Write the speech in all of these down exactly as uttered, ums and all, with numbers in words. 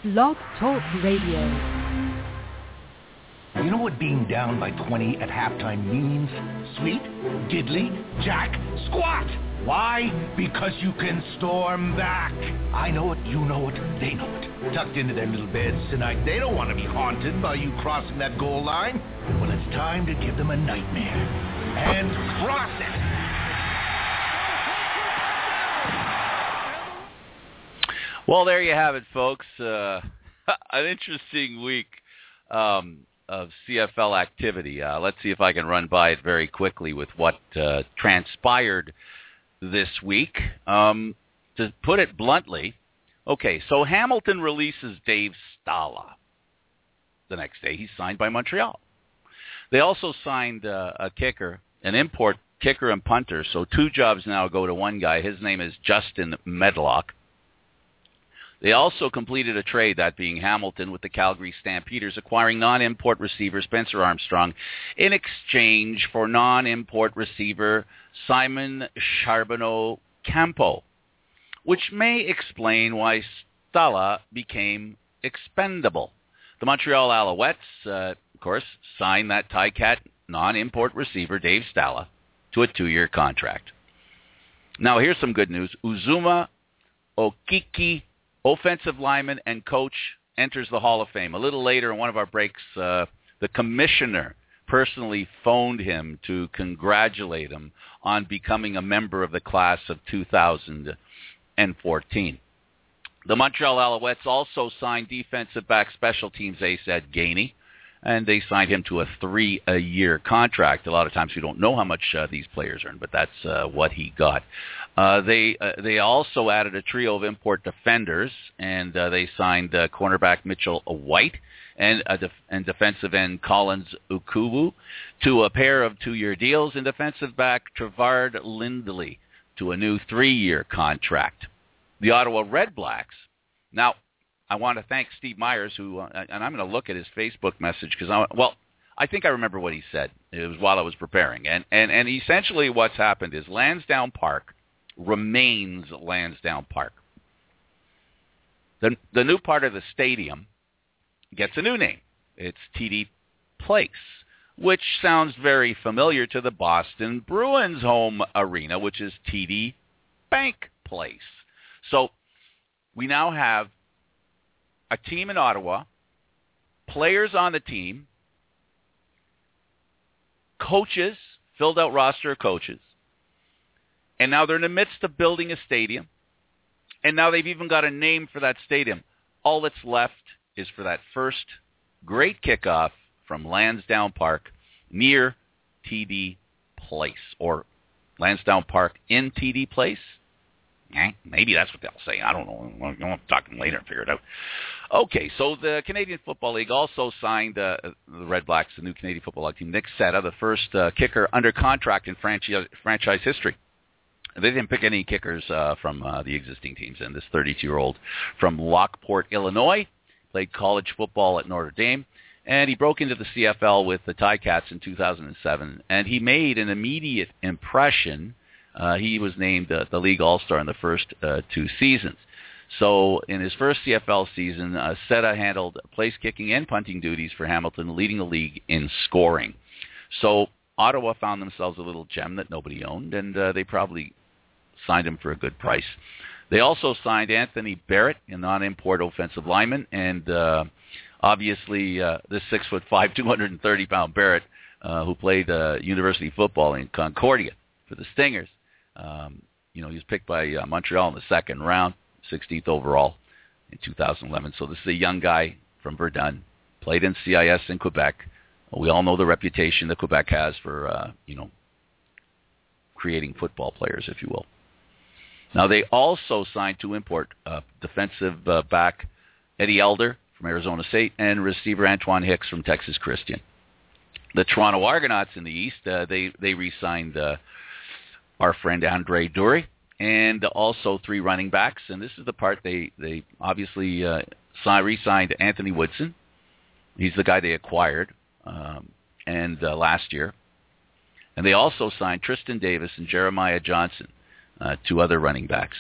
Blog Talk Radio. You know what being down by twenty at halftime means? Sweet, diddly, jack, squat! Why? Because you can storm back. I know it, you know it, they know it. Tucked into their little beds tonight, they don't want to be haunted by you crossing that goal line. Well, it's time to give them a nightmare. And cross it! Well, there you have it, folks. Uh, an interesting week um, of C F L activity. Uh, let's see if I can run by it very quickly with what uh, transpired this week. Um, to put it bluntly, okay, so Hamilton releases Dave Stala. The next day, he's signed by Montreal. They also signed uh, a kicker, an import kicker and punter, so two jobs now go to one guy. His name is Justin Medlock. They also completed a trade, that being Hamilton, with the Calgary Stampeders, acquiring non-import receiver Spencer Armstrong in exchange for non-import receiver Simon Charbonneau-Campo, which may explain why Stala became expendable. The Montreal Alouettes, uh, of course, signed that Ticat non-import receiver Dave Stala to a two-year contract. Now, here's some good news. Uzuma Okiki, offensive lineman and coach, enters the Hall of Fame. A little later in one of our breaks, uh, the commissioner personally phoned him to congratulate him on becoming a member of the class of two thousand fourteen. The Montreal Alouettes also signed defensive back special teams ace Ed Gainey, and they signed him to a three-a-year contract. A lot of times we don't know how much uh, these players earn, but that's uh, what he got. Uh, they uh, they also added a trio of import defenders, and uh, they signed uh, cornerback Mitchell White and uh, def- and defensive end Collins Ukuwu to a pair of two-year deals, and defensive back Trevard Lindley to a new three-year contract. The Ottawa Redblacks. Now, I want to thank Steve Myers, who, uh, and I'm going to look at his Facebook message because, I, well, I think I remember what he said. It was while I was preparing. And, and, and essentially what's happened is Lansdowne Park remains Lansdowne Park. The, the new part of the stadium gets a new name. It's T D Place, which sounds very familiar to the Boston Bruins home arena, which is T D Bank Place. So we now have a team in Ottawa, players on the team, coaches, filled out roster of coaches, and now they're in the midst of building a stadium, and now they've even got a name for that stadium. All that's left is for that first great kickoff from Lansdowne Park near T D Place, or Lansdowne Park in T D Place. Eh, maybe that's what they'll say. I don't know. I'm talking later and figure it out. Okay, so the Canadian Football League also signed uh, the Red Blacks, the new Canadian Football League team, Nick Setta, the first uh, kicker under contract in franchise, franchise history. They didn't pick any kickers uh, from uh, the existing teams, and this thirty-two-year-old from Lockport, Illinois, played college football at Notre Dame, and he broke into the C F L with the Ticats in two thousand seven, and he made an immediate impression. Uh, he was named uh, the league all-star in the first uh, two seasons. So in his first C F L season, uh, Setta handled place-kicking and punting duties for Hamilton, leading the league in scoring. So Ottawa found themselves a little gem that nobody owned, and uh, they probably signed him for a good price. They also signed Anthony Barrett, a non-import offensive lineman, and uh, obviously uh, this six foot five, two hundred thirty pound Barrett, uh, who played uh, university football in Concordia for the Stingers. Um, you know, he was picked by uh, Montreal in the second round, sixteenth overall in two thousand eleven. So this is a young guy from Verdun, played in C I S in Quebec. We all know the reputation that Quebec has for, uh, you know, creating football players, if you will. Now, they also signed to import uh, defensive uh, back Eddie Elder from Arizona State and receiver Antoine Hicks from Texas Christian. The Toronto Argonauts in the East, uh, they, they re-signed uh, our friend Andre Dury, and also three running backs. And this is the part they, they obviously uh, re-signed Anthony Woodson. He's the guy they acquired um, and uh, last year. And they also signed Tristan Davis and Jeremiah Johnson, uh, two other running backs.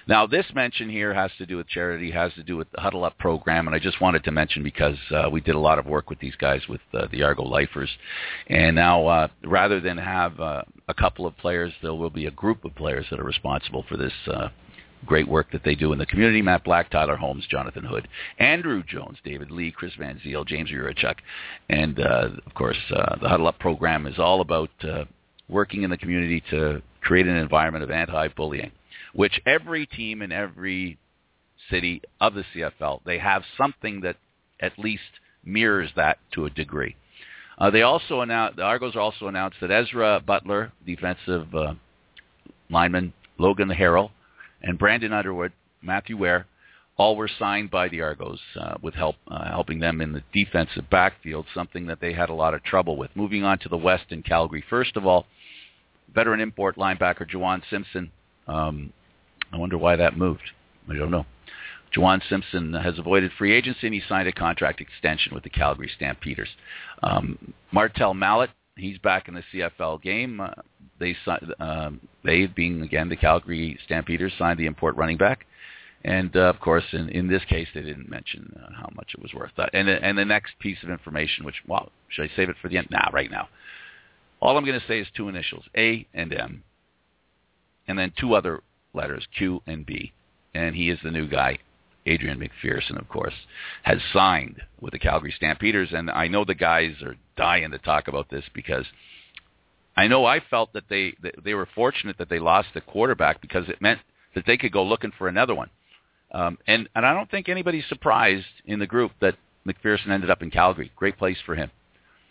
Now, this mention here has to do with charity, has to do with the Huddle Up program, and I just wanted to mention because uh, we did a lot of work with these guys, with uh, the Argo Lifers, and now uh, rather than have uh, a couple of players, there will be a group of players that are responsible for this uh, great work that they do in the community. Matt Black, Tyler Holmes, Jonathan Hood, Andrew Jones, David Lee, Chris Van Ziel, James Urachuk, and uh, of course uh, the Huddle Up program is all about uh, working in the community to create an environment of anti-bullying, which every team in every city of the C F L, they have something that at least mirrors that to a degree. Uh, they also announced, the Argos also announced that Ezra Butler, defensive uh, lineman, Logan Harrell, and Brandon Underwood, Matthew Ware, all were signed by the Argos uh, with help uh, helping them in the defensive backfield, something that they had a lot of trouble with. Moving on to the West in Calgary, first of all, veteran import linebacker Juwan Simpson. Um, I wonder why that moved. I don't know. Juwan Simpson has avoided free agency, and he signed a contract extension with the Calgary Stampeders. Um, Martel Mallet, he's back in the C F L game. Uh, they, um, they, being, again, the Calgary Stampeders, signed the import running back. And, uh, of course, in, in this case, they didn't mention uh, how much it was worth. Uh, and, and the next piece of information, which, well, should I save it for the end? Nah, right now. All I'm going to say is two initials, A and M, and then two other letters, Q and B. And he is the new guy, Adrian McPherson, of course, has signed with the Calgary Stampeders. And I know the guys are dying to talk about this because I know I felt that they that they were fortunate that they lost the quarterback because it meant that they could go looking for another one. Um, and, and I don't think anybody's surprised in the group that McPherson ended up in Calgary. Great place for him.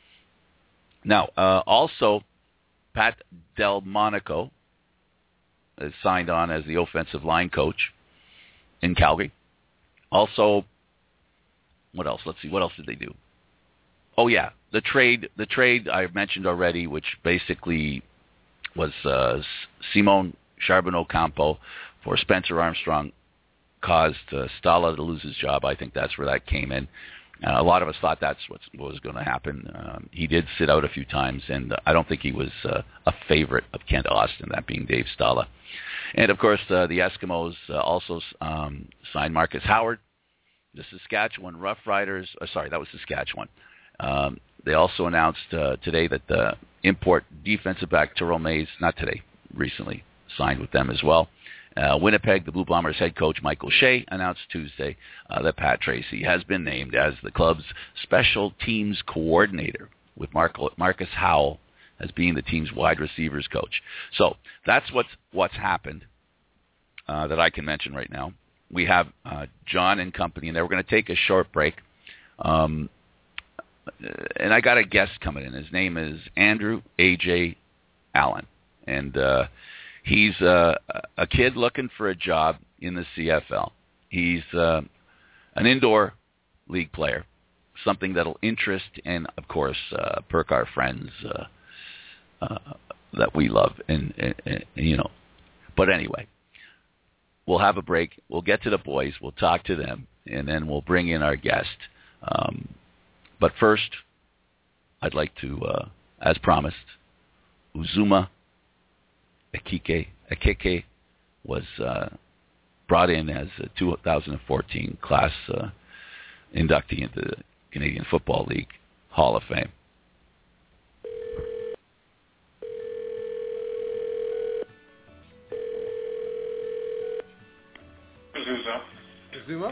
Now, uh, also, Pat Delmonico is signed on as the offensive line coach in Calgary. Also, what else? Let's see. What else did they do? Oh, yeah, the trade The trade I mentioned already, which basically was uh, Simon Charbonneau-Campo for Spencer Armstrong, caused uh, Stala to lose his job. I think that's where that came in. Uh, a lot of us thought that's what's, what was going to happen. Um, he did sit out a few times, and uh, I don't think he was uh, a favorite of Kent Austin, that being Dave Stala. And, of course, uh, the Eskimos uh, also um, signed Marcus Howard. The Saskatchewan Roughriders, uh, sorry, that was Saskatchewan. Um, they also announced uh, today that the import defensive back Terrell Mays, not today, recently signed with them as well. Uh, Winnipeg, the Blue Bombers head coach Michael Shea announced Tuesday uh, that Pat Tracy has been named as the club's special teams coordinator, with Marco, Marcus Howell as being the team's wide receivers coach. So that's what's what's happened uh, that I can mention right now. We have uh, John and company, and we're going to take a short break. Um, and I got a guest coming in. His name is Andrew A J Allen, and uh, he's uh, a kid looking for a job in the C F L. He's uh, an indoor league player, something that'll interest and, of course, uh, perk our friends uh, uh, that we love. And, and, and, you know, but anyway, we'll have a break. We'll get to the boys. We'll talk to them, and then we'll bring in our guest. Um, but first, I'd like to, uh, as promised, Uzuma Akike, Akike was uh, brought in as a two thousand fourteen class uh, inductee into the Canadian Football League Hall of Fame. Uzuma. Uzuma?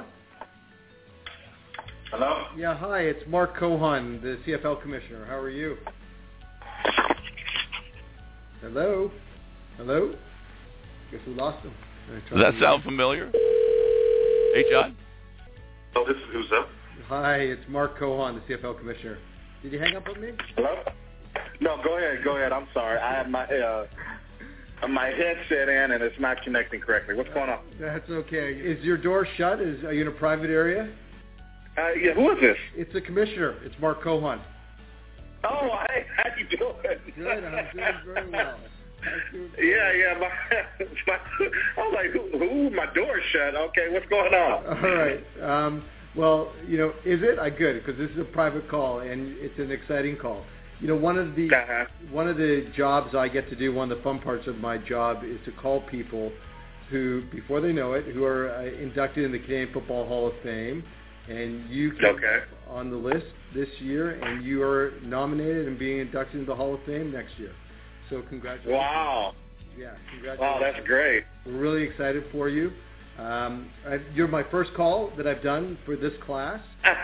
Hello? Yeah, hi, it's Mark Cohen, the C F L commissioner. How are you? Hello? Hello? Guess we lost him. Does that sound familiar? Hey, John? Oh, this is who's up? Hi, it's Mark Cohen, the C F L commissioner. Did you hang up on me? Hello? No, go ahead, go ahead. I'm sorry. I have my uh, my headset in and it's not connecting correctly. What's going on? That's okay. Is your door shut? Is Are you in a private area? Uh, yeah, who is this? It's the commissioner. It's Mark Cohen. Oh, hey, how you doing? Good, I'm doing very well. Yeah, yeah. My, my, I was like, who, who? My door's shut. Okay, what's going on? All right. Um, well, you know, is it? I good, because this is a private call, and it's an exciting call. You know, one of the uh-huh. one of the jobs I get to do, one of the fun parts of my job is to call people who, before they know it, who are uh, inducted in the Canadian Football Hall of Fame, and you came okay. on the list this year, and you are nominated and being inducted into the Hall of Fame next year. So congratulations. Wow. Yeah, congratulations. Wow, that's great. We're really excited for you. Um, I, you're my first call that I've done for this class.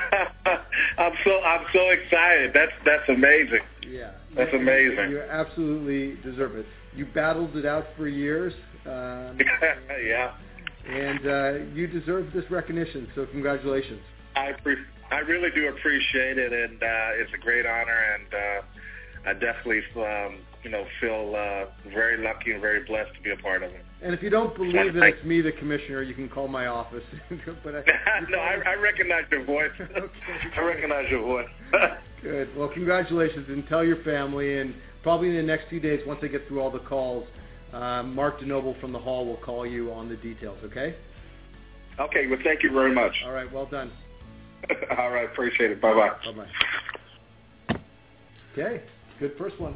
I'm so I'm so excited. That's that's amazing. Yeah, that's you, amazing. You absolutely deserve it. You battled it out for years. Um, yeah. And uh, you deserve this recognition. So congratulations. I pre- I really do appreciate it, and uh, it's a great honor, and uh, I definitely um, you know feel uh, very lucky and very blessed to be a part of it. And if you don't believe that it's me, the commissioner, you can call my office. but I, no, I, I recognize your voice. Okay. I recognize your voice. Good. Well, congratulations, and tell your family. And probably in the next few days, once I get through all the calls, um, Mark DeNoble from the Hall will call you on the details. Okay? Okay. Well, thank you very much. All right. Well done. All right. Appreciate it. Bye bye. Bye bye. Okay. Good first one.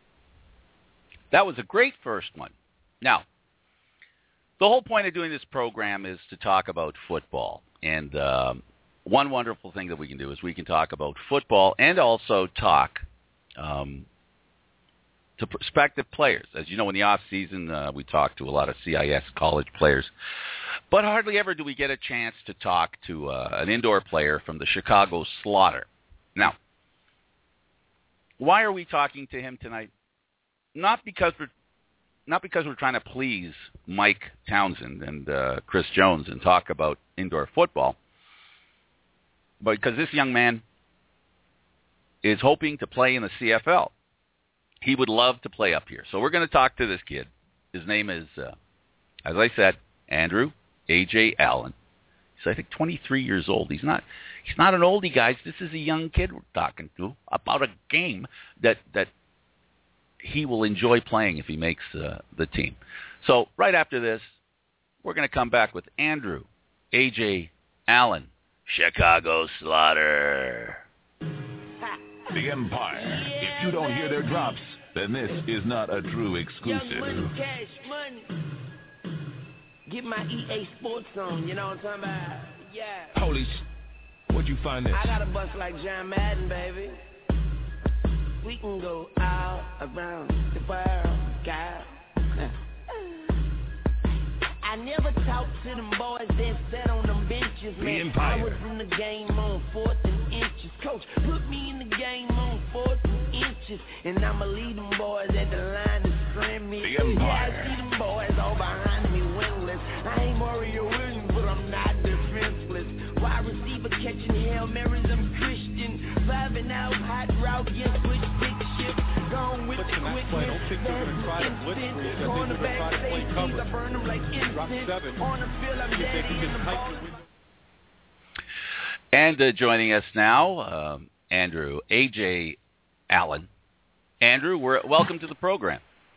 That was a great first one. Now, the whole point of doing this program is to talk about football. And um, one wonderful thing that we can do is we can talk about football and also talk um, to prospective players. As you know, in the off season, uh, we talk to a lot of C I S college players. But hardly ever do we get a chance to talk to uh, an indoor player from the Chicago Slaughter. Now, why are we talking to him tonight? Not because we're Not because we're trying to please Mike Townsend and uh, Chris Jones and talk about indoor football, but because this young man is hoping to play in the C F L. He would love to play up here. So we're going to talk to this kid. His name is, uh, as I said, Andrew A J Allen. He's, I think, twenty-three years old. He's not he's not an oldie, guys. This is a young kid we're talking to about a game that that he will enjoy playing if he makes uh, the team. So right after this, we're going to come back with Andrew A J Allen, Chicago Slaughter. The Empire. If you don't hear their drops, then this is not a true exclusive. Young money, cash money. Get my E A Sports on, you know what I'm talking about? Yeah. Holy sh**. Where'd you find this? I got a bust like John Madden, baby. We can go out around the world, girl. I never talked to them boys that sat on them benches, man. I was in the game on fourth and inches. Coach, put me in the game on fourth and inches, and I'ma lead them boys at the line of scrimmage. The Empire. Yeah, I see them boys all behind me wingless. I ain't Mario Williams, but I'm not defenseless. Wide receiver catching Hail Marys, I'm Christian. Five and out, hot route, yes, switch, big shift. Gone with the quickness. I don't think they're going to try to blitz for you. I think they're going to try to play coverage. I burn them like Drop seven. On the field, I'm See if they daddy can in get the tight ball. to win. And uh, joining us now, um, Andrew A J Allen. Andrew, we're, welcome to the program.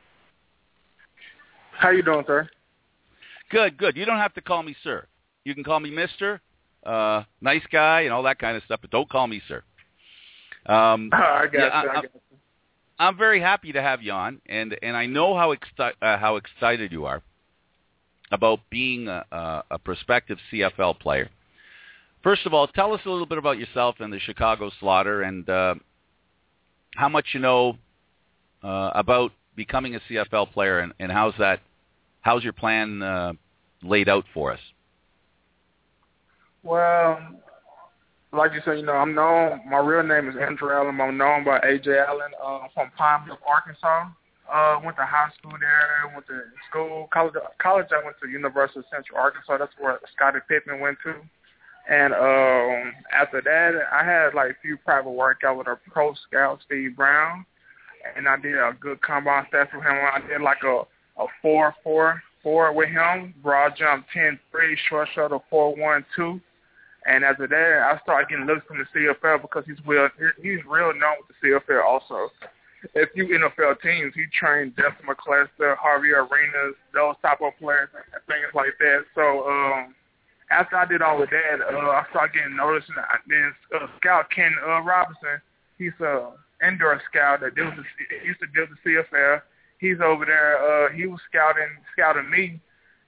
How you doing, sir? Good, good. You don't have to call me sir. You can call me Mister Uh, nice guy and all that kind of stuff, but don't call me sir. Um, I got yeah, you. I, I got you. I'm very happy to have you on, and and I know how exci- uh, how excited you are about being a, a, a prospective C F L player. First of all, tell us a little bit about yourself and the Chicago Slaughter, and uh, how much you know uh, about becoming a C F L player, and, and how's that? How's your plan uh, laid out for us? Well, like you said, you know, I'm known. My real name is Andrew Allen. I'm known by A J Allen. Uh, I'm from Pine Bluff, Arkansas. Uh, went to high school there. Went to school, college. College. I went to University of Central Arkansas. That's where Scottie Pippen went to. And um, after that, I had like a few private workouts with a pro scout, Steve Brown, and I did a good combine stats with him. I did like a a four four four with him. Broad jump ten three, short shuttle four one two. And after that, I started getting looks from the C F L because he's real, he's real known with the C F L also. A few N F L teams, he trained Justin McClester, Harvey Arenas, those type of players, and things like that. So um, after I did all of that, uh, I started getting noticed. And then uh, Scout Ken uh, Robinson, he's a indoor scout that deals with, he used to deal with the C F L. He's over there. Uh, he was scouting scouting me.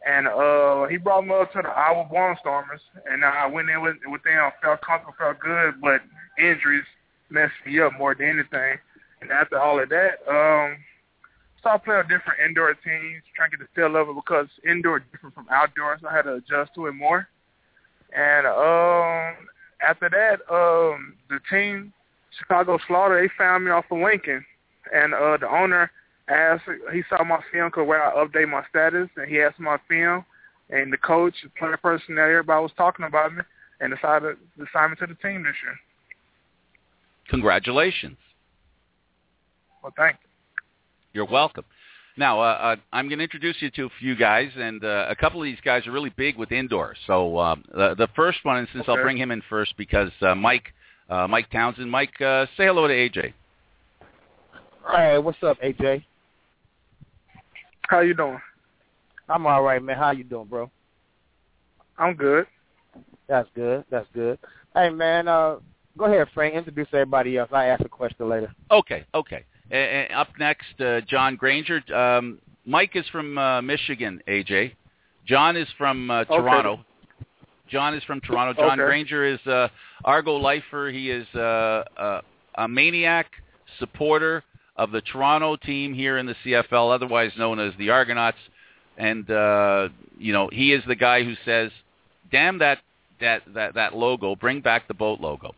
And uh, he brought me up to the Iowa Barnstormers, and I went in with, with them, felt comfortable, felt good, but injuries messed me up more than anything. And after all of that, um, started playing different indoor teams, trying to get the feel of it because indoor is different from outdoor, so I had to adjust to it more. And um, after that, um, the team, Chicago Slaughter, they found me off of Lincoln, and uh, the owner asked, he saw my film because where I update my status, and he asked my film, and the coach, the player personnel, everybody was talking about me, and decided to assign me to the team this year. Congratulations. Well, thank you. You're welcome. Now, uh, uh, I'm going to introduce you to a few guys, and uh, a couple of these guys are really big with indoors. So um, the, the first one, and since okay. I'll bring him in first because uh, Mike uh, Mike Townsend. Mike, uh, say hello to A J. Hey, what's up, A J? How you doing? I'm all right, man. How you doing, bro? I'm good. That's good. That's good. Hey, man, uh, go ahead, Frank. Introduce everybody else. I ask a question later. Okay, okay. Uh, up next, uh, John Granger. Um, Mike is from uh, Michigan, A J. John is from uh, Toronto. Okay. John is from Toronto. John okay. Granger is uh, Argo lifer. He is uh, uh, a maniac supporter of the Toronto team here in the C F L, otherwise known as the Argonauts. And, uh, you know, he is the guy who says, damn that, that, that, that logo, bring back the boat logo.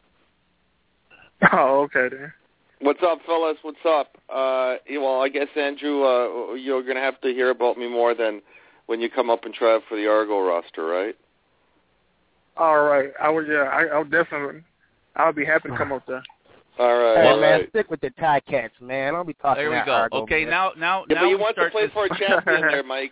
Oh, okay, then. What's up, fellas? What's up? Uh, well, I guess, Andrew, uh, you're going to have to hear about me more than when you come up and try out for the Argo roster, right? All right. I would, yeah, I, I'll definitely, I'll be happy to come up there. All right. Hey, well, man, right. stick with the Ticats, man. Don't be talking There we that go. Argo, okay, man. now, now, yeah, now but you we want start to play this... for a champion there, Mike.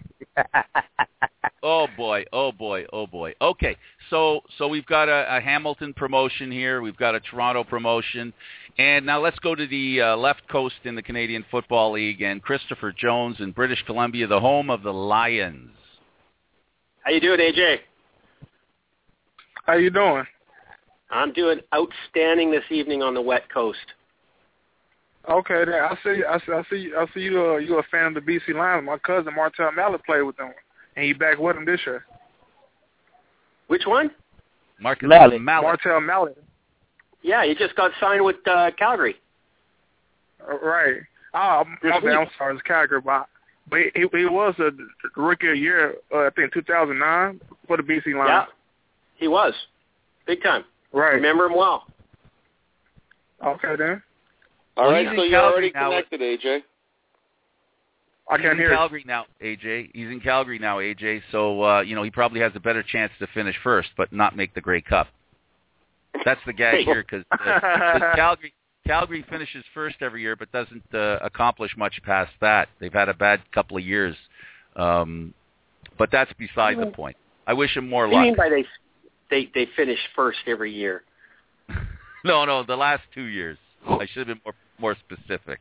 Oh boy, oh boy, oh boy. Okay, so so we've got a, a Hamilton promotion here. We've got a Toronto promotion, and now let's go to the uh, left coast in the Canadian Football League and Christopher Jones in British Columbia, the home of the Lions. How you doing, A J? How you doing? I'm doing outstanding this evening on the wet coast. Okay, then I see. I see. I see. I see you. Uh, you're a fan of the B C Lions. My cousin Martell Mallett played with them, and he back with them this year. Which one? Marcus Mallett. Mallett. Martell Mallett. Yeah, he just got signed with uh, Calgary. Uh, right. Oh, my bad. I'm sorry. It's Calgary, but but he, he was a rookie of the year. Uh, I think two thousand nine for the B C Lions. Yeah, he was big time. Right. Remember him well. Okay, then. All well, right, so you're already connected, A J. I can't he's hear in Calgary now, A J. He's in Calgary now, A J. So, uh, you know, he probably has a better chance to finish first, but not make the Grey Cup. That's the gag here, because uh, Calgary Calgary finishes first every year, but doesn't uh, accomplish much past that. They've had a bad couple of years, um, but that's beside the point. I wish him more what luck. What do you mean by they they they finish first every year? no, no, the last two years. I should have been more more specific.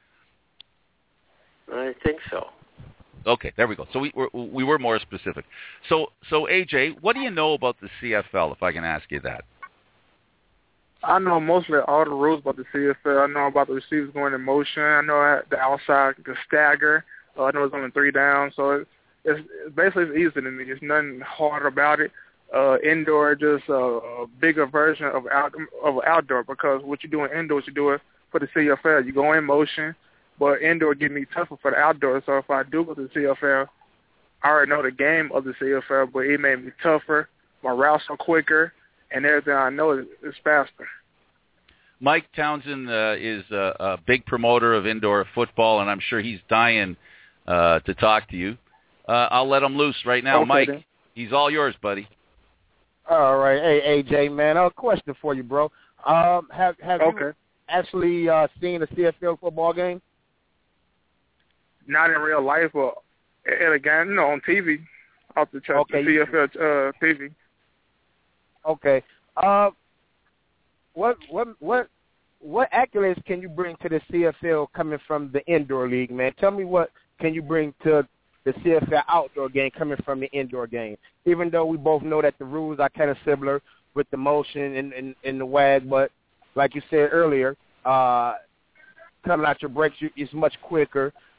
I think so. Okay, there we go. So we were we were more specific. So so A J, what do you know about the C F L, if I can ask you that? I know mostly all the rules about the C F L. I know about the receivers going in motion. I know the outside, the stagger. Uh, I know it's only three downs. So it's, it's, it's basically it's easy to me. There's nothing hard about it. Uh, indoor, just a, a bigger version of out of outdoor, because what you're doing indoors, you do it for the C F L. You go in motion, but indoor get me tougher for the outdoor. So if I do go to the C F L, I already know the game of the C F L, but it made me tougher. My routes are quicker, and everything I know is, is faster. Mike Townsend uh, is a, a big promoter of indoor football, and I'm sure he's dying uh, to talk to you. Uh, I'll let him loose right now. Okay, Mike, then. He's all yours, buddy. All right. Hey, A J, man, a question for you, bro. Um, have have okay. you actually uh, seen a C F L football game? Not in real life, but at a game, you know, on T V, off the, ch- okay. the C F L uh, T V. Okay. Uh, what what what what accolades can you bring to the C F L coming from the indoor league, man? Tell me what can you bring to the C F L outdoor game coming from the indoor game? Even though we both know that the rules are kind of similar with the motion and, and, and the wag, but like you said earlier, uh, coming out your breaks you, is much quicker.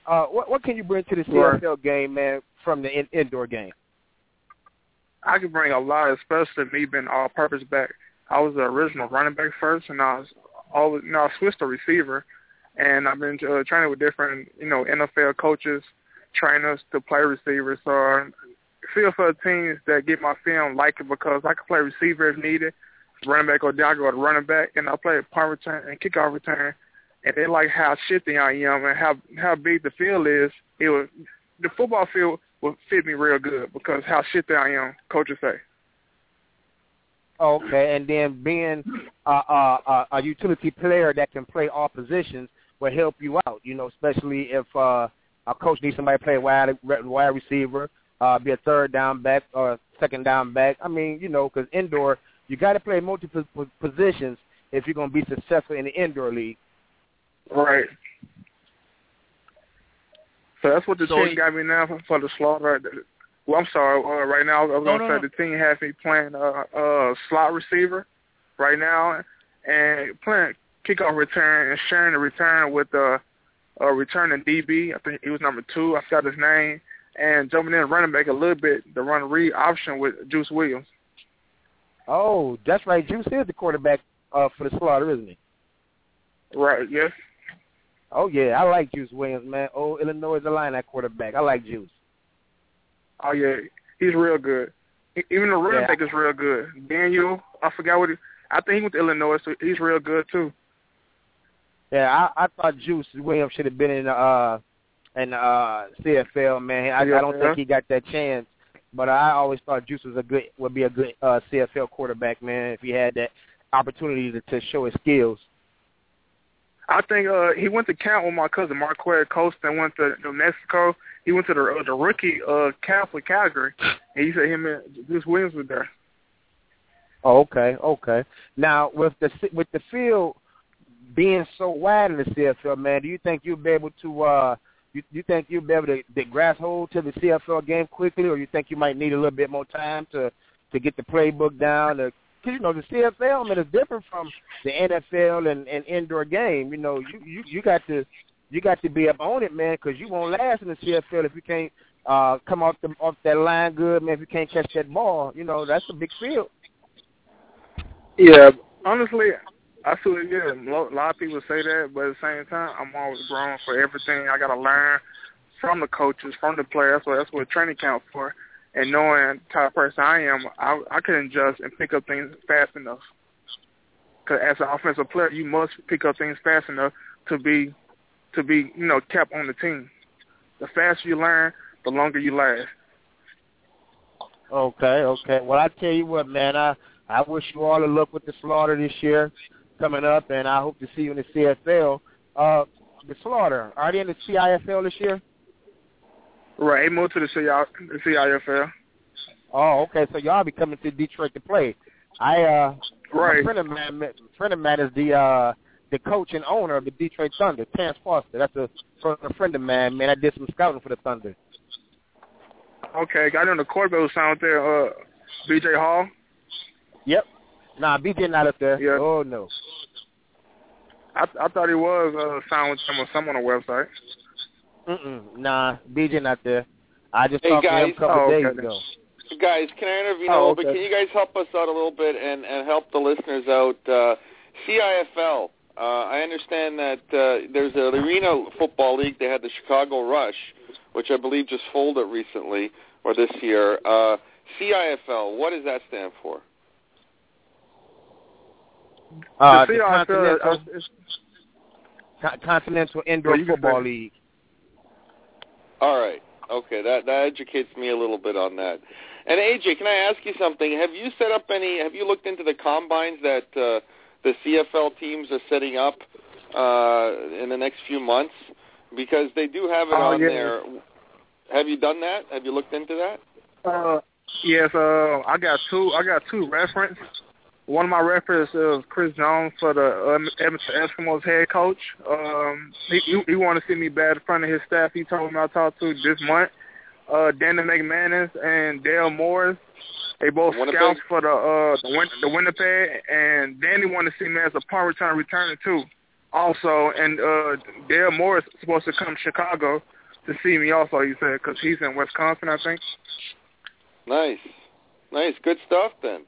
Uh, what what can you bring to the C F L game, man, from the in, indoor game? I can bring a lot, especially me being all-purpose back. I was the original running back first, and I was always, you know, I switched to receiver, and I've been uh, training with different, you know, N F L coaches, trainers to play receivers. So I feel for the teams that get my film like it because I can play receiver if needed. Running back or down, I go to running back, and I play punt return and kickoff return. And they like how shifty I am and how how big the field is. It was the football field will fit me real good because how shifty I am, coaches say. Okay, and then being uh, uh, a utility player that can play all positions will help you out. You know, especially if uh, a coach needs somebody to play wide wide receiver, uh, be a third down back or second down back. I mean, you know, because indoor you got to play multiple positions if you're going to be successful in the indoor league. Right. So that's what the so team you, got me now for, for the slaughter. Well, I'm sorry. Uh, right now, I was no, going to no, say no. the team has me playing uh, uh, slot receiver right now and playing kickoff return and sharing the return with uh, a returning D B. I think he was number two. I forgot his name. And jumping in running back a little bit, the run read option with Juice Williams. Oh, that's right. Juice is the quarterback uh, for the slaughter, isn't he? Right, yes. Oh, yeah, I like Juice Williams, man. Oh, Illinois is a line at quarterback. I like Juice. Oh, yeah, he's real good. Even the running yeah. back is real good. Daniel, I forgot what he – I think he went to Illinois, so he's real good too. Yeah, I, I thought Juice Williams should have been in the uh, in the, uh, C F L, man. I, yeah, I don't yeah. think he got that chance. But I always thought Juice was a good would be a good uh, C F L quarterback, man, if he had that opportunity to, to show his skills. I think uh, he went to camp with my cousin Marquez Costa and went to New Mexico. He went to the uh, the rookie uh, camp with Calgary, and he said him and Juice Williams were there. Oh, okay, okay. Now with the with the field being so wide in the C F L, man, do you think you'll be able to uh, you you think you'll be able to, to grasp hold to the C F L game quickly, or you think you might need a little bit more time to to get the playbook down? To, Cause, you know, the C F L, man, is different from the N F L and, and indoor game. You know, you, you, you got to you got to be up on it, man, because you won't last in the C F L if you can't uh, come off the off that line good, man. If you can't catch that ball, you know, that's a big field. Yeah, honestly, I feel it. Yeah, a lot of people say that, but at the same time, I'm always growing for everything. I got to learn from the coaches, from the players. So that's what training camp for. And knowing the type of person I am, I, I can adjust and pick up things fast enough. Because as an offensive player, you must pick up things fast enough to be, to be, you know, kept on the team. The faster you learn, the longer you last. Okay, okay. Well, I tell you what, man, I, I wish you all the luck with the Slaughter this year coming up, and I hope to see you in the C F L. Uh, the Slaughter, are they in the C I F L this year? Right, he moved to the C I F L. Oh, okay. So y'all be coming to Detroit to play. I uh, right. A friend of mine, friend of mine is the uh, the coach and owner of the Detroit Thunder, Terrence Foster. That's a, a friend of mine. Man, I did some scouting for the Thunder. Okay, I know the quarterback was signed there. Uh, B J Hall. Yep. Nah, B J not up there. Yeah. Oh no. I I thought he was uh, signed with some some on the website. Mm-mm, nah, B J not there. I just hey talked guys, to him a couple oh, days okay. ago. Guys, can I intervene oh, a little okay. bit? Can you guys help us out a little bit and, and help the listeners out? Uh, C I F L, uh, I understand that uh, there's a, the Arena Football League. They had the Chicago Rush, which I believe just folded recently or this year. Uh, C I F L, what does that stand for? Uh, the the C I F L, Continental, uh, Continental Indoor well, Football League. All right. Okay, that that educates me a little bit on that. And A J, can I ask you something? Have you set up any? Have you looked into the combines that uh, the C F L teams are setting up uh, in the next few months? Because they do have it oh, on yeah. there. Have you done that? Have you looked into that? Uh, yes. Uh, I got two. I got two references. One of my references is Chris Jones for the um, Edmonton Eskimos head coach. Um, he, he, he wanted to see me bad in front of his staff. He told me I talked to this month. Uh, Danny McManus and Dale Morris, they both scouts for the uh, the, Win- the Winnipeg, and Danny wanted to see me as a punt return returner too. Also, and uh, Dale Morris is supposed to come to Chicago to see me also, he said, because he's in Wisconsin, I think. Nice. Nice. Good stuff, then.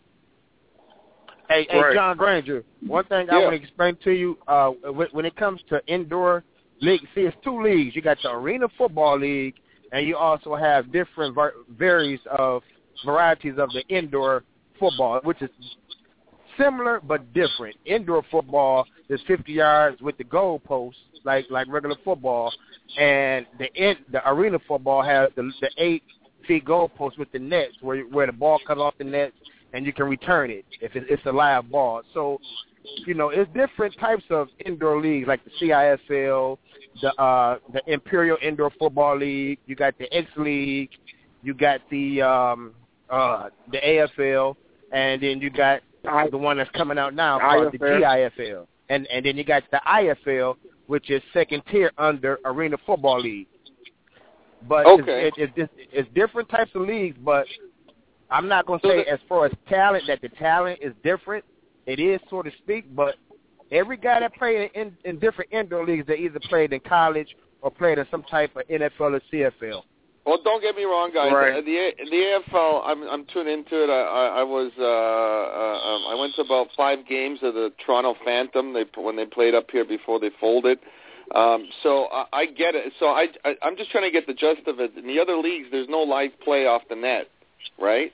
Hey, hey, Right. John Granger, one thing I Yeah. want to explain to you, uh, when when it comes to indoor league, see, it's two leagues. You got the Arena Football League, and you also have different var- varies of varieties of the indoor football, which is similar but different. Indoor football is fifty yards with the goal post, like like regular football, and the in, the arena football has the, the eight feet goal post with the nets, where where the ball comes off the nets and you can return it if it, it's a live ball. So, you know, it's different types of indoor leagues, like the C I S L, the uh, the Imperial Indoor Football League. You got the X League, you got the um, uh, the A F L, and then you got the one that's coming out now called the G I F L, and and then you got the I F L, which is second tier under Arena Football League. But Okay. it's, it, it's, it's different types of leagues, but I'm not going to say as far as talent that the talent is different. It is, so to speak, but every guy that played in, in different indoor leagues, they either played in college or played in some type of N F L or C F L. Well, don't get me wrong, guys. Right. Uh, the A- the A F L, I'm I'm tuned into it. I I, I was uh, uh um, I went to about five games of the Toronto Phantom. They when they played up here before they folded. Um, so I, I get it. So I, I I'm just trying to get the gist of it. In the other leagues, there's no live play off the net, right?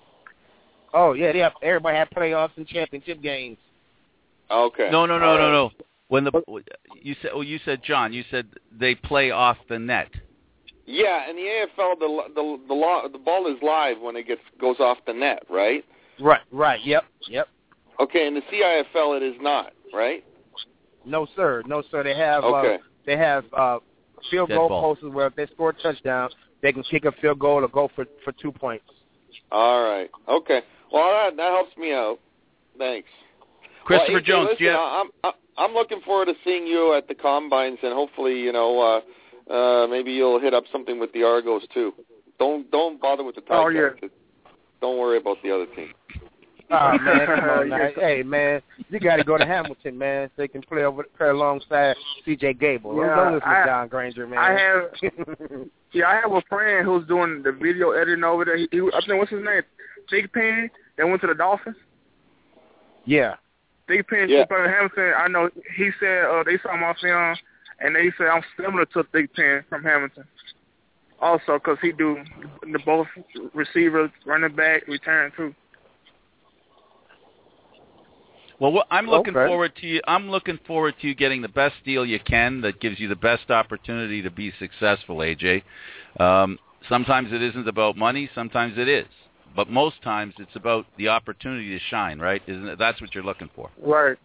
Oh yeah, they have, everybody had playoffs and championship games. Okay. No, no, no, All no, right. no. When the you said, oh, you said, John, you said they play off the net. Yeah, in the A F L, the the the, law, the ball is live when it gets goes off the net, right? Right, right. Yep, yep. Okay, in the C I F L, it is not, right? No sir, no sir. They have Okay. uh, they have uh, field Dead goal ball. posts where if they score a touchdown, they can kick a field goal or go for for two points. All right. Okay. Well, that that helps me out. Thanks. Christopher well, A J, Jones, listen, do you have- I'm I'm I'm looking forward to seeing you at the combines, and hopefully, you know, uh, uh, maybe you'll hit up something with the Argos too. Don't don't bother with the Ticats. Oh, yeah. Don't worry about the other team. Oh man, come on, now. Hey man, you got to go to Hamilton, man, so they can play over play alongside C J Gable. Yeah, Don't listen to I- John Granger, man. I have, yeah, I have a friend who's doing the video editing over there. He, he, I think what's his name, Big Pen. That went to the Dolphins. yeah. Big Pen, Yeah. yeah. Hamilton. I know. He said uh, they saw my film, and they said I'm similar to Big Pen from Hamilton. Also, because he do the both receivers, running back, return too. Well, what, I'm looking Okay. forward to you. I'm looking forward to you getting the best deal you can that gives you the best opportunity to be successful, A J. Um, sometimes it isn't about money. Sometimes it is. But most times it's about the opportunity to shine, right? Isn't it? That's what you're looking for. Right.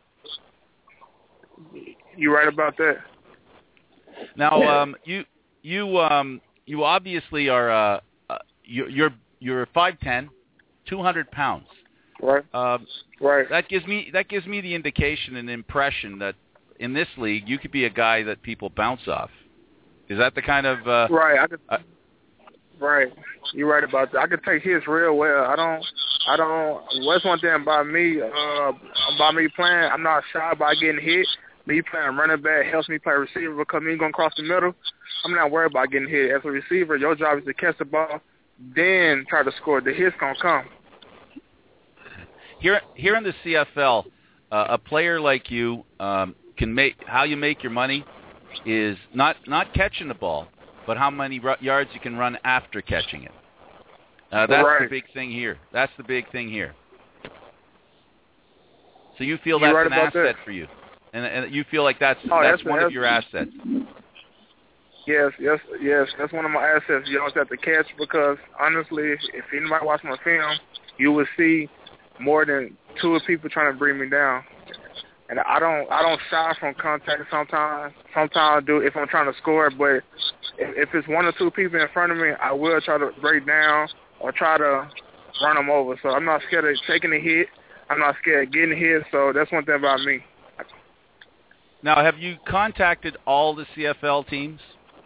You're right about that. Now, um, you you um, you obviously are uh, uh, you're you're you're five ten, two hundred pounds. Right. Um, right. That gives me that gives me the indication and impression that in this league you could be a guy that people bounce off. Is that the kind of uh, Right. I could. uh, Right. You're right about that. I could take hits real well. I don't. I don't. What's one thing about me? Uh, about me playing, I'm not shy about getting hit. Me playing running back helps me play receiver because me going across the middle, I'm not worried about getting hit. As a receiver, your job is to catch the ball, then try to score. The hits gonna come. Here, here in the C F L, uh, a player like you um, can make how you make your money is not not catching the ball, but how many ru- yards you can run after catching it. Uh, that's Right. the big thing here. That's the big thing here. So you feel You're that's right an about asset that. for you, and, and you feel like that's Oh, that's that's- one of that's- your assets. Yes, yes, yes. That's one of my assets. You always have to catch because honestly, if anybody watch my film, you will see more than two people trying to bring me down. And I don't, I don't shy from contact sometimes. Sometimes I do if I'm trying to score, but if, if it's one or two people in front of me, I will try to break down or try to run them over. So I'm not scared of taking a hit. I'm not scared of getting hit. So that's one thing about me. Now, have you contacted all the C F L teams?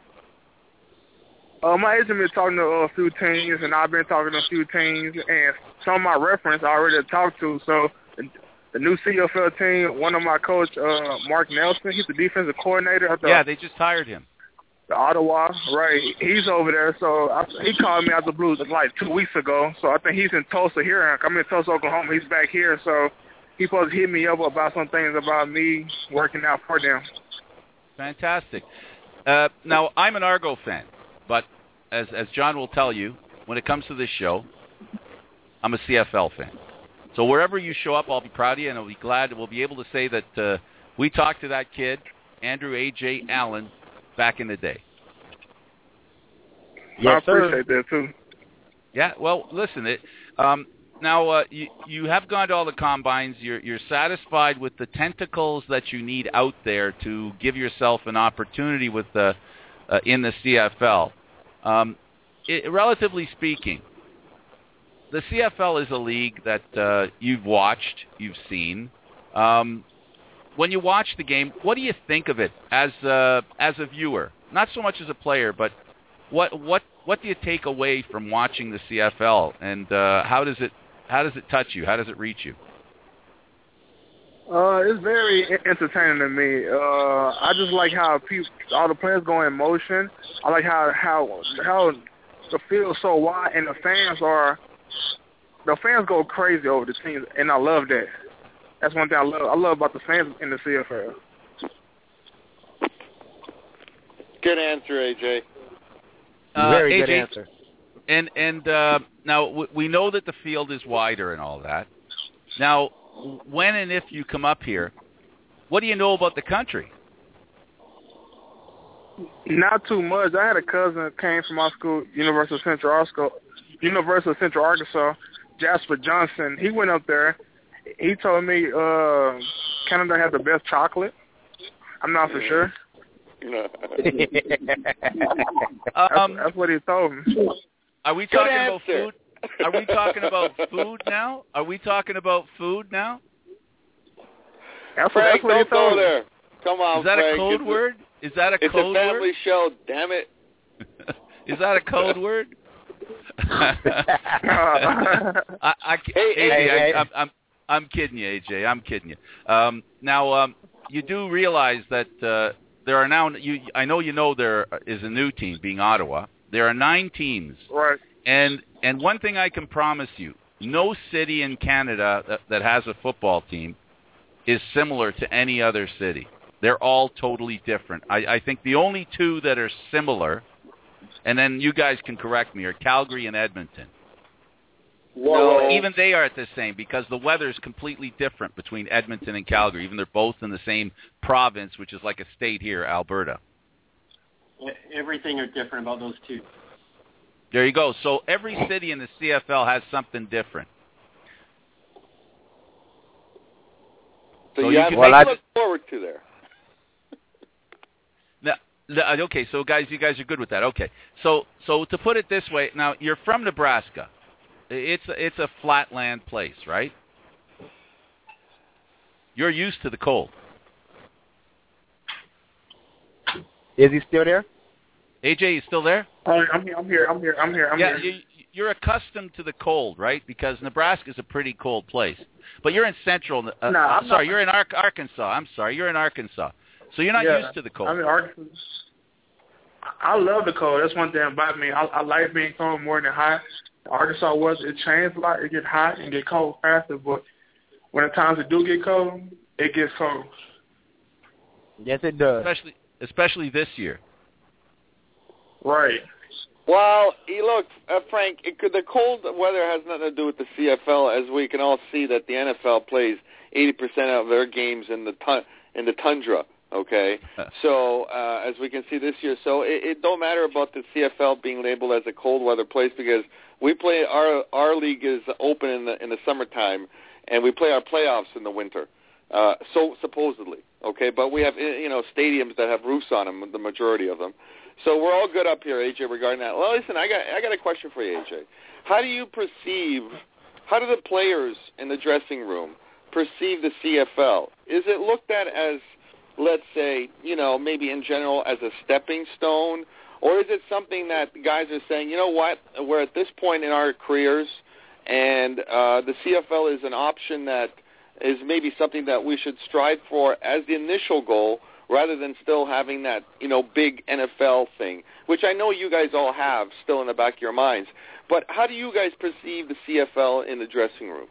Uh, my agent been talking to a few teams, and I've been talking to a few teams, and some of my reference I already talked to. So the new C F L team, one of my coach, uh, Mark Nelson, he's the defensive coordinator. At the, yeah, they just hired him. The Ottawa, right? He's over there. So I, he called me out the blue like two weeks ago. So I think he's in Tulsa here. I'm in Tulsa, Oklahoma. He's back here. So he's supposed to hit me up about some things about me working out for them. Fantastic. Uh, now, I'm an Argo fan, but as as John will tell you, when it comes to this show, I'm a C F L fan. So wherever you show up, I'll be proud of you, and I'll be glad we'll be able to say that uh, we talked to that kid, Andrew A J Allen, back in the day. Yes, I appreciate sir. that, too. Yeah, well, listen, it, um, now uh, you, you have gone to all the combines. You're, you're satisfied with the tentacles that you need out there to give yourself an opportunity with the, uh, in the C F L. Um, it, relatively speaking, the C F L is a league that uh, you've watched, you've seen. Um, when you watch the game, what do you think of it as a, as a viewer? Not so much as a player, but what what what do you take away from watching the C F L, and uh, how does it how does it touch you? How does it reach you? Uh, it's very entertaining to me. Uh, I just like how people, all the players go in motion. I like how how how the field's so wide, and the fans are the fans go crazy over the teams, and I love that. That's one thing I love. I love about the fans in the C F L. Good answer, A J. Uh, Very A J, good answer. And and uh, now w- we know that the field is wider and all that. Now, when and if you come up here, what do you know about the country? Not too much. I had a cousin that came from my school, University of Central Arkansas, University of Central Arkansas, Jasper Johnson. He went up there. He told me uh, Canada has the best chocolate. I'm not for sure. um, that's, that's what he told me. Are we talking about food? Are we talking about food now? Are we talking about food now? That's Frank, what, that's what don't he told go me. there. Come on, Is that Frank. a code it's word? Is that a it's code a family word? show, damn it. Is that a code word? I, I, hey, A J, hey, I, hey. I'm, I'm, I'm kidding you, A J. I'm kidding you. Um, now, um, you do realize that uh, there are now. You, I know you know there is a new team, being Ottawa. There are nine teams. Right. And and one thing I can promise you, no city in Canada that, that has a football team is similar to any other city. They're all totally different. I, I think the only two that are similar, and then you guys can correct me, are Calgary and Edmonton. No. Even they aren't the same because the weather is completely different between Edmonton and Calgary. Even they're both in the same province, which is like a state here, Alberta. Everything are different about those two. There you go. So every city in the C F L has something different. So, So you you have can well, make- to look forward to there. Now, okay, so guys, you guys are good with that. Okay, so so to put it this way, now you're from Nebraska. It's a, it's a flatland place, right? You're used to the cold. Is he still there? A J, you still there? Oh, I'm here. I'm here. I'm here. I'm here. I'm yeah, here. You, you're accustomed to the cold, right? Because Nebraska is a pretty cold place. But you're in central. Uh, No, I'm I'm sorry, not. you're in Ar- Arkansas. I'm sorry, you're in Arkansas. So you're not Yeah, used to the cold. I'm in Arkansas. I love the cold. That's one thing about me. I, I like being cold more than hot. Arkansas was it changed a lot. It gets hot and get cold faster, but when the times it do get cold, it gets cold. Yes, it does. Especially especially this year. Right. Well, you look, uh, Frank, it could, the cold weather has nothing to do with the C F L, as we can all see that the N F L plays eighty percent of their games in the tun- in the tundra. Okay, so uh, as we can see this year, so it, it don't matter about the C F L being labeled as a cold weather place because we play our our league is open in the in the summertime, and we play our playoffs in the winter. Uh, so supposedly, okay, but we have you know stadiums that have roofs on them, the majority of them. So we're all good up here, A J, regarding that. Well, listen, I got I got a question for you, A J. How do you perceive? How do the players in the dressing room perceive the C F L? Is it looked at as, let's say, you know, maybe in general as a stepping stone, or is it something that the guys are saying, you know what, we're at this point in our careers, and uh, the C F L is an option that is maybe something that we should strive for as the initial goal, rather than still having that, you know, big N F L thing, which I know you guys all have still in the back of your minds. But how do you guys perceive the C F L in the dressing room?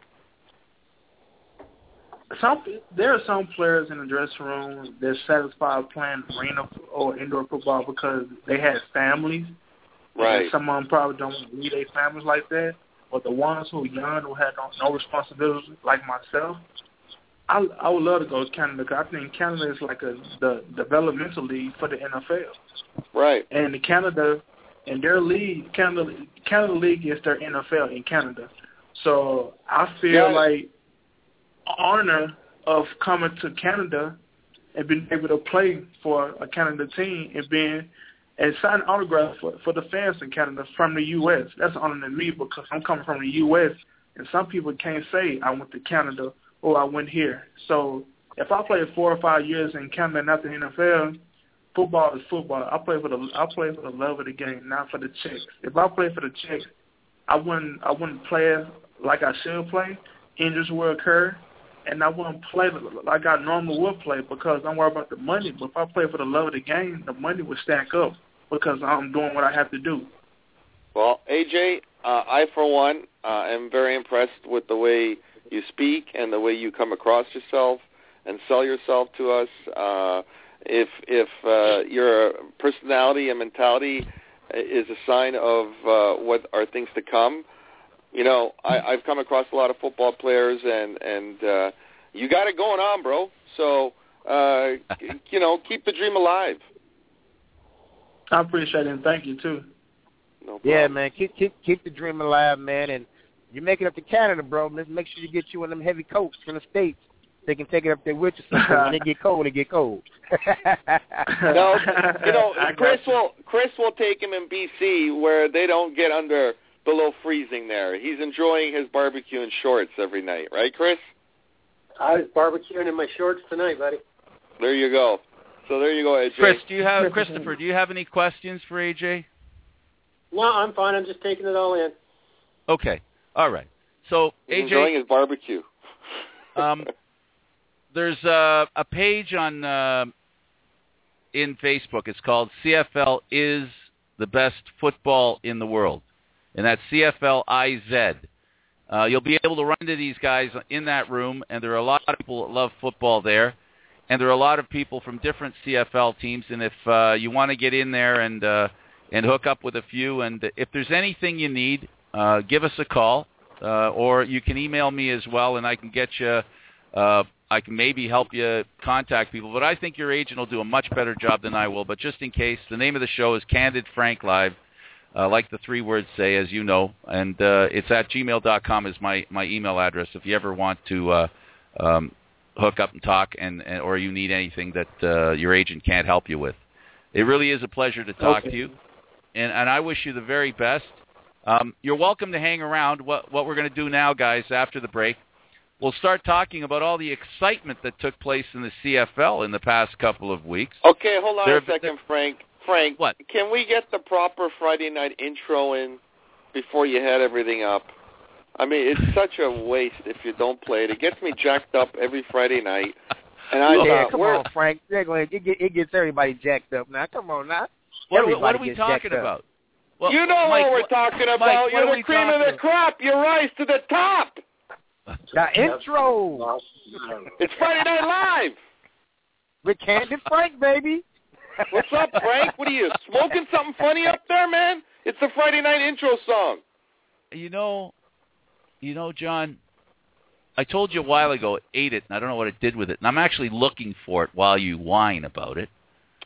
Some there are some players in the dressing room that satisfied playing arena or indoor football because they had families. Right. And some of them probably don't want to leave their families like that. But the ones who are young, who had no, no responsibilities, like myself, I, I would love to go to Canada because I think Canada is like a the developmental league for the N F L. Right. And the Canada, and their league, Canada, Canada League is their N F L in Canada. So I feel yeah. like honor of coming to Canada and being able to play for a Canada team and being and sign autographs for, for the fans in Canada from the U S. That's an honor to me because I'm coming from the U S and some people can't say I went to Canada or I went here. So if I played four or five years in Canada and not the N F L, football is football. I play for the I play for the love of the game, not for the checks. If I play for the checks, I wouldn't I wouldn't play like I should play. Injuries will occur. And I wouldn't play like I normally would play because I'm worried about the money. But if I play for the love of the game, the money would stack up because I'm doing what I have to do. Well, A J, uh, I, for one, uh, am very impressed with the way you speak and the way you come across yourself and sell yourself to us. Uh, if if uh, your personality and mentality is a sign of uh, what are things to come, you know, I, I've come across a lot of football players, and, and uh, you got it going on, bro. So, uh, you know, keep the dream alive. I appreciate it, and thank you, too. No problem. Yeah, man, keep keep keep the dream alive, man. And you make it up to Canada, bro. Let's make sure you get you one of them heavy coats from the States. They can take it up there with you. So when they get cold, they get cold. No, you know, Chris will Chris will take him in B C where they don't get under below freezing there. He's enjoying his barbecue in shorts every night, right, Chris? I was barbecuing in my shorts tonight, buddy. There you go. So there you go, A J. Chris, do you have Christopher? Do you have any questions for A J? No, I'm fine. I'm just taking it all in. Okay, all right. So He's A J, enjoying his barbecue. um, there's a, a page on uh, in Facebook. It's called C F L is the best football in the world. And that's C F L I Z. Uh, you'll be able to run into these guys in that room, and there are a lot of people that love football there, and there are a lot of people from different C F L teams. And if uh, you want to get in there and uh, and hook up with a few, and if there's anything you need, uh, give us a call, uh, or you can email me as well, and I can get you. Uh, I can maybe help you contact people, but I think your agent will do a much better job than I will. But just in case, the name of the show is Candid Frank Live. Uh, like the three words say, as you know, and uh, it's at gmail dot com is my, my email address if you ever want to uh, um, hook up and talk, and, and or you need anything that uh, your agent can't help you with. It really is a pleasure to talk okay. to you, and, and I wish you the very best. Um, you're welcome to hang around. What, what we're going to do now, guys, after the break, we'll start talking about all the excitement that took place in the C F L in the past couple of weeks. Okay, hold on there, a second, Frank. Frank, what? Can we get the proper Friday night intro in before you head everything up? I mean, it's such a waste if you don't play it. It gets me jacked up every Friday night. And I yeah, thought, come we're, on, Frank. It, get, it gets everybody jacked up now. Come on now. What, Everybody what are we gets talking jacked about? Up. Well, you know Mike, what we're what, talking about. Mike, You're the cream of the about? crop. You rise to the top. The intro. It's Friday Night Live. With Candid Frank, baby. What's up, Frank? What are you, smoking something funny up there, man? It's the Friday night intro song. You know, you know, John, I told you a while ago it ate it, and I don't know what it did with it. And I'm actually looking for it while you whine about it.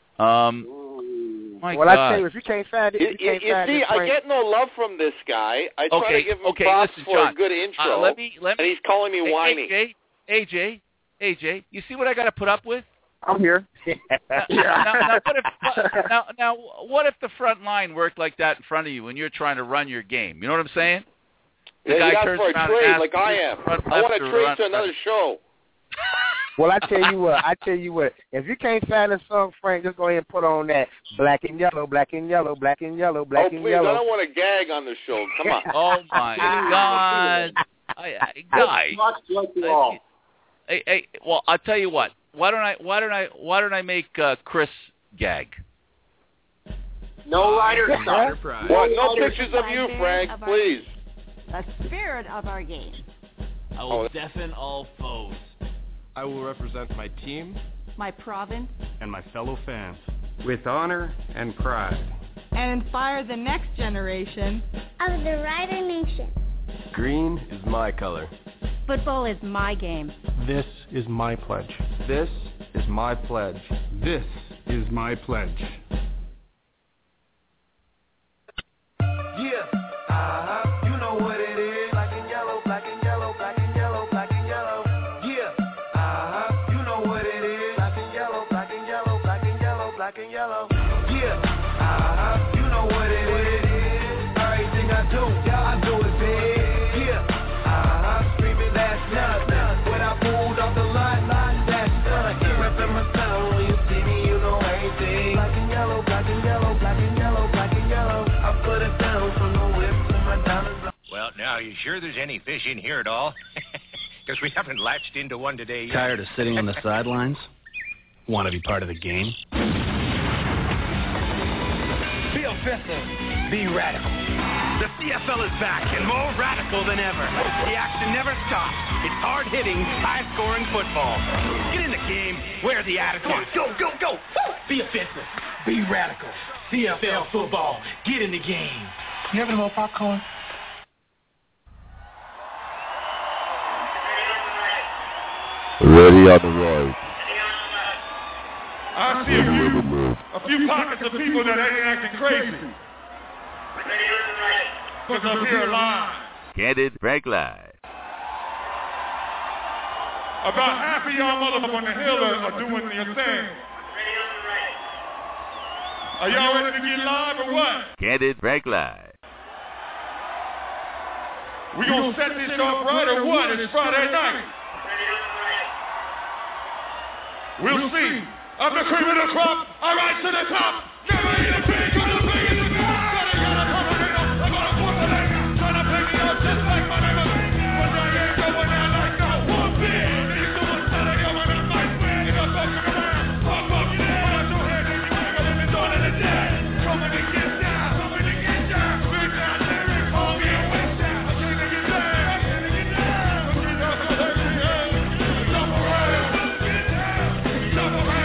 Um, my well, God. I tell you, if you can't find it, You, you, can't you find see, it, Frank. I get no love from this guy. I try okay, to give him okay, props listen, for John, a good intro, uh, let me, let me, and he's calling me hey, whiny. A J, A J, A J, you see what I got to put up with? I'm here. now, now, now, what if, now, now, what if the front line worked like that in front of you when you're trying to run your game? You know what I'm saying? The yeah, guy you asked turns for a around trade and asks like I am. I want to trade to another show. Well, I tell you what, I tell you what, if you can't find a song, Frank, just go ahead and put on that black and yellow, black and yellow, black and yellow, black oh, and please, yellow. I don't want to gag on the show. Come on. Oh, my God. I, I, guys. Much like you all. hey, hey, well, I'll tell you what. Why don't I? Why don't I? Why don't I make uh, Chris gag? No rider stop. What? No pictures of you, Frank, please. The spirit of our game. I will deafen all foes. I will represent my team, my province, and my fellow fans with honor and pride. And inspire the next generation of the Rider Nation. Green is my color. Football is my game. This is my pledge. This is my pledge. This is my pledge. Yeah, uh-huh, you know what it is. Black and yellow, black and yellow, black and yellow, black and yellow. Yeah, uh-huh, you know what it is. Black and yellow, black and yellow, black and yellow, black and yellow. Yeah, uh-huh, you know what it is. Everything I do, I do it big. Yeah, uh-huh, screaming that's nothing. When I pulled off the lot, that's nothing. Reppin' my town, when you see me, you know everything. Black and yellow, black and yellow, black and yellow, black and yellow. I put it down from the whip to my dollars. Well, now, are you sure there's any fish in here at all? Because we haven't latched into one today yet. Tired of sitting on the sidelines? Want to be part of the game? Be offensive. Be radical. The C F L is back and more radical than ever. The action never stops. It's hard-hitting, high-scoring football. Get in the game. Wear the attitude. Go, go, go. Be offensive. Be radical. C F L football. Get in the game. You having more popcorn? Ready on the road. I see a few, a few pockets of people that ain't acting crazy. Because I'm here live. Candid Frank Live. About half of y'all motherfuckers on the hill are, are doing your thing. Are y'all ready to get live or what? Candid Frank Live. We gonna set this up right or what? It's Friday night. We'll see. I'm the cream of the crop. I rise to the top. Never eat a pig. Gonna bring it to God. Gonna get a tornado. I'm gonna put the leg. Trying to pick me up just like my name is. But I ain't going down like no one big. These doing something going on my way. You're fucking around. Fuck up your head. Put your head in your wiggle in the dawn of the dead. Coming to get down. Coming to get down. Big down lyrics. Call me a witch down. I'm trying to get down. I'm trying to get down. I'm trying to get down. Jump around. Jump around.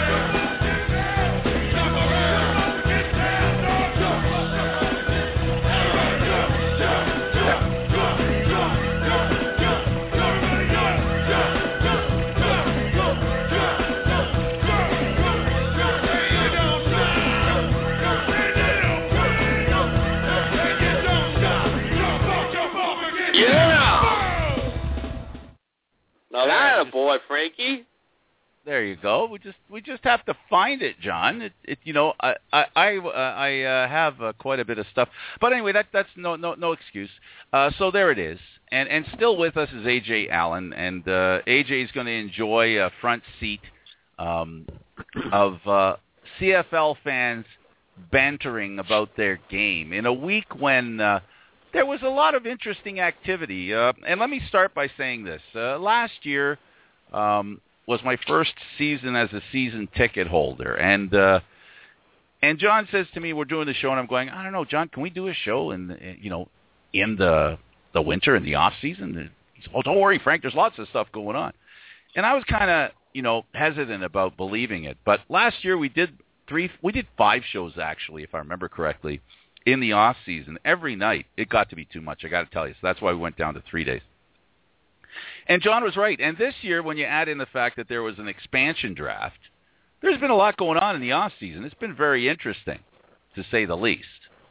Now that a boy, Frankie. There you go. We just we just have to find it, John. It, it you know I I I, uh, I uh, have uh, quite a bit of stuff, but anyway, that that's no no no excuse. Uh, so there it is, and and still with us is A J Allen, and uh, A J is going to enjoy a front seat um, of uh, C F L fans bantering about their game in a week when uh, there was a lot of interesting activity. Uh, and let me start by saying this: uh, last year. Um, was my first season as a season ticket holder. And uh, and John says to me, we're doing the show, and I'm going, I don't know, John, can we do a show in, you know, in the the winter, in the off-season? He said, oh, don't worry, Frank, there's lots of stuff going on. And I was kind of, you know, hesitant about believing it. But last year we did three, we did five shows, actually, if I remember correctly, in the off-season. Every night, it got to be too much, I got to tell you. So that's why we went down to three days. And John was right. And this year, when you add in the fact that there was an expansion draft, there's been a lot going on in the off-season. It's been very interesting, to say the least.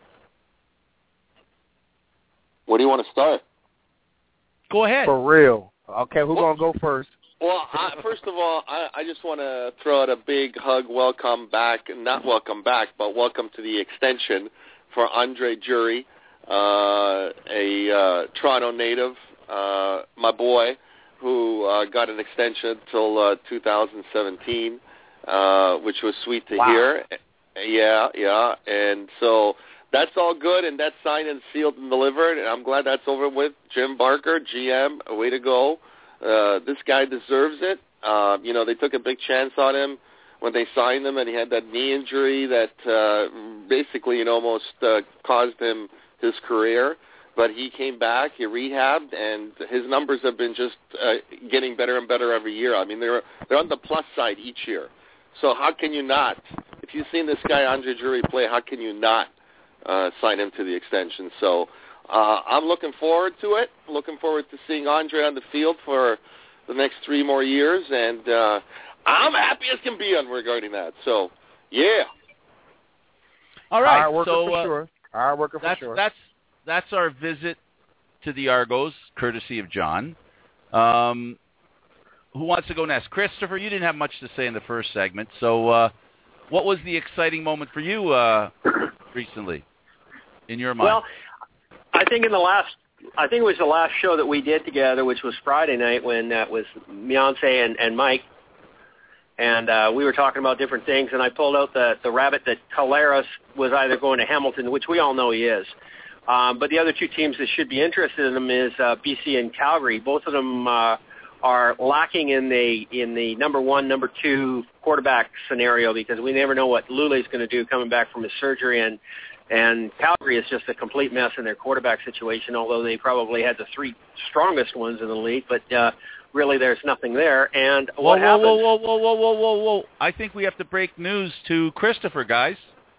Where do you want to start? Go ahead. For real. Okay, who's going to go first? Well, I, first of all, I, I just want to throw out a big hug, welcome back, not welcome back, but welcome to the extension for Andre Jury, uh, a uh, Toronto native. Uh, my boy, who uh, got an extension till uh, two thousand seventeen, uh, which was sweet to wow. hear. Yeah, yeah, and so that's all good, and that's signed and sealed and delivered, and I'm glad that's over with. Jim Barker, G M, way to go. Uh, this guy deserves it. Uh, you know, they took a big chance on him when they signed him, and he had that knee injury that uh, basically, you know, almost uh, caused him his career. But he came back, he rehabbed, and his numbers have been just uh, getting better and better every year. I mean, they're they're on the plus side each year. So how can you not? If you've seen this guy Andre Drury play, how can you not uh, sign him to the extension? So uh, I'm looking forward to it. Looking forward to seeing Andre on the field for the next three more years, and uh, I'm happy as can be on regarding that. So yeah. All right. Hard worker so for uh, sure. Hard worker for that's, sure. That's that's our visit to the Argos, courtesy of John. Um, who wants to go next? Christopher, you didn't have much to say in the first segment, so uh, what was the exciting moment for you uh, recently, in your mind? Well, I think in the last, I think it was the last show that we did together, which was Friday night when that was Beyonce and, and Mike, and uh, we were talking about different things, and I pulled out the, the rabbit that Caleras was either going to Hamilton, which we all know he is. Um, but the other two teams that should be interested in him is uh, B C and Calgary. Both of them uh, are lacking in the in the number one, number two quarterback scenario because we never know what Lule's going to do coming back from his surgery, and and Calgary is just a complete mess in their quarterback situation. Although they probably had the three strongest ones in the league, but uh, really there's nothing there. And whoa, what whoa, happens? Whoa, whoa, whoa, whoa, whoa, whoa, whoa! I think we have to break news to Christopher, guys.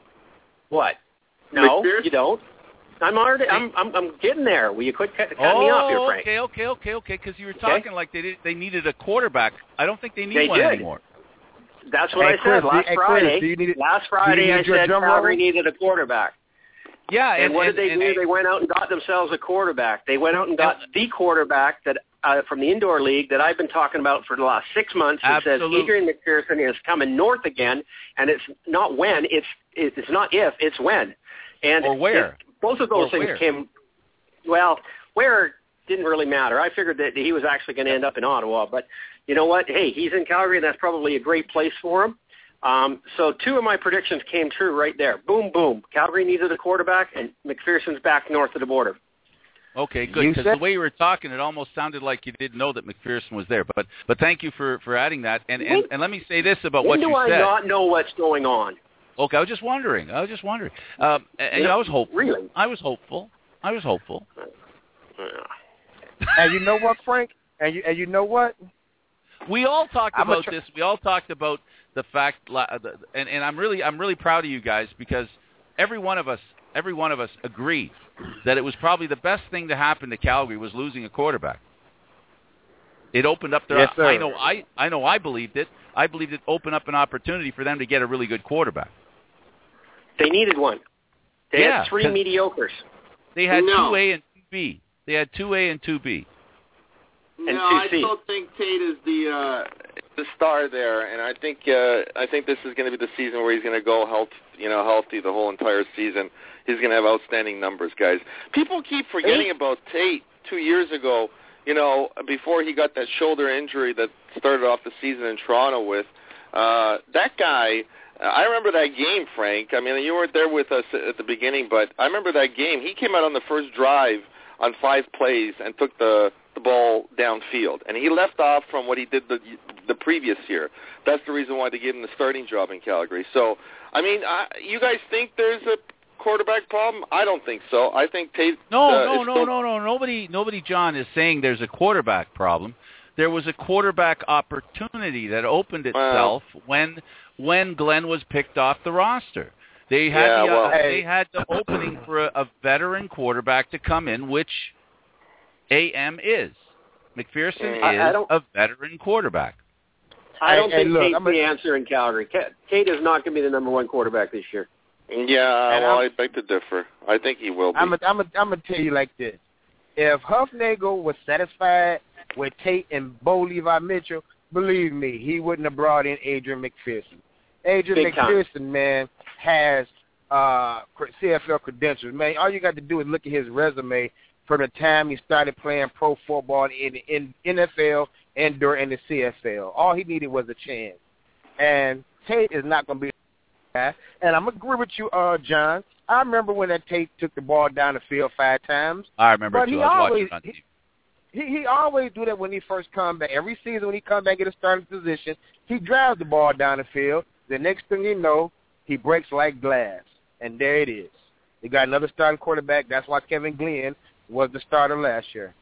What? No, you don't. I'm already. I'm. I'm. I'm getting there. Will you quit cut, cutting oh, me off here, Frank? okay, okay, okay, okay. Because you were talking like they did, they needed a quarterback. I don't think they need They one did. anymore. That's what Hey, I Chris, said last hey, Chris, Friday. do you need it- last do you Friday, need I your said drum Calgary roll? needed a quarterback. Yeah, And, and what and, did they and, do? and, They went out and got themselves a quarterback. They went out and got the quarterback that uh, from the indoor league that I've been talking about for the last six months. That says Absolutely. Adrian McPherson is coming north again, and it's not when, it's it's not if, it's when. And Or where. it- both of those Or things where. came. Well, where didn't really matter. I figured that he was actually going to end up in Ottawa, but you know what? Hey, he's in Calgary, and that's probably a great place for him. Um, so two of my predictions came true right there. Boom, boom. Calgary needed a quarterback, and McPherson's back north of the border. Okay, good. You Because said- the way you were talking, it almost sounded like you didn't know that McPherson was there. But but thank you for, for adding that. And, and and let me say this about When what do you I said. not know what's going on? Okay, I was just wondering. I was just wondering. Um, and, you know, I was hopeful. Really? I was hopeful. I was hopeful. And you know what, Frank? And you and you know what? We all talked I'm a about tr- this. We all talked about the fact, la- the- and, and I'm really, I'm really proud of you guys because every one of us, every one of us agreed that it was probably the best thing to happen to Calgary was losing a quarterback. It opened up their. Yes, sir. I know, I, I know, I believed it. I believed it opened up an opportunity for them to get a really good quarterback. They needed one. They Yeah, had three 'cause- mediocres. They had No. two A and two B. They had two A and two B. And no, two I C. still think Tate is the uh, the star there, and I think uh, I think this is going to be the season where he's going to go health, you know, healthy the whole entire season. He's going to have outstanding numbers, guys. People keep forgetting about Tate two years ago. You know, before he got that shoulder injury that started off the season in Toronto with uh, that guy. I remember that game, Frank. I mean, you weren't there with us at the beginning, but I remember that game. He came out on the first drive on five plays and took the the ball downfield, and he left off from what he did the the previous year. That's the reason why they gave him the starting job in Calgary. So, I mean, I, you guys think there's a quarterback problem? I don't think so. I think Tate. No, uh, no, is no, still... no, no. Nobody, nobody, John, is saying there's a quarterback problem. There was a quarterback opportunity that opened itself Wow. when when Glenn was picked off the roster. They had Yeah, the, uh, well, they had the opening for a, a veteran quarterback to come in, which A M is. McPherson I- I is don't- a veteran quarterback. I don't Hey, hey, think look, Tate's I'm a- the answer in Calgary. Ca- Tate is not going to be the number one quarterback this year. Yeah, And well, I'm- I beg to differ. I think he will be. I'm gonna I'm a, I'm tell you like this: if Huffnagel was satisfied with Tate and Bo Levi Mitchell, believe me, he wouldn't have brought in Adrian McPherson. Adrian Big time. McPherson, man, has uh, C F L credentials. Man, all you got to do is look at his resume from the time he started playing pro football in the in N F L and during the C F L. All he needed was a chance. And Tate is not going to be that guy. And I'm agree with you, uh, John. I remember when that Tate took the ball down the field five times. I remember But too. he I was always watching on T V. he he always do that when he first come back. Every season when he come back in a starting position, he drives the ball down the field. The next thing you know, he breaks like glass, and there it is. They got another starting quarterback. That's why Kevin Glenn was the starter last year.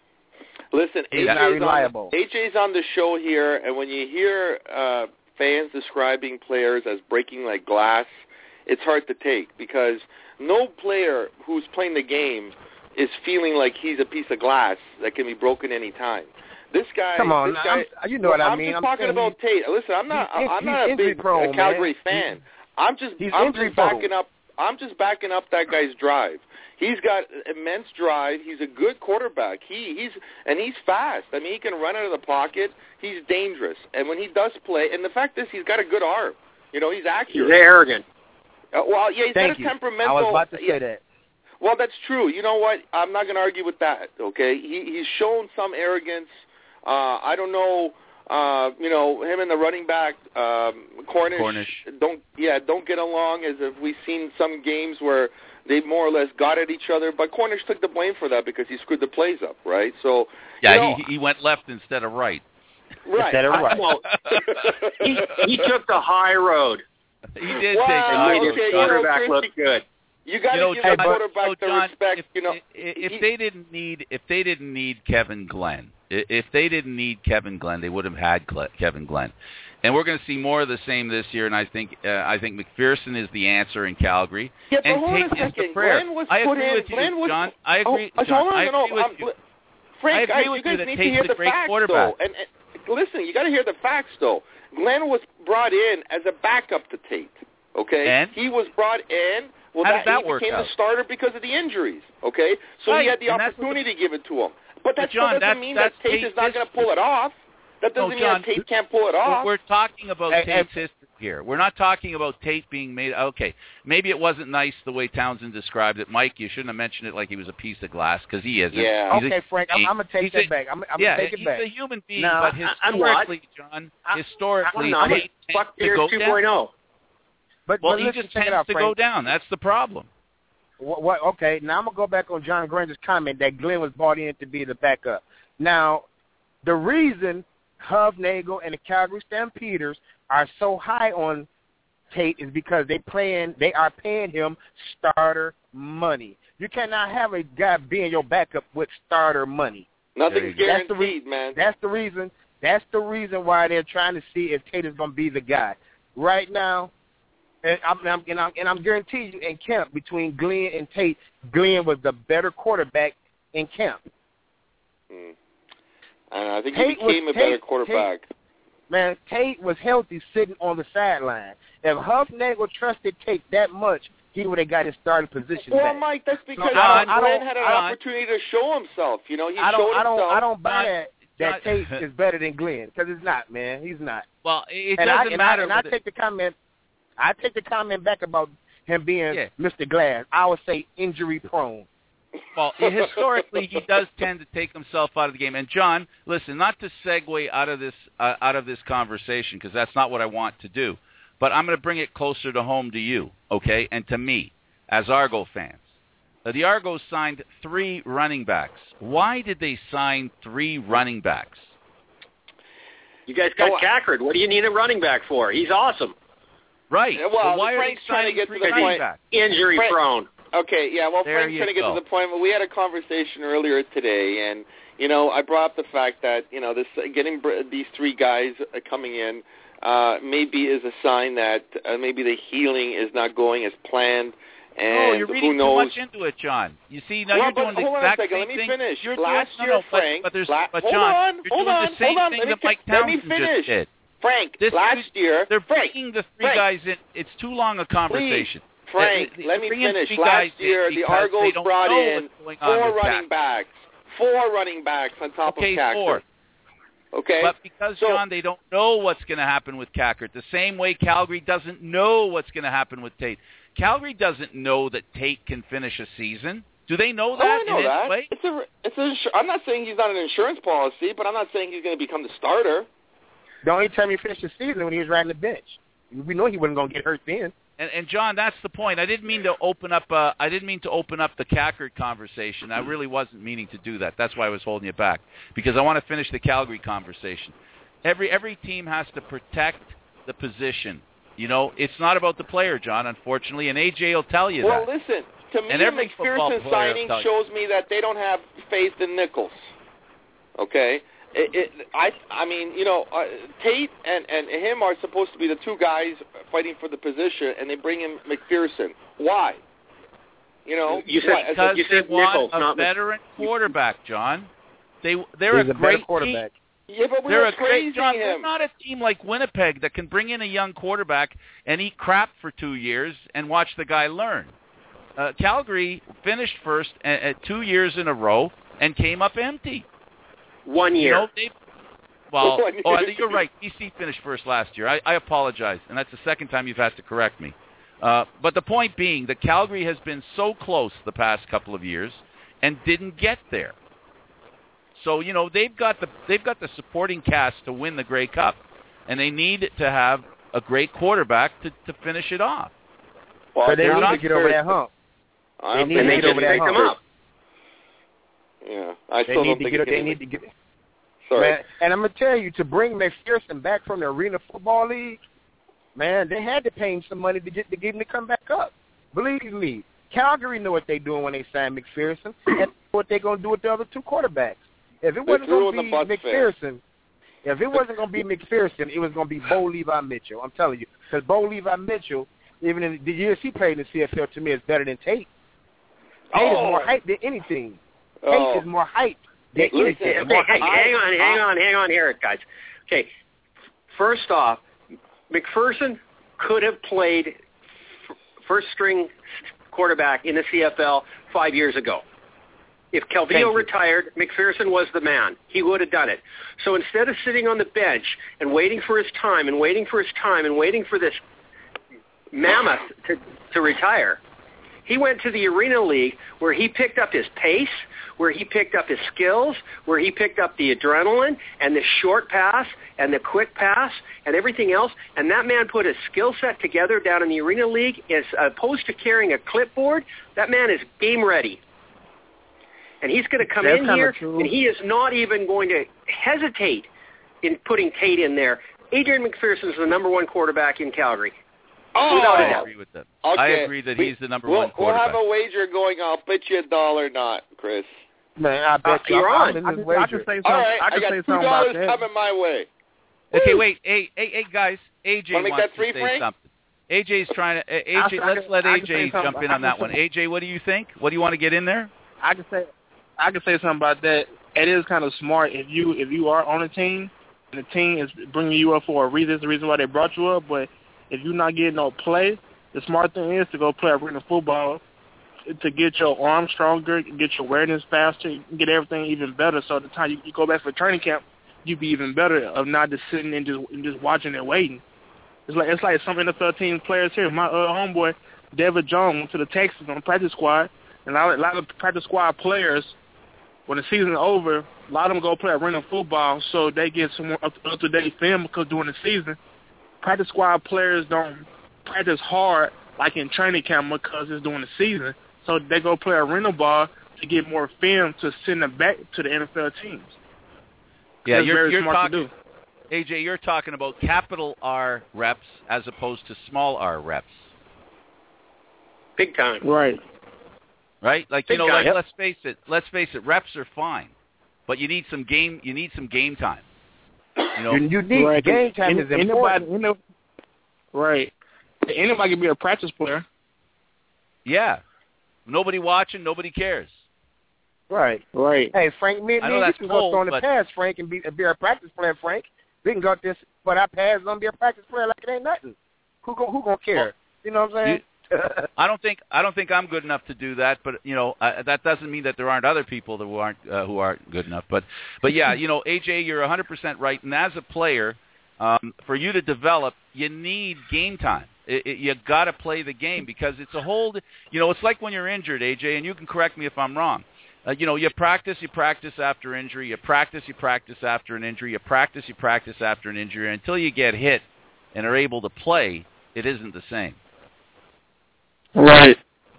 Listen, He's A J's not reliable. On, A J's on the show here, and when you hear uh, fans describing players as breaking like glass, it's hard to take because no player who's playing the game is feeling like he's a piece of glass that can be broken any time. This guy, Come on, this guy, I'm, you know what I I'm mean. just I'm talking about Tate. Listen, I'm not. he's, I'm he's not a big prone, uh, Calgary man. fan. I'm just. He's I'm injury just backing prone. up. I'm just backing up that guy's drive. He's got immense drive. He's a good quarterback. He he's and he's fast. I mean, he can run out of the pocket. He's dangerous. And when he does play, and the fact is, he's got a good arm. You know, he's accurate. He's arrogant. Uh, well, yeah, he's Thank got a you. temperamental. I was about to say yeah, that. Well, that's true. You know what? I'm not going to argue with that. Okay, he he's shown some arrogance. Uh, I don't know. Uh, you know, him and the running back um, Cornish, Cornish don't yeah don't get along, as if we've seen some games where they more or less got at each other. But Cornish took the blame for that because he screwed the plays up, right? So yeah, you know, he he went left instead of right. Right. Instead of right. Well, he, he took the high road. He did well, take the high and made road. his okay, quarterback you know, look good. You got to You know, give John, the quarterback so the John, respect. If, you know, if he, they didn't need if they didn't need Kevin Glenn, if they didn't need Kevin Glenn, they would have had Kevin Glenn. And we're going to see more of the same this year. And I think uh, I think McPherson is the answer in Calgary. Yeah, but and hold on Tate a is the second. prayer. Glenn was I put agree in. with you, Glenn was, John. I agree, oh, John. Hold on, I no, agree with um, you. Frank, I agree I, with you guys you that need Tate's to hear a the great facts, quarterback. though. And, and listen, you got to hear the facts, though. Glenn was brought in as a backup to Tate. Okay, and he was brought in. Well, How that, did that he work became out? the starter because of the injuries. Okay, so right. he had the and opportunity to give it to him. But that but John, still doesn't that's, mean that's that Tate Tate's is not going to history. pull it off. That doesn't no, mean John, that Tate can't pull it off. We're talking about Hey, Tate's hey. history here. We're not talking about Tate being made. Okay, maybe it wasn't nice the way Townsend described it. Mike, you shouldn't have mentioned it like he was a piece of glass because he isn't. Yeah. He's Okay, a, Frank, I'm, I'm going to take he's that a, back. I'm, I'm yeah, going to take he's it back. a human being, No, but I- I'm not. historically, John, I- historically, I'm not. Tate Fuck tends to Bears go two down. point oh. But, Well, but he listen, just check tends it out, to Frank. go down. That's the problem. What, what, okay, now I'm going to go back on John Granger's comment that Glenn was brought in to be the backup. Now, the reason Huff Nagel and the Calgary Stampeders are so high on Tate is because they playing, they are paying him starter money. You cannot have a guy being your backup with starter money. Nothing's That's the guaranteed, re- man. That's the reason. That's the reason why they're trying to see if Tate is going to be the guy. Right now, and I'm, and I'm, and I'm, and I'm guaranteeing you in camp between Glenn and Tate, Glenn was the better quarterback in camp. Mm. And I think Tate he became was, a better Tate, quarterback. Tate, man, Tate was healthy sitting on the sideline. If Huff Nagel trusted Tate that much, he would have got his starting position Well, back. Mike, that's because So I don't- I Glenn don't- had an I don't- opportunity to show himself. You know, he I don't, showed I don't, himself. I don't buy that that Not- Tate is better than Glenn because it's not, man. He's not. Well, it and doesn't I, and matter. I, and I whether- take the comment. I take the comment back about him being Yeah. Mister Glass. I would say injury prone. Well, historically, he does tend to take himself out of the game. And John, listen, not to segue out of this uh, out of this conversation because that's not what I want to do. But I'm going to bring it closer to home to you, okay, and to me as Argo fans. Uh, the Argos signed three running backs. Why did they sign three running backs? You guys got Oh, Cackard. What do you need a running back for? He's awesome. Right. Yeah, well, so why Frank's are they trying to signing get to three the running point. backs? Injury Frank- prone. Okay, yeah, well, There Frank's you trying to get go. to the point, but we had a conversation earlier today, and, you know, I brought up the fact that, you know, this getting br- these three guys uh, coming in uh, maybe is a sign that uh, maybe the healing is not going as planned, and oh, you're who reading knows. too much into it, John. You see, now Well, you're but doing the hold on a exact second, same let me thing. finish. You're Last doing, year, no, no, but, Frank, but, there's, la- but hold John, on, you're hold doing on, the same hold on. thing Let me that Mike fi- let me Townsend finish. just did. Frank, This last is, year, they're Frank, bringing the three Frank, guys in. It's too long a conversation. Please, Frank, They- they- let me bring in finish. three Last guys in year, the because Argos they don't brought know in what's going on four with running Cackard. backs, four running backs on top Okay, of Cackard. four. Okay, But because, so, John, they don't know what's going to happen with Cackard, the same way Calgary doesn't know what's going to happen with Tate. Calgary doesn't know that Tate can finish a season. Do they know that oh, I know in that. any way? It's a, it's a, I'm not saying he's not an insurance policy, but I'm not saying he's going to become the starter. The only time he finished the season when he was riding the bench. We know he wasn't going to get hurt then. And, and John, that's the point. I didn't mean to open up. Uh, I didn't mean to open up the Cackert conversation. I really wasn't meaning to do that. That's why I was holding you back, because I want to finish the Calgary conversation. Every every team has to protect the position. You know, it's not about the player, John. Unfortunately, and A J will tell you well, that. Well, listen. To me, and the every McPherson signing shows me that they don't have faith in Nichols. Okay. It, it, I, I mean, you know, uh, Tate and, and him are supposed to be the two guys fighting for the position, and they bring in McPherson. Why? You know, you said, why? Because you they said want Nichols, a not veteran quarterback, John. They they're He's a a great better quarterback. team. Yeah, but we they're were a great John. him. They're not a team like Winnipeg that can bring in a young quarterback and eat crap for two years and watch the guy learn. Uh, Calgary finished first at, at two years in a row and came up empty. One year. You know, they, well, oh, you're right. B C finished first last year. I, I apologize, and that's the second time you've had to correct me. Uh, but the point being that Calgary has been so close the past couple of years and didn't get there. So you know they've got the they've got the supporting cast to win the Grey Cup, and they need to have a great quarterback to, to finish it off. Well, but they need to get over that hump. I they need to get over that hump. Yeah, I they still need don't to think get. it They can need to get. Sorry. Man, and I'm gonna tell you, to bring McPherson back from the Arena Football League, man, they had to pay him some money to get to get him to come back up. Believe me, Calgary know what they're doing when they sign McPherson, and what they're gonna do with the other two quarterbacks. If it wasn't going to be McPherson, if it wasn't going to be McPherson, it was going to be Bo Levi Mitchell. I'm telling you, because Bo Levi Mitchell, even in the years he played in the C F L, to me is better than Tate. Tate oh. is more hype than anything. Oh. Tate is more hype than Listen, anything. okay, More hang, hype. hang on, hang on, hang on here, guys. Okay, first off, McPherson could have played f- first-string quarterback in the C F L five years ago. If Calvillo retired, McPherson was the man. He would have done it. So instead of sitting on the bench and waiting for his time and waiting for his time and waiting for this mammoth to, to retire, he went to the Arena League where he picked up his pace, where he picked up his skills, where he picked up the adrenaline and the short pass and the quick pass and everything else. And that man put his skill set together down in the Arena League as opposed to carrying a clipboard. That man is game ready. And he's going to come That's in here, here, and he is not even going to hesitate in putting Tate in there. Adrian McPherson is the number one quarterback in Calgary. Oh, Without a I doubt. agree with that. Okay. I agree that we, he's the number we'll, one quarterback. We'll have a wager going. I'll bet you a dollar not, Chris. Man, I bet uh, you you're I'm on. in I this can, wager. I can say something. All right, I can I got say two something about dollars that. coming my way. Okay, wait, hey, hey, hey, guys. A J Wanna make wants that free, to say Frank? something. A J's trying to. A J, I- I let's can- let I A can J say jump something. in I on that can one. say- A J, what do you think? What do you want to get in there? I can say, I can say something about that. It is kind of smart if you if you are on a team and the team is bringing you up for a reason. It's the reason why they brought you up. But if you're not getting no play, the smart thing is to go play arena football to get your arm stronger, get your awareness faster, get everything even better. So the time you, you go back for training camp, you be even better of not just sitting and just and just watching and waiting. It's like it's like some N F L team players here. My uh, homeboy David Jones went to the Texans on the practice squad, and a lot, a lot of practice squad players, when the season's over, a lot of them go play arena football so they get some more up, up to date film, because during the season, practice squad players don't practice hard like in training camp because it's during the season. So they go play arena ball to get more film to send them back to the N F L teams. Yeah, That's you're, very you're smart talking, to do. A J, you're talking about capital R reps as opposed to small R reps. Big time. Right. Right? Like, Big you know, time. let, let's face it. Let's face it. Reps are fine, but you need some game. You need some game time. You know, You, you need Right. game time Any- is important. Anybody, any- right. Anybody can be a practice player. yeah. Nobody watching. Nobody cares. Right. Right. Hey, Frank, me, I me know and you that's can cold, go on the but- pass, Frank, and be, be a practice player, Frank. We can go this, but our pass gonna be a practice player like it ain't nothing. Who gon' who gonna care? You know what I'm saying? I don't think I don't think I'm good enough to do that, but you know uh, that doesn't mean that there aren't other people that who aren't uh, who aren't good enough. But but yeah, you know, A J, you're one hundred percent right. And as a player, um, for you to develop, you need game time. It, it, you got to play the game because it's a whole. You know, it's like when you're injured, A J, and you can correct me if I'm wrong. Uh, you know, you practice, you practice after injury, you practice, you practice after an injury, you practice, you practice after an injury until you get hit and are able to play. It isn't the same. Right.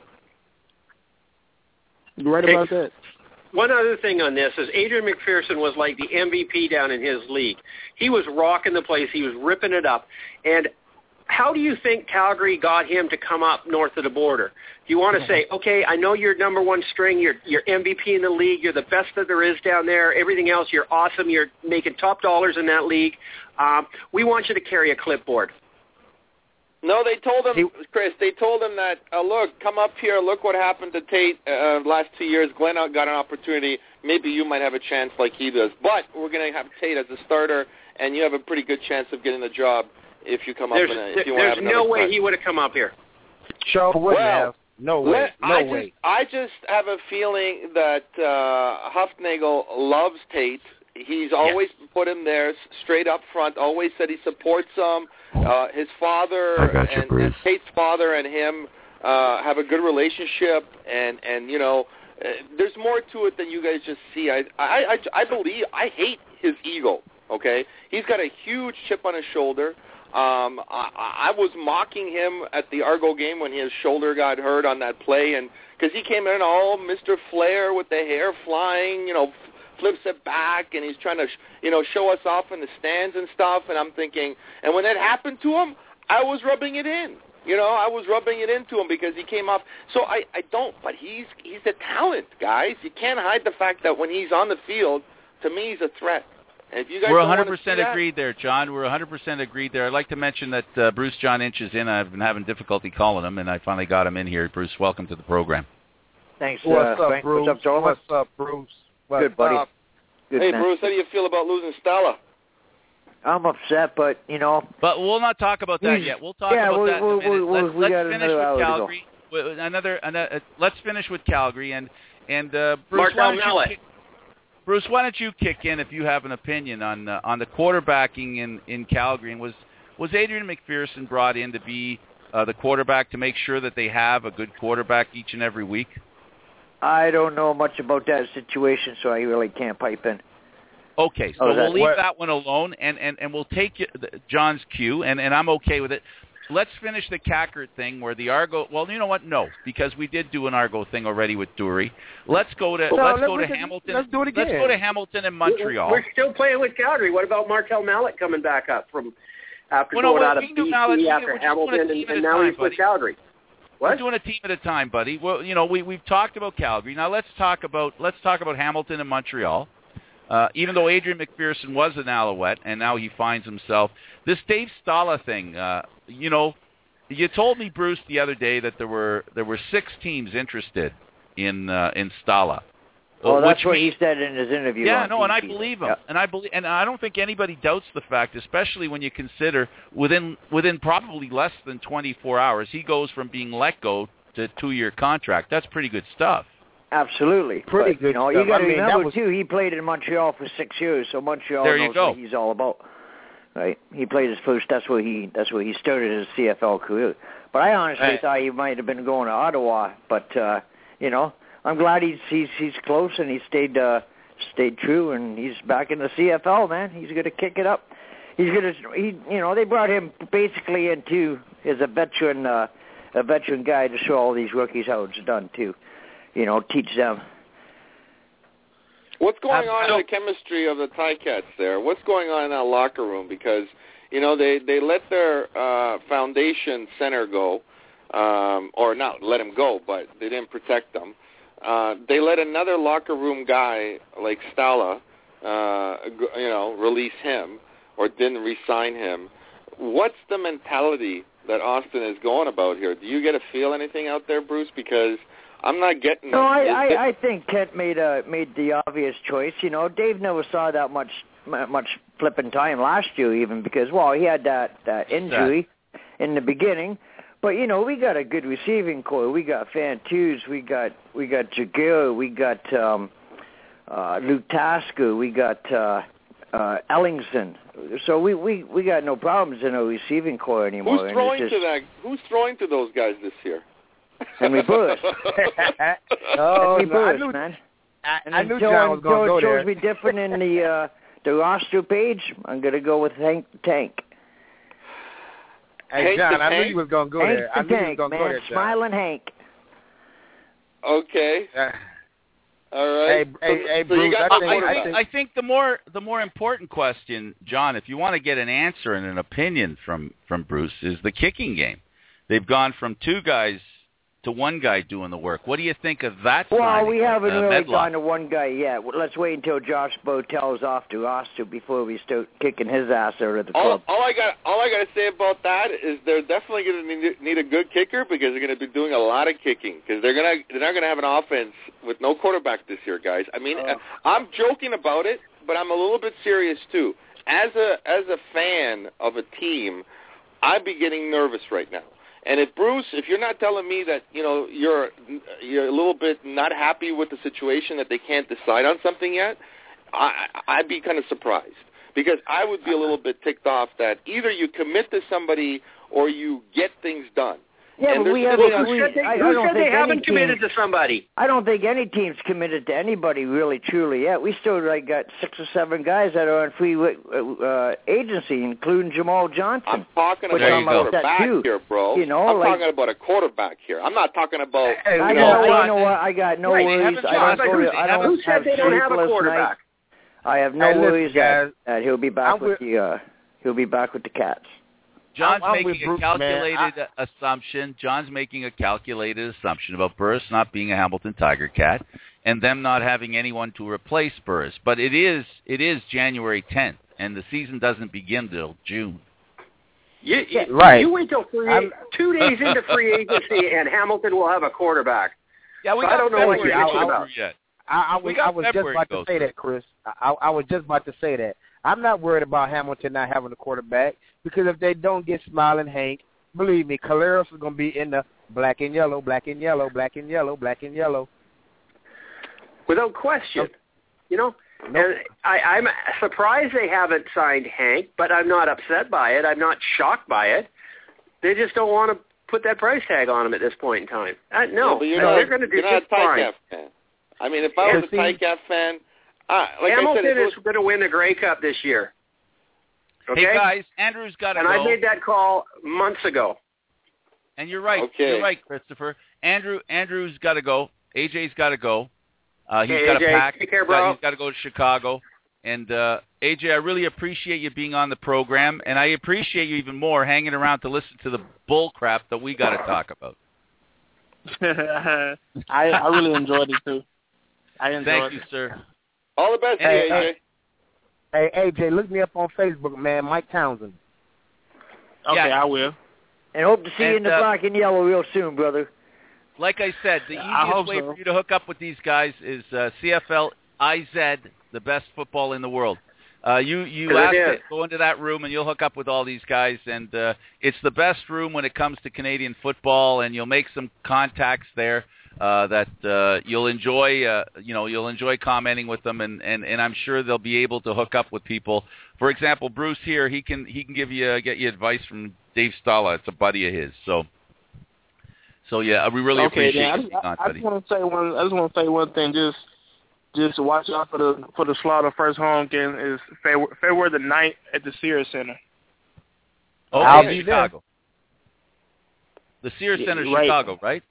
You're right Hey, about that. One other thing on this is Adrian McPherson was like the M V P down in his league. He was rocking the place. He was ripping it up. And how do you think Calgary got him to come up north of the border? Do you want to say, okay, I know you're number one string, you're, you're M V P in the league, you're the best that there is down there, everything else, you're awesome, you're making top dollars in that league. Um, we want you to carry a clipboard. No, they told him, Chris, they told him that, uh, look, come up here, look what happened to Tate uh, last two years. Glenn got an opportunity. Maybe you might have a chance like he does. But we're going to have Tate as a starter, and you have a pretty good chance of getting the job if you come There's, up in a, if you want to there's have another no way try. he would have come up here. Sure wouldn't Well, have. No way. Let, No I way. Just, I just have a feeling that uh, Huffnagel loves Tate. He's always yes. put him there s- straight up front, always said he supports him. Uh, his father I got you, and, Bruce. and Tate's father and him uh, have a good relationship, and, and you know, uh, there's more to it than you guys just see. I, I, I, I believe, I hate his ego, okay? He's got a huge chip on his shoulder. Um, I, I was mocking him at the Argo game when his shoulder got hurt on that play, and because he came in all Mister Flair with the hair flying, you know, flips it back, and he's trying to, you know, show us off in the stands and stuff, and I'm thinking, and when that happened to him, I was rubbing it in. You know, I was rubbing it into him because he came off. So I, I don't, but he's he's a talent, guys. You can't hide the fact that when he's on the field, to me, he's a threat. And if you guys We're don't one hundred wanna percent see that- agreed there, John. We're one hundred percent agreed there. I'd like to mention that uh, Bruce John Inch is in. I've been having difficulty calling him, and I finally got him in here. Bruce, welcome to the program. Thanks, What's uh, up, Frank. Bruce? What's up, Joel? What's up, Bruce? What's Good, buddy. up? Good, Hey, man. Bruce, how do you feel about losing Stella? I'm upset, but, you know. But we'll not talk about that yet. We'll talk Yeah, about we- that in a we- minute. we- let's we let's got finish another with hour to go. Calgary. With another, another, uh, let's finish with Calgary. And, and uh, Bruce, Martel why don't you Mallet. kick, Bruce, why don't you kick in if you have an opinion on uh, on the quarterbacking in, in Calgary? And was, was Adrian McPherson brought in to be uh, the quarterback to make sure that they have a good quarterback each and every week? I don't know much about that situation, so I really can't pipe in. Okay, so Oh, that- we'll leave what- that one alone, and, and, and we'll take you- the- John's cue, and, and I'm okay with it. Let's finish the Cackert thing where the Argo. Well, you know what? No, because we did do an Argo thing already with Dury. Let's go to No, let's let- go to let's- Hamilton. let's do it again. Let's go to Hamilton and Montreal. We're still playing with Calgary. What about Martel Mallet coming back up from after Well, no, going well, out of we can do B C Mallet. We- after we're just doing a Hamilton, and, team at and a now time, he's with buddy. Calgary? We're What? doing a team at a time, buddy. Well, you know, we we've talked about Calgary. Now let's talk about let's talk about Hamilton and Montreal. Uh, even though Adrian McPherson was an Alouette, and now he finds himself this Dave Stala thing. Uh, you know, you told me, Bruce, the other day that there were there were six teams interested in uh, in Stala. Well, Uh, that's which what means- he said in his interview. Yeah, on no, and I T V. believe him, Yeah. and I believe, and I don't think anybody doubts the fact, especially when you consider within within probably less than twenty-four hours, he goes from being let go to a two-year contract. That's pretty good stuff. Absolutely. Pretty but, good You know, stuff. you got to I mean, that remember was- too. He played in Montreal for six years, so Montreal There you knows go. what he's all about. Right? He played his first. That's where he. That's where he started his C F L career. But I honestly Right. thought he might have been going to Ottawa. But uh, you know, I'm glad he's he's he's close and he stayed uh, stayed true and he's back in the C F L. Man, he's going to kick it up. He's going to. He you know they brought him basically into as a veteran uh, a veteran guy to show all these rookies how it's done too. You know, teach them. What's going on in the chemistry of the Ticats there? What's going on in that locker room? Because, you know, they, they let their uh, foundation center go, um, or not let him go, but they didn't protect them. Uh, they let another locker room guy like Stala, uh, g- you know, release him or didn't re-sign him. What's the mentality that Austin is going about here? Do you get to feel anything out there, Bruce? Because I'm not getting. No, I, is I, it- I think Kent made a made the obvious choice. You know, Dave never saw that much much flipping time last year, even because well, he had that that injury in the beginning. But you know, we got a good receiving core. We got Fantus, we got we got Jaguar, we got um, uh, Luke Tasker, we got uh, uh, Ellingson. So we, we, we got no problems in our receiving core anymore. Who's and throwing it's to just that? Who's throwing to those guys this year? Henry Burris. Oh, Henry no, I Burris, knew, man. I, And I knew until, John was going to until go it there. shows me different in the uh, the roster page, I'm going to go with Hank Tank. Hey, Hank John, the I knew Tank? you was gonna go Hank there. the I knew you was Tank, gonna man. go there, John. Smiling Hank. Okay. Uh, All Hey, right. hey, so, hey, so you Bruce, got I the think- I quarterback. think I think the more the more important question, John, if you want to get an answer and an opinion from from Bruce, is the kicking game. They've gone from two guys to one guy doing the work. What do you think of that? Well, signing, we haven't uh, really Medlock? gone to one guy yet. Well, let's wait until Josh Botel's off to Austin before we start kicking his ass out of the All, club. all I got, all I got to say about that is they're definitely going to need, need a good kicker because they're going to be doing a lot of kicking because they're going to they're not going to have an offense with no quarterback this year, guys. I mean, Uh. I'm joking about it, but I'm a little bit serious too. As a as a fan of a team, I'd be getting nervous right now. And if Bruce, if you're not telling me that you know you're you're a little bit not happy with the situation that they can't decide on something yet, I, I'd be kind of surprised because I would be a little bit ticked off that either you commit to somebody or you get things done. Yeah, And but we there's haven't. still- We, Who said they, I, who I don't said they think haven't any committed team, to somebody? I don't think any team's committed to anybody really, truly yet. We still like got six or seven guys that are on free uh, agency, including Jamal Johnson. I'm talking Which about I'm a upset quarterback too. here, bro. You know, I'm like- talking about a quarterback here. I'm not talking about. I you got, know, you know what? I got no Right, worries. haven't I don't, Josh- go to, I don't Who said have they don't have a sleepless quarterback? nights. I have no Hey, listen, worries that, guys. that he'll be back I'm with with- the uh, he'll be back with the Cats. John's I'm- I'm with making a Bruce, man. calculated assumption. John's making a calculated assumption about Burris not being a Hamilton Tiger Cat and them not having anyone to replace Burris. But it is it is January tenth, and the season doesn't begin till June. You, you, Right. you wait till free, I'm- two days into free agency, and Hamilton will have a quarterback. Yeah, we So got I don't know what February you're to bitching go about. through yet. I, I We was, got I was just February about to to go say through. that, Chris. I, I was just about to say that. I'm not worried about Hamilton not having a quarterback because if they don't get Smiling Hank, believe me, Caleros is going to be in the black and yellow, black and yellow, black and yellow, black and yellow. Without question. Nope. You know? Nope. And I, I'm surprised they haven't signed Hank, but I'm not upset by it. I'm not shocked by it. They just don't want to put that price tag on him at this point in time. Uh, no, Yeah, but you're they're not, going to do you're not just a fine. Ticaf fan. I mean, if I was Yeah, a see- Ticaf fan, uh, like Hamilton I said, it is was, going to win the Grey Cup this year. Okay? Hey guys, Andrew's got to and go. I made that call months ago. And you're right. Okay. You're right, Christopher. Andrew Andrew's got to go. A J's got to go. Uh, he's Okay, got A J, to pack. take care, He's got- bro. He's got to go to Chicago. And uh, A J, I really appreciate you being on the program, and I appreciate you even more hanging around to listen to the bull crap that we got to talk about. I I really enjoyed it too. I enjoyed Thank it. you, sir. all the best to Hey, you, A J. Hey, A J, look me up on Facebook, man. Mike Townsend. Okay, Yeah. I will. And hope to see you in And, the uh, black and yellow real soon, brother. Like I said, the I easiest hope way so. for you to hook up with these guys is uh, C F L I Z, the best football in the world. Uh, you you Good ask idea. it, go into that room and you'll hook up with all these guys, and uh, it's the best room when it comes to Canadian football, and you'll make some contacts there uh, that uh, you'll enjoy. Uh, you know, you'll enjoy commenting with them, and, and, and I'm sure they'll be able to hook up with people. For example, Bruce here, he can he can give you uh, get you advice from Dave Stala. It's a buddy of his, so. So yeah, we really okay, appreciate then. you I, being I, on, I buddy. just want to say one. I just want to say one thing. Just, just watch out for the for the slaughter. First home game is February, February the ninth at the Sears Center. Oh, I'll in be there. Chicago. The Sears Yeah, Center, right. Chicago, right?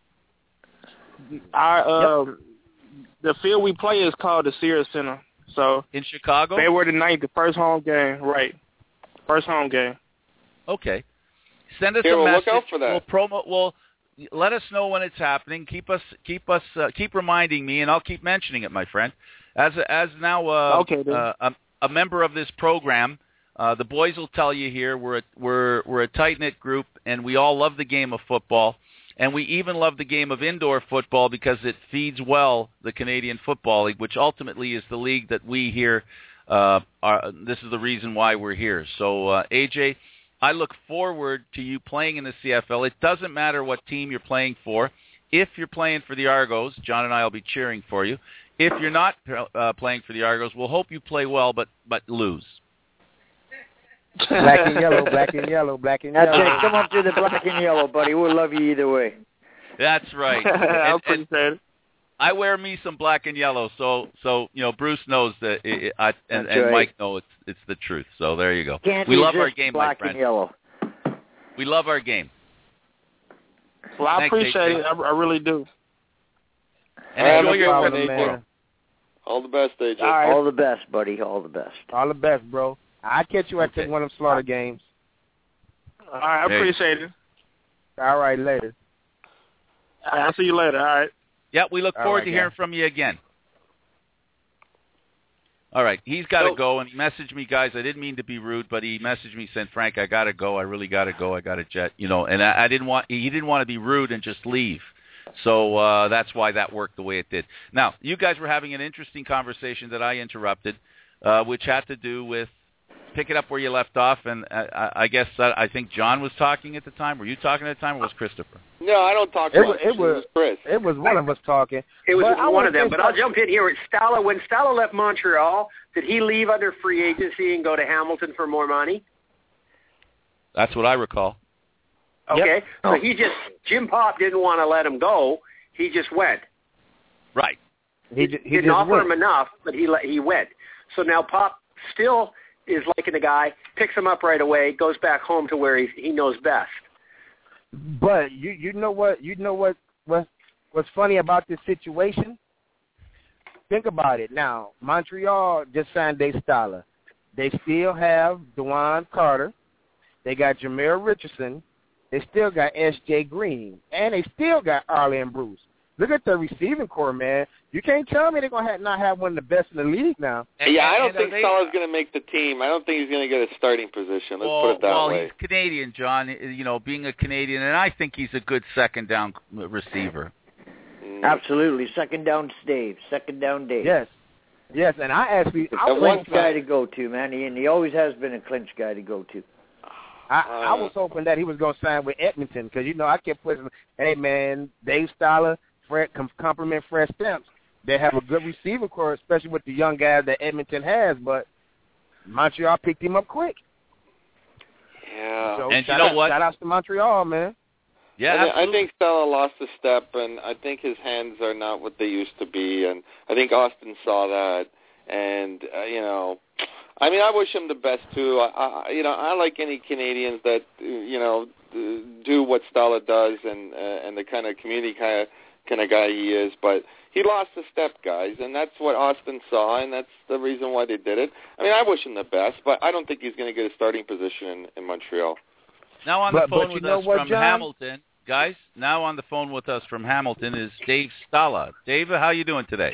Our um, the field we play is called the Sears Center. So In Chicago? February the ninth, the first home game. Right, first home game. Okay. Send us Here, a we'll message. look out for that. We'll promo. We'll let us know when it's happening. Keep us, keep us, uh, keep reminding me, and I'll keep mentioning it, my friend. As as now uh, Okay, then. uh, a, a member of this program, uh, the boys will tell you here we're a, we're we're a tight knit group, and we all love the game of football, and we even love the game of indoor football because it feeds well the Canadian Football League, which ultimately is the league that we here. Uh, are, this is the reason why we're here. So, uh, A J. I look forward to you playing in the C F L. It doesn't matter what team you're playing for. If you're playing for the Argos, John and I will be cheering for you. If you're not uh, playing for the Argos, we'll hope you play well, but but lose. Black and yellow, black and yellow, black and That's yellow. it. Come up to the black and yellow, buddy. We'll love you either way. That's right. I And- and appreciate it. I wear me some black and yellow, so so you know Bruce knows that, it, it, I, and, That's and right. Mike knows it's it's the truth. So there you go. Can't we love resist our game, my black friend. and yellow. We love our game. Well, I Thanks, appreciate A J. it. I, I really do. And All right, enjoy no your problem, trip, man. man. All the best, A J. All right. All the best, buddy. All the best. All the best, bro. I'll catch you at Okay. the one of them slaughter games. All right, I Hey. appreciate it. All right, later. All right, I'll see you later. All right. Yeah, we look All forward right, to hearing guys. from you again. All right, he's got to So- go, and he messaged me, guys. I didn't mean to be rude, but he messaged me saying, "Frank, I got to go. I really got to go. I got to jet." You know, and I, I didn't want he didn't want to be rude and just leave. So uh, that's why that worked the way it did. Now, you guys were having an interesting conversation that I interrupted, uh, which had to do with pick it up where you left off, and I, I guess uh, I think John was talking at the time. Were you talking at the time, or was Christopher? No, I don't talk It much. was, it was Chris. it was one of us talking. It was But I one wanna of them, say but I'll something. jump in here. Stala, when Stala left Montreal, did he leave under free agency and go to Hamilton for more money? That's what I recall. Okay, so Oh. he just Jim Pop didn't want to let him go. He just went. Right. He, ju- he didn't just offer went. him enough, but he let, he went. So now Pop still is liking the guy, picks him up right away, goes back home to where he he knows best. But you you know what you know what what what's funny about this situation? Think about it now. Montreal just signed Dave Stala. They still have Dewan Carter. They got Jameer Richardson. They still got S J Green, and they still got Arlen Bruce. Look at the receiving core, man. You can't tell me they're gonna have, not have one of the best in the league now. And, yeah, I and- don't and think they, Stala's going to make the team. I don't think he's going to get a starting position. Let's well, put it that well, way. he's Canadian, John. You know, being a Canadian, and I think he's a good second down receiver. Mm. Absolutely. Second down, Dave. Second down, Dave. Yes, yes, and I actually I A was clinch hoping- guy to go to, man. He, and he always has been a clinch guy to go to. I, I was hoping that he was going to sign with Edmonton because, you know, I kept pushing, hey, man, Dave Stala, Fred, com- compliment Fred Stamps. They have a good receiver core, especially with the young guys that Edmonton has, but Montreal picked him up quick. Yeah. So And you shout know out, what? Shout out to Montreal, man. Yeah, I, thi- I absolutely. think Stella lost a step, and I think his hands are not what they used to be, and I think Austin saw that, and uh, you know, I mean, I wish him the best too. I, I, you know, I like any Canadians that uh, you know do what Stella does, and uh, and the kind of community kind of kind of guy he is, but he lost a step, guys, and that's what Austin saw, and that's the reason why they did it. I mean, I wish him the best, but I don't think he's going to get a starting position in, in Montreal. Now on But- the phone but you with know us what, from John? Hamilton, guys. Now on the phone with us from Hamilton is Dave Stala. Dave, how you doing today?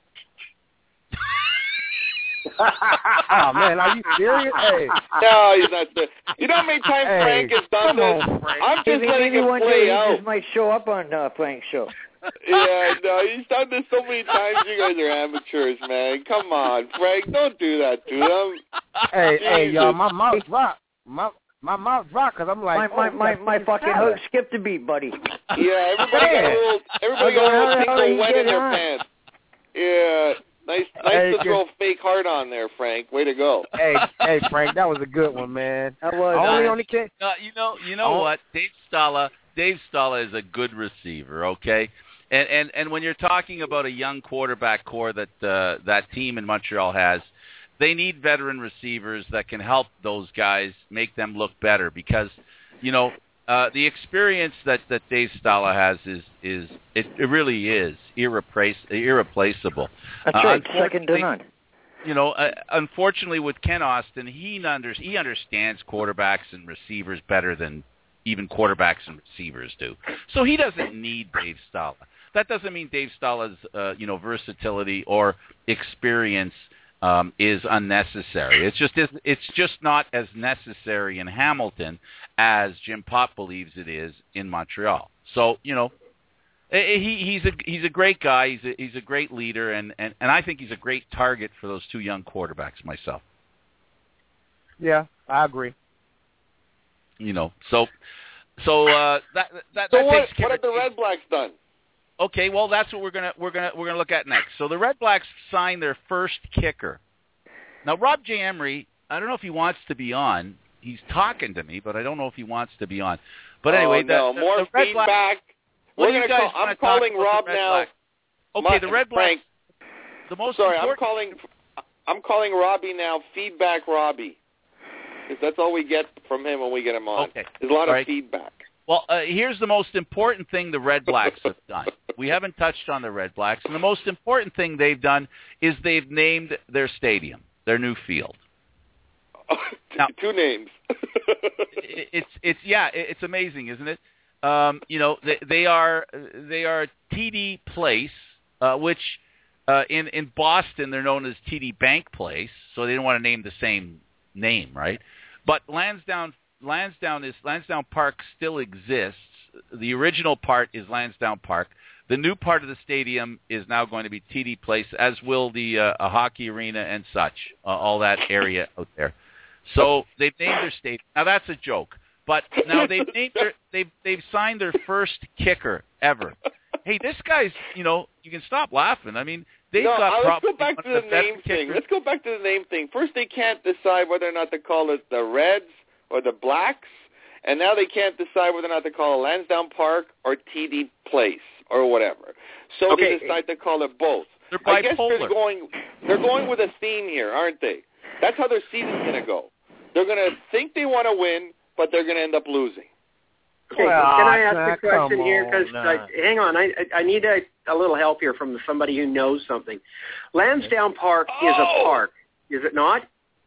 Oh, man, are you serious? Hey. No, he's not. The, you know how many times Hey, Frank has done come on, this? Frank. I'm just Maybe, letting maybe it one play day he out. just might show up on uh, Frank's show. Yeah, no, he's done this so many times. You guys are amateurs, man. Come on, Frank, don't do that to them. Hey, hey, y'all, Jesus. my mouth dropped. My my mouth dropped because I'm like, My my oh, my, we got my Dave fucking Stala. hook skipped a beat, buddy. Yeah, everybody got a little, everybody got a How little the hell did tinkle he wet get in their on? pants. Yeah, nice, nice Hey, to good. throw a fake heart on there, Frank. Way to go. Hey, hey, Frank, that was a good one, man. That was Only uh, on the kid. No, you know, you know Oh. what? Dave Stala, Dave Stala is a good receiver, okay? And and and when you're talking about a young quarterback core that uh, that team in Montreal has, they need veteran receivers that can help those guys make them look better because, you know, uh, the experience that, that Dave Stala has is is it, it really is irreplace, irreplaceable. That's Uh, right. Second to unfortunately- none. You know, uh, unfortunately with Ken Austin, he under, he understands quarterbacks and receivers better than even quarterbacks and receivers do. So he doesn't need Dave Stala. That doesn't mean Dave Stala's uh, you know versatility or experience um, is unnecessary. It's just it's just not as necessary in Hamilton as Jim Pop believes it is in Montreal. So you know. He he's a he's a great guy. He's a he's a great leader, and, and, and I think he's a great target for those two young quarterbacks. Myself, Yeah, I agree. you know. So so uh, that that, So that what? takes care What have of the Red Blacks done? Okay, well that's what we're gonna we're gonna we're gonna look at next. So the Red Blacks signed their first kicker. Now Rob J. Emery, I don't know if he wants to be on. He's talking to me, but I don't know if he wants to be on. But anyway, oh, no, the, the, more the Red feedback. Blacks, what We're do you gonna guys call, wanna I'm talk calling about Rob the Red now. Blacks? Okay, My, the Red Blacks. Frank, The most sorry, I'm important. calling. I'm calling Robbie now. Feedback Robbie, because that's all we get from him when we get him on. Okay. There's a lot All of right. feedback. Well, uh, here's the most important thing the Red Blacks have done. We haven't touched on the Red Blacks, and the most important thing they've done is they've named their stadium, their new field. Now, Two names. it, it's it's yeah, it, it's amazing, isn't it? Um, you know, they, they are they are T D Place, uh, which uh, in in Boston they're known as T D Bank Place, so they didn't want to name the same name, right? But Lansdowne Lansdowne is Lansdowne Park still exists. The original part is Lansdowne Park. The new part of the stadium is now going to be T D Place, as will the uh, a hockey arena and such, uh, all that area out there. So they've named their stadium. Now that's a joke, but now they've named their, they've they've signed their first kicker ever. Hey, this guy's, you know, you can stop laughing. I mean, they've no, got uh, let's probably go back one to of the the name best thing. kickers. Let's go back to the name thing. First, they can't decide whether or not to call it the Reds or the Blacks, and now they can't decide whether or not to call it Lansdowne Park or T D Place or whatever. So Okay. they decide to call it both. They're I guess bipolar. they're going. They're going with a theme here, aren't they? That's how their season's going to go. They're going to think they want to win, but they're going to end up losing. Okay, Well, can I ask Jack, a question come here? Because on, hang on, I I need a, a little help here from somebody who knows something. Lansdowne Park Oh! is a park, is it not?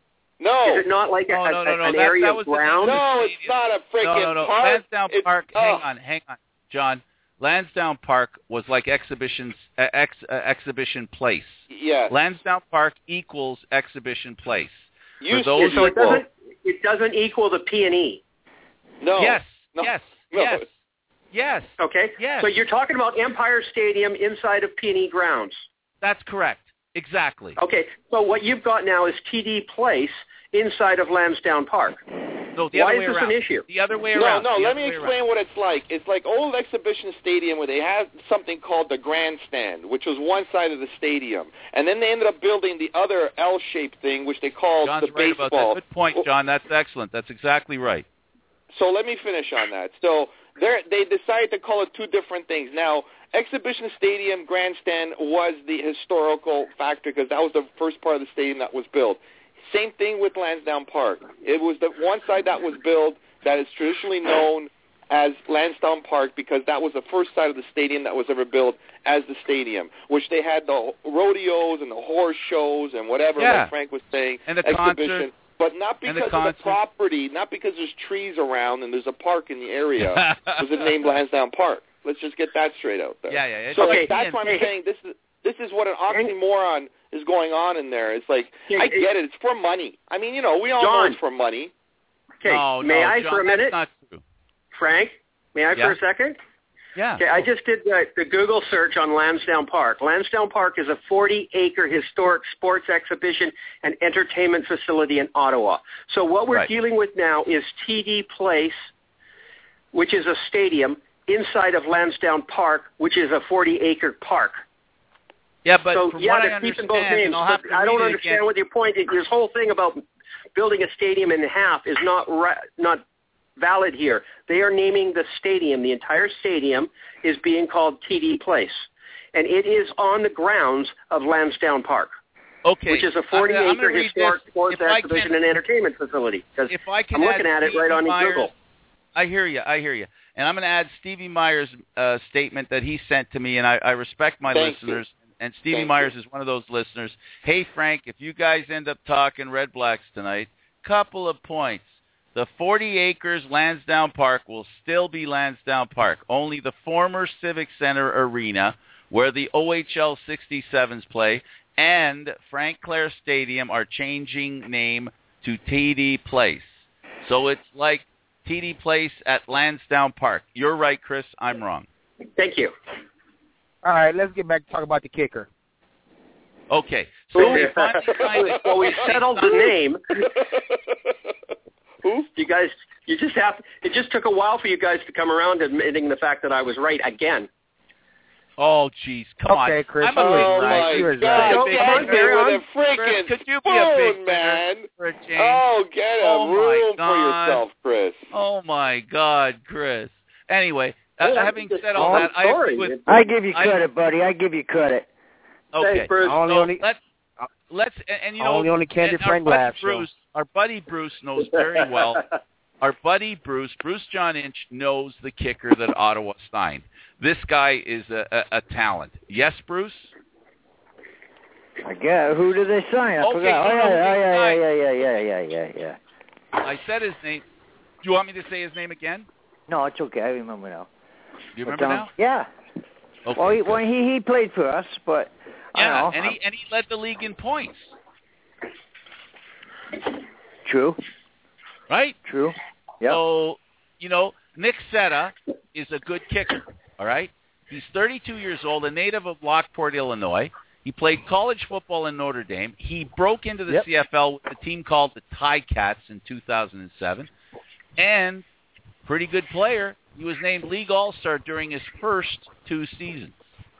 No. Is it not like No, a, no, no, no. an that, area that of was the ground? name of No, the it's stadium. not a freaking no, no, no. park. Lansdowne It's- Park. oh. Hang on, hang on, John. Lansdowne Park was like exhibition uh, ex, uh, exhibition place. Yes. Lansdowne Park equals exhibition place. Used For those to So it equal. doesn't it doesn't equal the P and E. No. Yes, No. yes, No. yes, yes. Okay. Yes. So you're talking about Empire Stadium inside of P and E grounds. That's correct. Exactly. Okay. So what you've got now is T D Place inside of Lansdowne Park. No, the Why other way is this around. an issue? The other way No, around. no, The let other me way explain around. what it's like. It's like old exhibition stadium where they have something called the grandstand, which was one side of the stadium. And then they ended up building the other L-shaped thing, which they called John's the right about baseball. that. Good point, John. That's excellent. That's exactly right. So let me finish on that. So they they decided to call it two different things. Now, Exhibition Stadium Grandstand was the historical factor because that was the first part of the stadium that was built. Same thing with Lansdowne Park. It was the one side that was built that is traditionally known as Lansdowne Park because that was the first side of the stadium that was ever built as the stadium, which they had the rodeos and the horse shows and whatever, Yeah. like Frank was saying, And the exhibition. concert. But not And because the of the concert. property, not because there's trees around and there's a park in the area. was it named Lansdowne Park? Let's just get that straight out there. Yeah, yeah. It's So Okay. like, that's why I'm Hey, saying this is this is what an oxymoron is going on in there. It's like Hey, I hey. get it. It's for money. I mean, you know, we all know John. it's for money. Okay. No, may no, I John, for a minute? That's not true. Frank, may I Yeah. for a second? Yeah. Okay, I just did the, the Google search on Lansdowne Park. Lansdowne Park is a forty-acre historic sports exhibition and entertainment facility in Ottawa. So what we're Right. dealing with now is T D Place, which is a stadium, inside of Lansdowne Park, which is a forty-acre park. Yeah, but so, from yeah, what I they're keeping understand, both names, and I'll have but to I don't read it understand again. what your point is. This whole thing about building a stadium in half is not ra- not valid here. They are naming the stadium. The entire stadium is being called T D Place, and it is on the grounds of Lansdowne Park, Okay. which is a I'm gonna- I'm gonna forty-acre read historic this. sports If I exhibition can- and entertainment facility. 'Cause If I can I'm looking add at it right Stevie on Myers, Google. I hear you. I hear you. And I'm going to add Stevie Myers' uh, statement that he sent to me, and I, I respect my Thank you. listeners. And Stevie Thank Myers you. is one of those listeners. Hey, Frank, if you guys end up talking Red Blacks tonight, couple of points. The forty acres Lansdowne Park will still be Lansdowne Park. Only the former Civic Center Arena, where the O H L sixty-sevens play, and Frank Clair Stadium are changing name to T D Place. So it's like T D Place at Lansdowne Park. You're right, Chris. I'm wrong. Thank you. All right, let's get back to talk about the kicker. Okay. So we finally find it. Well, we settled the name. Who? You guys, you just have. It just took a while for you guys to come around admitting the fact that I was right again. Oh, jeez, come Okay, on. Chris, I'm you a was Oh big right. my You was God! right. Don't Get come on, me carry with on. a freaking Chris, could you be a big spoon, winner man. for a change? Oh, get a Oh, my room for God. yourself, Chris. Oh, my God, Chris. Anyway, uh, Yeah, having just- said all I'm that, I sorry. agree with... I give you I- credit, buddy. I give you credit. Okay, Thanks, Bruce. Only, so only, let's, let's, and, and you know, only on the Candy and our Frank buddy Laugh show. Bruce, our buddy Bruce knows very well our buddy Bruce, Bruce John Inch, knows the kicker that Ottawa signed. This guy is a, a, a talent. Yes, Bruce? I guess. Who did they sign? I Okay, forgot. Oh, you yeah, know yeah, who yeah, they yeah, yeah, yeah, yeah, yeah, yeah. I said his name. Do you want me to say his name again? No, it's okay. I remember now. Do you But, remember um, now? Yeah. Okay, well, he, good. well, he he played for us, but I Yeah, don't know. and he and he led the league in points. True. Right? True. Yep. So, you know, Nick Seta is a good kicker, all right? He's thirty-two years old, a native of Lockport, Illinois. He played college football in Notre Dame. He broke into the Yep. C F L with a team called the Ticats in two thousand seven. And pretty good player. He was named League All-Star during his first two seasons.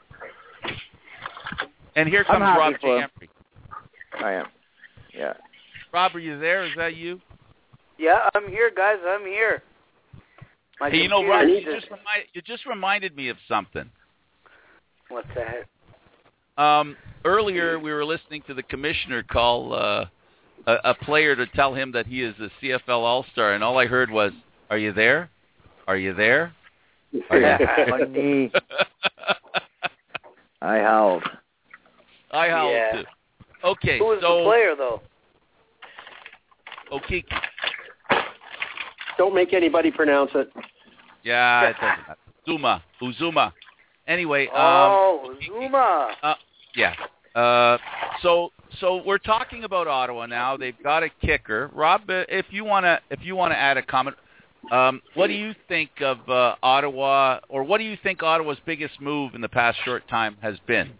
And here I'm comes happy Rob for him. Jambry. I am. Yeah. Rob, are you there? Is that you? Yeah, I'm here, guys. I'm here. My Hey, you know, computer Rob, you needs just, remind, you just reminded me of something. What's that? Um, earlier, we were listening to the commissioner call uh, a, a player to tell him that he is a C F L All-Star, and all I heard was, "Are you there? Are you there?" Are you Funny. I howled. I howled Yeah. too. Okay, Who was so the player, though? Okiki. Don't make anybody pronounce it. Yeah, it doesn't matter. Zuma, Uzuma. Anyway, um, Oh, Zuma. Uh, yeah. Uh, so so we're talking about Ottawa now. They've got a kicker. Rob, uh, if you wanna if you wanna add a comment, um, what do you think of uh, Ottawa, or what do you think Ottawa's biggest move in the past short time has been?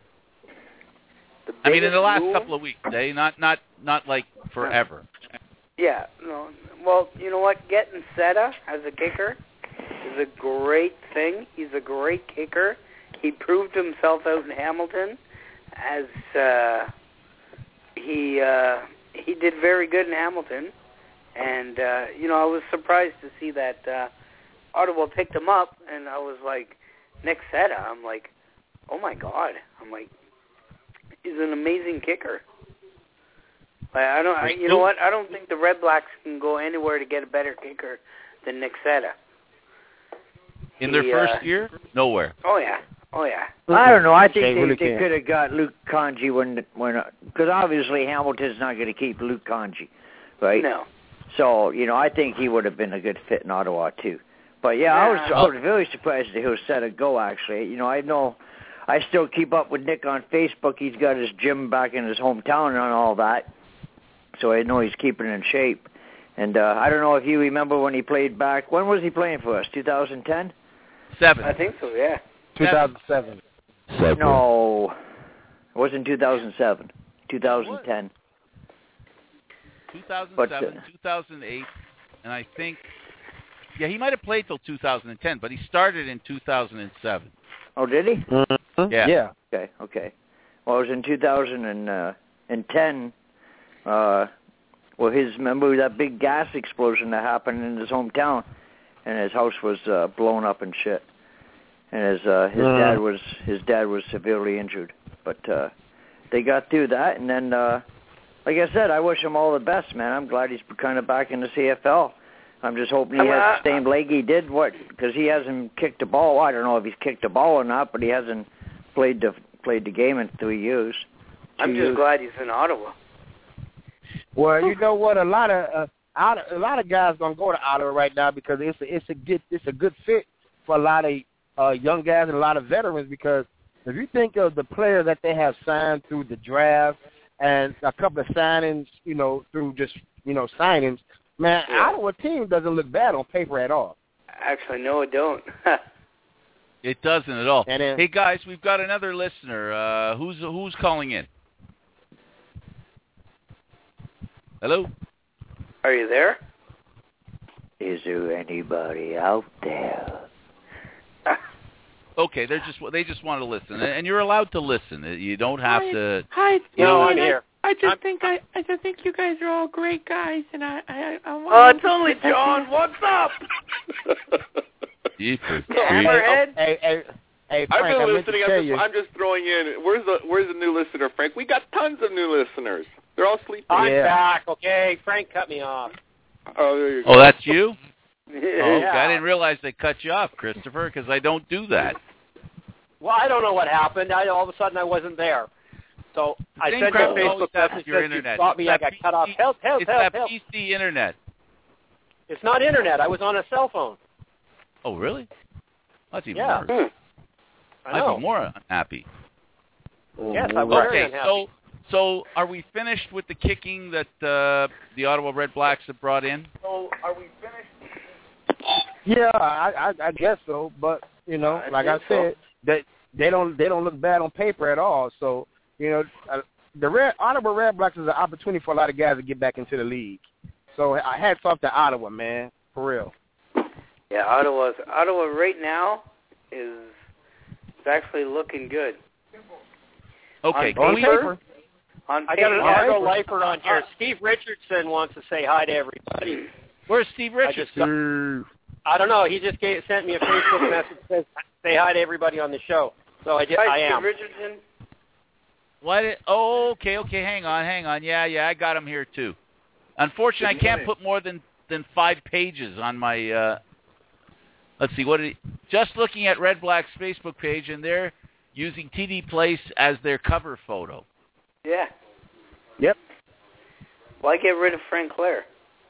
The I mean, in the biggest last move? couple of weeks, eh? Not not not like forever. Yeah, no. Well, you know what? Getting Seta as a kicker is a great thing. He's a great kicker. He proved himself out in Hamilton as uh, he uh, he did very good in Hamilton, and uh, you know I was surprised to see that uh, Ottawa picked him up, and I was like, Nick Seta. I'm like, oh my God. I'm like, he's an amazing kicker. I don't. I, you know what? I don't think the Red Blacks can go anywhere to get a better kicker than Nick Seta. In their He, first uh, year, nowhere. Oh yeah. Oh yeah. I don't know. I think They they, really they can't. could have got Luke Conji when when because obviously Hamilton's not going to keep Luke Conji, right? No. So you know, I think he would have been a good fit in Ottawa too. But yeah, I was Yeah. I was very surprised that he was set a go. Actually, you know, I know I still keep up with Nick on Facebook. He's got his gym back in his hometown and all that, so I know he's keeping in shape. And uh, I don't know if you remember when he played back. When was he playing for us? two thousand ten? Seven. I think so. Yeah. two thousand seven. Seven. No, it wasn't two thousand seven. two thousand ten. two thousand But, seven, uh, two thousand eight, and I think, yeah, he might have played till two thousand ten, but he started in two thousand seven. Oh, did he? Mm-hmm. Yeah. Yeah. Okay, okay. Well, it was in two thousand ten. Uh, well, his remember that big gas explosion that happened in his hometown, and his house was uh, blown up and shit. And his uh, his Uh. dad was his dad was severely injured, but uh, they got through that. And then, uh, like I said, I wish him all the best, man. I'm glad he's kind of back in the C F L. I'm just hoping he Uh, has the same leg he did, what? Because he hasn't kicked a ball. I don't know if he's kicked a ball or not, but he hasn't played the played the game in three years. I'm Two just years. glad he's in Ottawa. Well, you know what? A lot of uh, out, a lot of guys gonna go to Ottawa right now because it's a, it's a good it's a good fit for a lot of uh, young guys and a lot of veterans. Because if you think of the players that they have signed through the draft and a couple of signings, you know, through just you know signings, man, Yeah. Ottawa team doesn't look bad on paper at all. Actually, no, I don't. It doesn't at all. And then- Hey guys, we've got another listener. Uh, who's who's calling in? Hello. Are you there? Is there anybody out there? Okay, they're just they just want to listen, and you're allowed to listen. You don't have to. Hi, it's You know, me, I'm and here. I, I just think I, I just think you guys are all great guys, and I, I, I want. Oh, it's only John. What's up? Jeepers. Hammerhead. Hey, hey, hey, I've Frank, I been meant to listening. tell I'm you. just, I'm just throwing in. Where's the Where's the new listener, Frank? We got tons of new listeners. They're all sleeping. I'm Yeah. back. Okay, Frank cut me off. Oh, there you go. Oh, that's you? Yeah. Oh, okay. I didn't realize they cut you off, Christopher, because I don't do that. Well, I don't know what happened. I all of a sudden I wasn't there. So I Same sent you a crap Facebook always happens message to your that you internet. got me. It's I that got P C cut off. Help! Help! It's help! that help! P C internet. It's not internet. I was on a cell phone. Oh, really? That's even Yeah. worse. I I'd know. be more unhappy. Yes, I was very Okay, unhappy. so so are we finished with the kicking that uh, the Ottawa Red Blacks have brought in? So are we finished? Yeah, I, I I guess so. But you know, I like I think so. said, that they don't they don't look bad on paper at all. So you know, uh, the Red Ottawa Red Blacks is an opportunity for a lot of guys to get back into the league. So I hats off to Ottawa, man, for real. Yeah, Ottawa's Ottawa right now is is actually looking good. Okay, on On paper, paper. on I got an paper, Argo lifer on here. Steve Richardson wants to say hi to everybody. Where's Steve I just Richardson? got, I don't know. He just gave, sent me a Facebook message that says say hi to everybody on the show. So I, did, Hi, I Steve am. Richardson. What? It, oh, okay, okay. Hang on, hang on. Yeah, yeah, I got him here too. Unfortunately, I can't put more than, than five pages on my. Uh, let's see. What? Did he, just looking at Red Black's Facebook page, and they're using T D Place as their cover photo. Yeah. Yep. Why get rid of Frank Clare?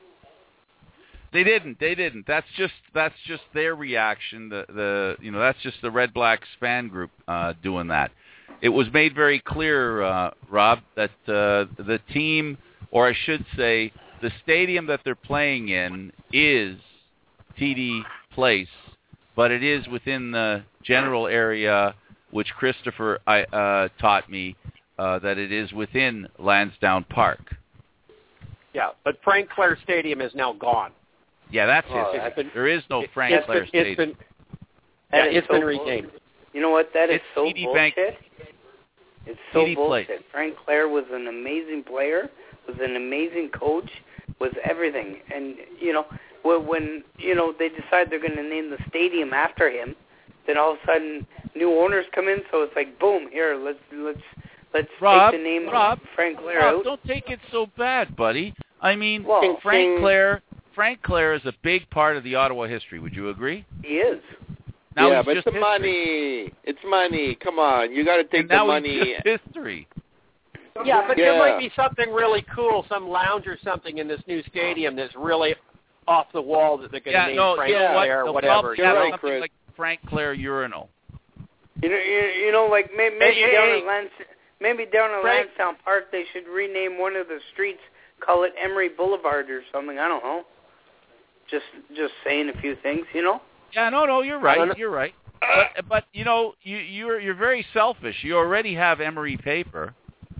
They didn't. They didn't. That's just that's just their reaction. The the you know that's just the Red Blacks fan group uh, doing that. It was made very clear, uh, Rob, that uh, the team, or I should say, the stadium that they're playing in is T D Place, but it is within the general area, which Christopher I, uh, taught me uh, that it is within Lansdowne Park. Yeah, but Frank Clare Stadium is now gone. Yeah, that's Oh, it. it's been- There is no it- Frank it's Clare been, it's Stadium. been, yeah, That is it's so been bullshit. renamed. You know what? That is It's so T D Bank. bullshit. It's so T D bullshit. Place. Frank Clare was an amazing player, was an amazing coach, was everything. And you know, when, when you know they decide they're going to name the stadium after him, then all of a sudden new owners come in. So it's like, boom, here, let's let's let's Rob, take the name Rob, of Frank Clare Rob, out. don't take it so bad, buddy. I mean, Well, Frank thing- Clare, Frank Clare is a big part of the Ottawa history. Would you agree? He is. Now yeah, he's but just it's the history. money. It's money. Come on, you got to take And the now money. he's just history. Yeah, but Yeah. there might be something really cool, some lounge or something in this new stadium that's really off the wall that they're going to Yeah, name no, Frank you know what? Clare or They'll whatever. probably You have know? right, something Chris. like Frank Clare urinal. You know, you, you know, like maybe, maybe Hey, hey, down hey. at Lans, maybe down at Frank- Lansdowne Park, they should rename one of the streets, call it Emery Boulevard or something. I don't know. Just, just saying a few things, you know. Yeah, no, no, you're I don't right. know. You're right. But, but you know, you, you're you're very selfish. You already have Emery paper.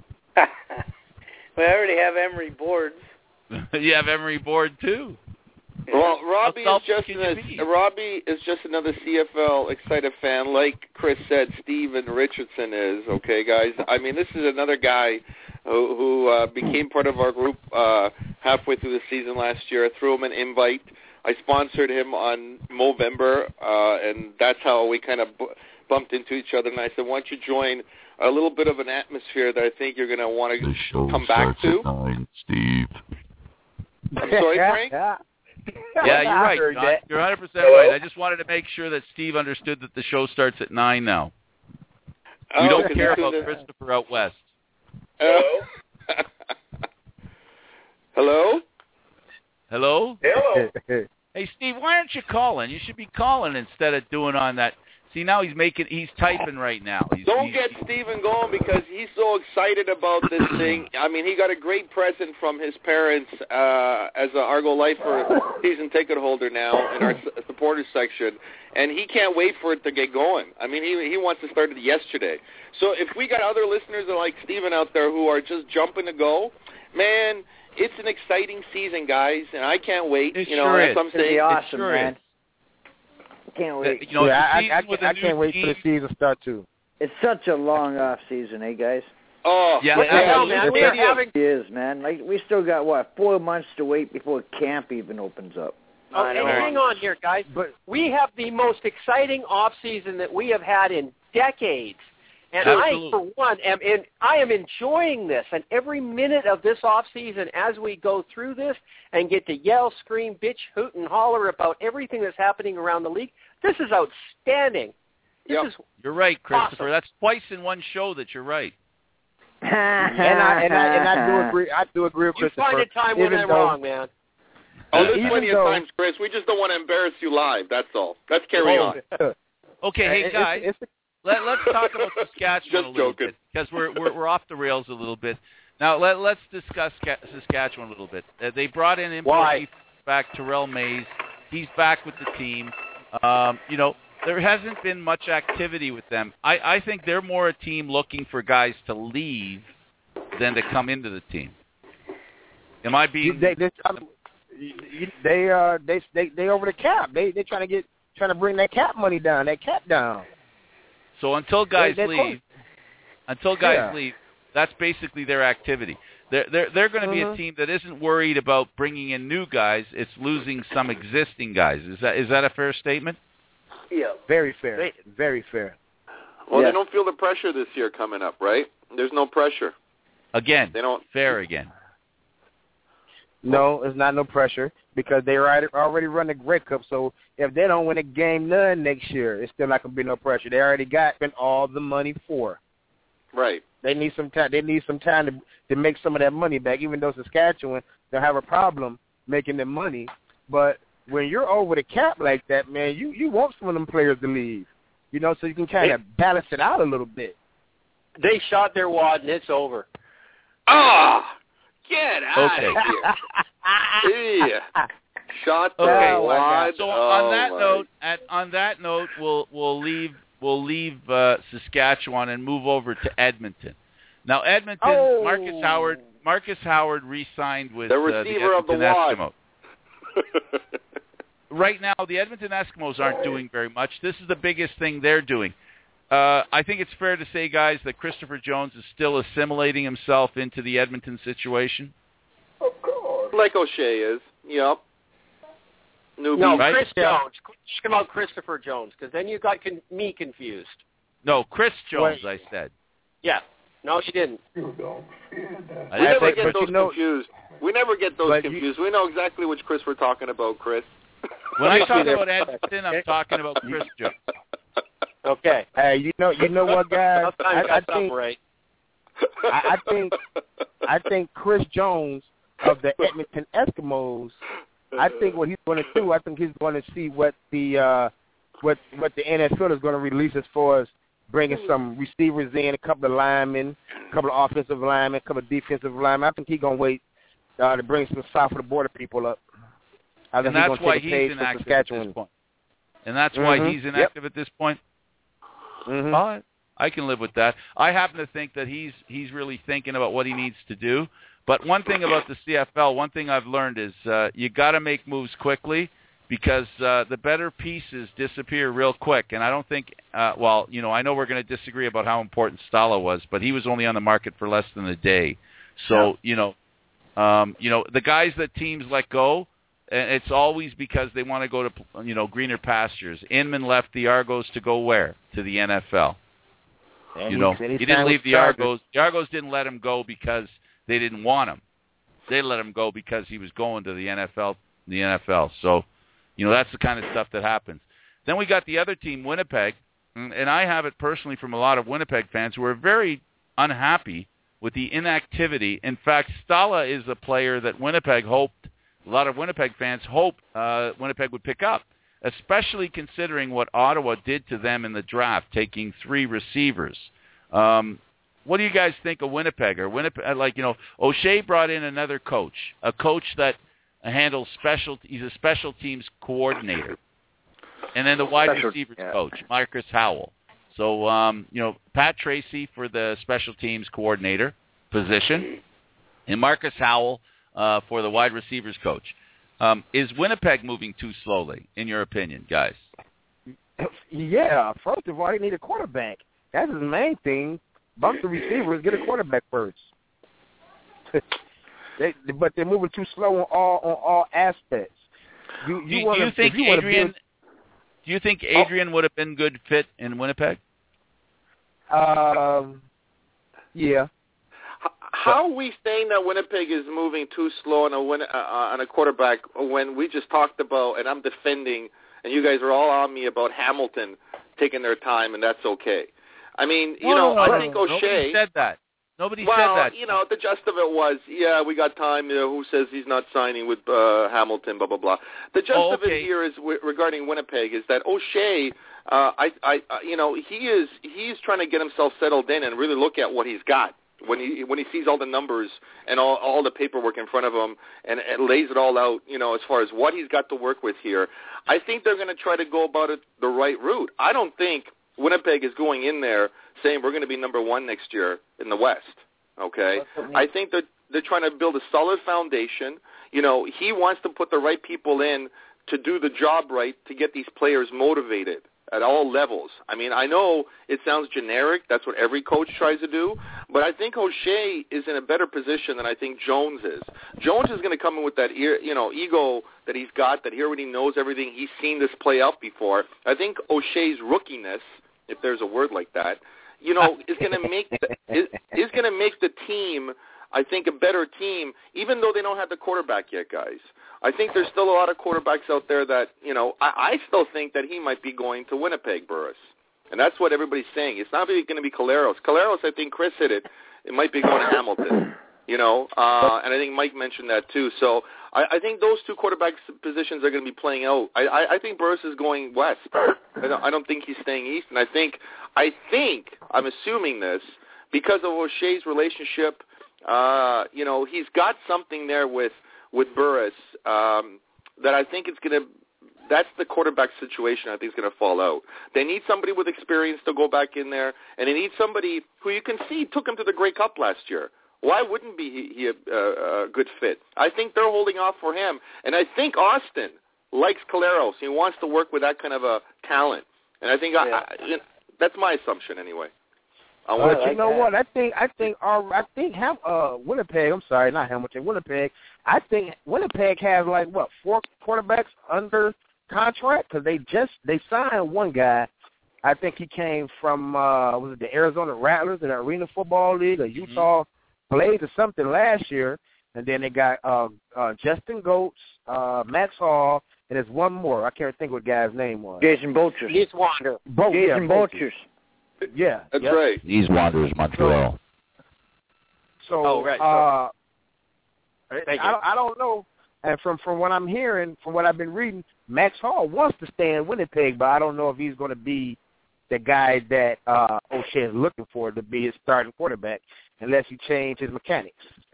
We already have Emery boards. You have Emery board too. Well, Robbie is selfish just can an, you be? Robbie is just another C F L excited fan, like Chris said. Steven Richardson is okay, guys. I mean, this is another guy who, who uh, became part of our group uh, halfway through the season last year. I threw him an invite. I sponsored him on Movember, uh, and that's how we kind of bu- bumped into each other. And I said, "Why don't you join a little bit of an atmosphere that I think you're going to want The to show come back starts to?" at nine, Steve. I'm sorry, Frank. Yeah, you're I right, heard John. that. You're one hundred percent right. I just wanted to make sure that Steve understood that the show starts at nine now. We Oh, don't 'cause care as soon about as- Christopher out west. Oh. Hello? Hello? Hello. Hey, Steve, why aren't you calling? You should be calling instead of doing on that. See, now he's making, he's typing right now. He's, Don't he's, get Steven going because he's so excited about this thing. I mean, he got a great present from his parents uh, as an Argo Lifer season ticket holder now in our s- supporters section, and he can't wait for it to get going. I mean, he he wants to start it yesterday. So if we got other listeners that like Steven out there who are just jumping to go, man, it's an exciting season, guys, and I can't wait. It you know, sure as is. I'm It's gonna saying, be it awesome, sure man. is. Can't wait. You know, yeah, it's a I, season I, with I, a I new can't wait for the team. season to start too. It's such a long off season, eh, guys? Oh, Yeah, but I know, absolutely. man. We are having. It is, man. Like we still got what four months to wait before camp even opens up. Oh, I and know. hang on here, guys. But We have the most exciting off season that we have had in decades. And Absolutely. I, for one, am in, I am enjoying this. And every minute of this off season, as we go through this and get to yell, scream, bitch, hoot, and holler about everything that's happening around the league, this is outstanding. This yep. is You're right, Christopher. awesome. That's twice in one show that you're right. and I and I and I do agree. I do agree with You Christopher. find a time when even I'm though, wrong, man. Oh, there's even plenty though, of times, Chris. We just don't want to embarrass you live. That's all. Let's carry Oh. on. Okay, hey It's- guys, it's, it's, let, let's talk about Saskatchewan Just a little joking. bit because we're, we're we're off the rails a little bit. Now let let's discuss Ska- Saskatchewan a little bit. Uh, they brought in import Why? defense back Terrell Mays. He's back with the team. Um, you know, there hasn't been much activity with them. I, I think they're more a team looking for guys to leave than to come into the team. Am I being? they they um, you- they uh they they they over the cap. They they trying to get trying to bring that cap money down. That cap down. So until guys They- they're leave, until guys Yeah. leave, that's basically their activity. They're they're they're going to be a Mhm. team that isn't worried about bringing in new guys. It's losing some existing guys. Is that is that a fair statement? Yeah. Very fair. Very fair. Well, Yeah. they don't feel the pressure this year coming up, right? There's no pressure. Again, They don't. fair again. No, it's not no pressure because they already already run the Grey Cup. So if they don't win a game none next year, it's still not gonna be no pressure. They already got spent all the money for. Right. They need some time. They need some time to to make some of that money back. Even though Saskatchewan they'll have a problem making the money, but when you're over the cap like that, man, you you want some of them players to leave. You know, so you can kind of balance it out a little bit. They shot their wad, and it's over. Ah! Get out Okay. of here. Yeah. Shot the Okay. wad. So oh on that my. note, at on that note, we'll we'll leave we'll leave uh, Saskatchewan and move over to Edmonton. Now Edmonton, Oh. Marcus Howard, Marcus Howard re-signed with The uh, receiver the of the Edmonton wad. Eskimos. Right now, the Edmonton Eskimos aren't doing very much. This is the biggest thing they're doing. Uh, I think it's fair to say, guys, that Christopher Jones is still assimilating himself into the Edmonton situation. Like O'Shea is. Yep. Newbie. No, Right? Chris Yeah. Jones. Talk about Christopher Jones, because then you got con- me confused. No, Chris Jones, Wait. I said. Yeah. No, she didn't. I We didn't never say- get but those you know- confused. We never get those but you- confused. We know exactly which Chris we're talking about, Chris. When I talk there. about Edmonton, I'm talking about Chris Jones. Okay. Hey, you know, you know what, guys? Sometimes I, you I got something think right. I, I think I think Chris Jones of the Edmonton Eskimos. I think what he's going to do. I think he's going to see what the uh, what what the N F L is going to release as far as bringing some receivers in, a couple of linemen, a couple of offensive linemen, a couple of defensive linemen. I think he's going to wait uh, to bring some south of the border people up. I think And that's he's why going to take a page he's from inactive at Saskatchewan. this point. And that's why Mhm. he's Yep. inactive at this point. Mm-hmm. All right. I can live with that. I happen to think that he's he's really thinking about what he needs to do. But one thing about the C F L, one thing I've learned is uh, you got to make moves quickly because uh, the better pieces disappear real quick. And I don't think, uh, well, you know, I know we're going to disagree about how important Stala was, but he was only on the market for less than a day. So, Yeah. you know, um, you know, the guys that teams let go, and it's always because they want to go to, you know, greener pastures. Inman left the Argos to go where? To the N F L. And You he know, said he signed didn't with leave the Chargers. Argos. The Argos didn't let him go because they didn't want him. They let him go because he was going to the N F L. The N F L. So, you know, that's the kind of stuff that happens. Then we got the other team, Winnipeg, and and I have it personally from a lot of Winnipeg fans who are very unhappy with the inactivity. In fact, Stala is a player that Winnipeg hoped, a lot of Winnipeg fans hoped uh, Winnipeg would pick up, especially considering what Ottawa did to them in the draft, taking three receivers. Um, what do you guys think of Winnipeg? Or Winnipeg, like, you know, O'Shea brought in another coach, a coach that handles special, he's a special teams coordinator. And then the wide Special- receivers yeah. coach, Marcus Howell. So, um, you know, Pat Tracy for the special teams coordinator position, and Marcus Howell uh, for the wide receivers coach. Um, is Winnipeg moving too slowly, in your opinion, guys? Yeah, first of all, they need a quarterback. That's the main thing. Bump the receivers, get a quarterback first. they, but they're moving too slow on all on all aspects. You, you do, wanna, do you think if you wanna Adrian? build, Do you think Adrian would have been good fit in Winnipeg? Um, yeah. How are we saying that Winnipeg is moving too slow on a win, uh, on a quarterback when we just talked about, and I'm defending, and you guys are all on me about Hamilton taking their time, and that's okay. I mean, you no, know, no, I no, think no. O'Shea. Nobody said that. Nobody well, said that. you know, the gist of it was, yeah, we got time. You know, who says he's not signing with uh, Hamilton? Blah blah blah. The gist oh, of okay. it here is w- regarding Winnipeg is that O'Shea, uh, I, I, uh, you know, he is he's trying to get himself settled in and really look at what he's got. When he when he sees all the numbers and all all the paperwork in front of him and, and lays it all out, you know, as far as what he's got to work with here, I think they're going to try to go about it the right route. I don't think Winnipeg is going in there saying we're going to be number one next year in the West. Okay, I think that they're trying to build a solid foundation. You know, he wants to put the right people in to do the job right to get these players motivated at all levels. I mean, I know it sounds generic. That's what every coach tries to do. But I think O'Shea is in a better position than I think Jones is. Jones is going to come in with that ear, you know, ego that he's got, that he already knows everything. He's seen this play out before. I think O'Shea's rookiness, if there's a word like that, you know, is going to make the, is, is going to make the team, I think, a better team, even though they don't have the quarterback yet, guys. I think there's still a lot of quarterbacks out there that, you know, I, I still think that he might be going to Winnipeg, Burris. And that's what everybody's saying. It's not really going to be Collaros. Collaros, I think Chris hit it. It might be going to Hamilton, you know, uh, and I think Mike mentioned that too. So I, I think those two quarterback positions are going to be playing out. I, I, I think Burris is going west. I don't, I don't think he's staying east. And I think, I think, I'm assuming this, because of O'Shea's relationship, uh, you know, he's got something there with, with Burris um, that I think it's going to, that's the quarterback situation I think is going to fall out. They need somebody with experience to go back in there, and they need somebody who you can see took him to the Grey Cup last year. Why wouldn't be he, he a, a, a good fit? I think they're holding off for him, and I think Austin likes Collaros. He wants to work with that kind of a talent, and I think yeah. I, I, you know, that's my assumption anyway. I But like you know that. what? I think I think our I think Ham, uh, Winnipeg. I'm sorry, not Hamilton. Winnipeg. I think Winnipeg has like what four quarterbacks under contract because they just they signed one guy. I think he came from uh, was it the Arizona Rattlers in the Arena Football League or Utah mm-hmm. Blades or something last year, and then they got uh, uh, Justin Goetz, uh, Max Hall, and there's one more. I can't think what the guy's name was. Jason Bolchers. He's Wander. Bo- Jason yeah, Bolchers. Yeah, that's yep. right. These Wanderers, Montreal. So, oh, right. uh, Thank I, you. I don't know. And from, from what I'm hearing, from what I've been reading, Max Hall wants to stay in Winnipeg, but I don't know if he's going to be the guy that uh, O'Shea is looking for to be his starting quarterback unless he change his mechanics.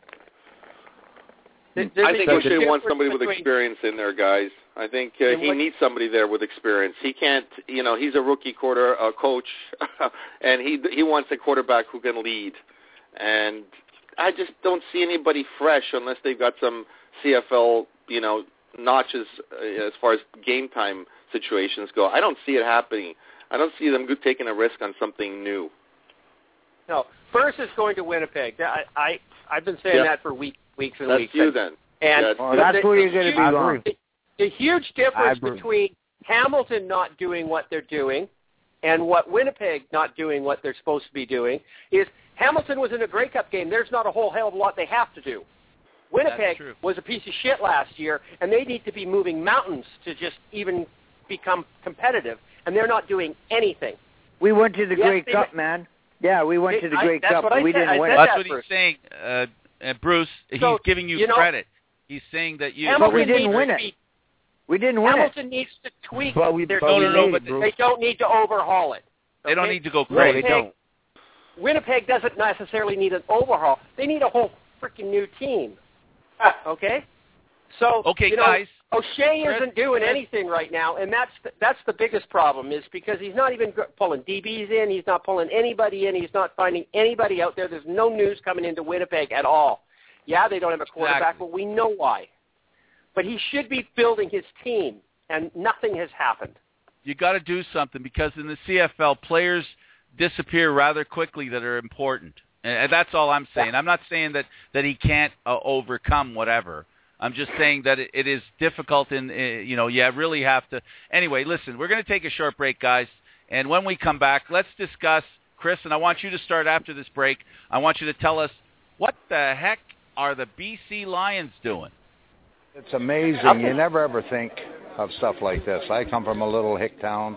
I think O'Shea wants somebody with experience in there, guys. I think uh, he needs somebody there with experience. He can't, you know, he's a rookie quarter uh, coach, and he he wants a quarterback who can lead. And I just don't see anybody fresh unless they've got some C F L, you know, notches uh, as far as game time situations go. I don't see it happening. I don't see them taking a risk on something new. No, Burris is going to Winnipeg. I, I I've been saying yeah. that for weeks, weeks and that's weeks. You and, then. And that's, oh, that's the, where you're going to be wrong. The, the huge difference between Hamilton not doing what they're doing and what Winnipeg not doing what they're supposed to be doing is Hamilton was in a Grey Cup game. There's not a whole hell of a lot they have to do. Winnipeg was a piece of shit last year, and they need to be moving mountains to just even become competitive, and they're not doing anything. We went to the yes, Grey they, Cup, man. Yeah, we went they, to the Grey I, Cup, but we said, didn't win. That's that, what Bruce. he's saying, uh, uh, Bruce. So, he's giving you, you know, credit. He's saying that you. Hamilton but we didn't needs win to it. Be, we didn't win Hamilton it. needs to tweak but we, their but no, we no, no, made but it, They don't need to overhaul it. They okay? don't need to go No, crazy. they don't. Winnipeg doesn't necessarily need an overhaul. They need a whole freaking new team. Okay? So, Okay, you know, guys. O'Shea Chris, isn't doing Chris. anything right now, and that's the, that's the biggest problem is because he's not even pulling D Bs in. He's not pulling anybody in. He's not finding anybody out there. There's no news coming into Winnipeg at all. Yeah, they don't have a quarterback, Exactly. but we know why. But he should be building his team, and nothing has happened. You got to do something because in the C F L, players disappear rather quickly that are important. And that's all I'm saying. I'm not saying that, that he can't uh, overcome whatever. I'm just saying that it, it is difficult in, uh, you know, you really have to. Anyway, listen, we're going to take a short break, guys. And when we come back, let's discuss Chris, and I want you to start after this break. I want you to tell us what the heck are the B C Lions doing? It's amazing. You never ever think of stuff like this. I come from a little hick town,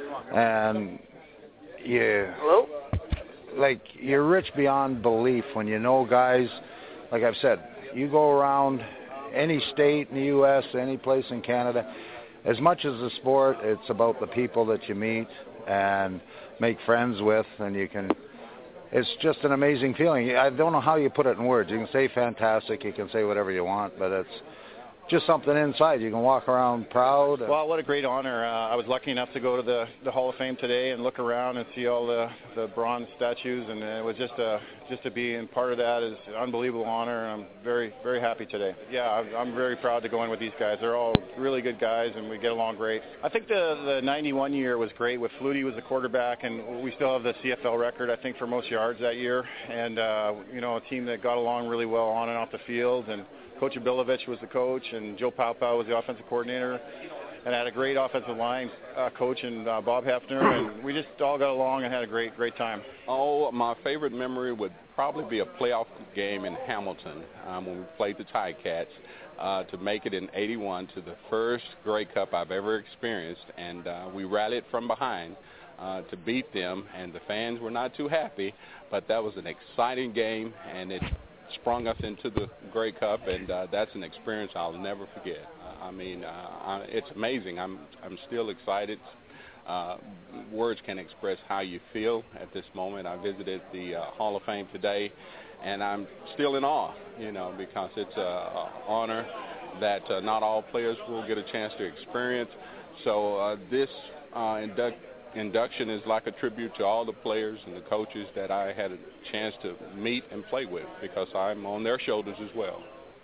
and you, Hello? like, you're rich beyond belief when you know guys, like I've said, you go around any state in the U S, any place in Canada, as much as the sport, it's about the people that you meet and make friends with, and you can, it's just an amazing feeling. I don't know how you put it in words. You can say fantastic, you can say whatever you want, but it's just something inside. You can walk around proud. Well, what a great honor. Uh, I was lucky enough to go to the, the Hall of Fame today and look around and see all the, the bronze statues, and it was just a, just to be in part of that is an unbelievable honor, and I'm very, very happy today. Yeah, I'm, I'm very proud to go in with these guys. They're all really good guys, and we get along great. I think the, the ninety-one year was great with Flutie was the quarterback, and we still have the C F L record, I think, for most yards that year, and, uh, you know, a team that got along really well on and off the field, and Coach Abilovich was the coach, and Joe Paupau was the offensive coordinator, and I had a great offensive line uh, coach and uh, Bob Hefner, and we just all got along and had a great, great time. Oh, my favorite memory would probably be a playoff game in Hamilton um, when we played the Ticats uh, to make it in eighty-one to the first Grey Cup I've ever experienced, and uh, we rallied from behind uh, to beat them, and the fans were not too happy, but that was an exciting game, and it sprung us into the Grey Cup, and uh, that's an experience I'll never forget. Uh, I mean, uh, I, it's amazing. I'm I'm still excited. Uh, words can't express how you feel at this moment. I visited the uh, Hall of Fame today, and I'm still in awe, you know, because it's an honor that uh, not all players will get a chance to experience. So uh, this uh, induct induction is like a tribute to all the players and the coaches that I had a chance to meet and play with, because I'm on their shoulders as well.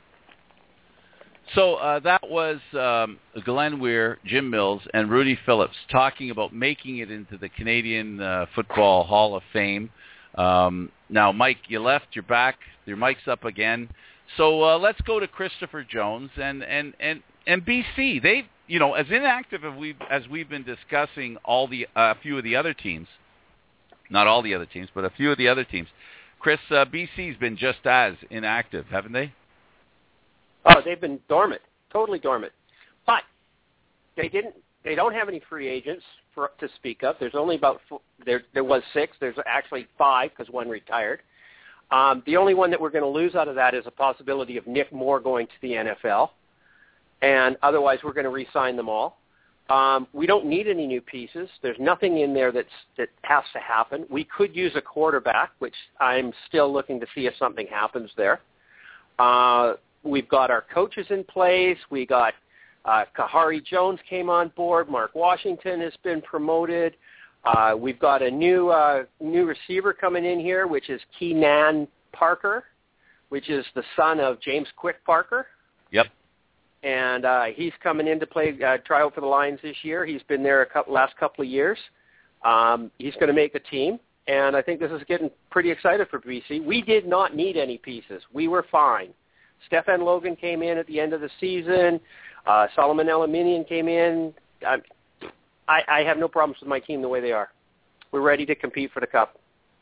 So uh, that was um, Glenn Weir, Jim Mills, and Rudy Phillips talking about making it into the Canadian uh, Football Hall of Fame. Um, now, Mike, you left. You're back. Your mic's up again. So uh, let's go to Christopher Jones and and and and B C. They, you know, as inactive as we've as we've been discussing all the a uh, few of the other teams, not all the other teams, but a few of the other teams. Chris, uh, B C's been just as inactive, haven't they? Oh, they've been dormant, totally dormant. But they didn't. They don't have any free agents for, to speak of. There's only about four, there. There was six. There's actually five because one retired. Um, the only one that we're going to lose out of that is a possibility of Nick Moore going to the N F L, and otherwise we're going to re-sign them all. Um, we don't need any new pieces. There's nothing in there that's that has to happen. We could use a quarterback, which I'm still looking to see if something happens there. Uh, We've got our coaches in place. We got uh, Kahari Jones came on board. Mark Washington has been promoted. Uh, we've got a new uh, new receiver coming in here, which is Keenan Parker, which is the son of James Quick Parker. Yep. And uh, he's coming in to play uh, try out for the Lions this year. He's been there a couple, last couple of years. Um, he's going to make the team, and I think this is getting pretty excited for B C. We did not need any pieces. We were fine. Stefan Logan came in at the end of the season. Uh, Solomon Eliminian came in. I, I, I have no problems with my team the way they are. We're ready to compete for the Cup.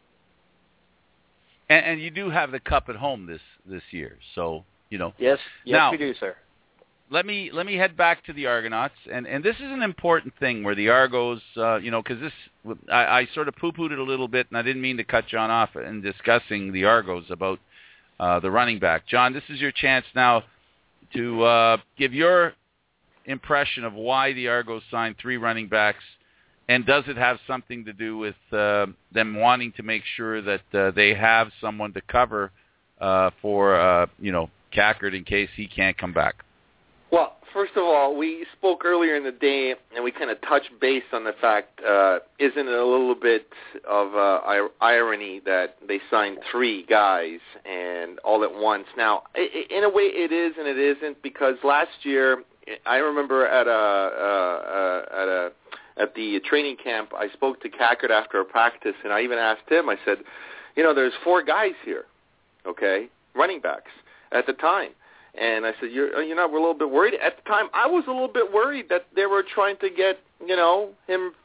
And, and you do have the Cup at home this, this year, so you know. Yes, yes, now, we do, sir. Let me let me head back to the Argonauts, and, and this is an important thing where the Argos, uh, you know, because this I, I sort of poo-pooed it a little bit, and I didn't mean to cut John off in discussing the Argos about. Uh, the running back. John, this is your chance now to uh, give your impression of why the Argos signed three running backs, and does it have something to do with uh, them wanting to make sure that uh, they have someone to cover uh, for, uh, you know, Cackert in case he can't come back? Well, first of all, we spoke earlier in the day, and we kind of touched base on the fact, uh, isn't it a little bit of uh, irony that they signed three guys and all at once? Now, in a way it is and it isn't, because last year, I remember at a, uh, at a at the training camp, I spoke to Cackert after a practice, and I even asked him, I said, you know, there's four guys here, okay, running backs at the time. And I said, you're, you're not, we're a little bit worried. At the time, I was a little bit worried that they were trying to get, you know, him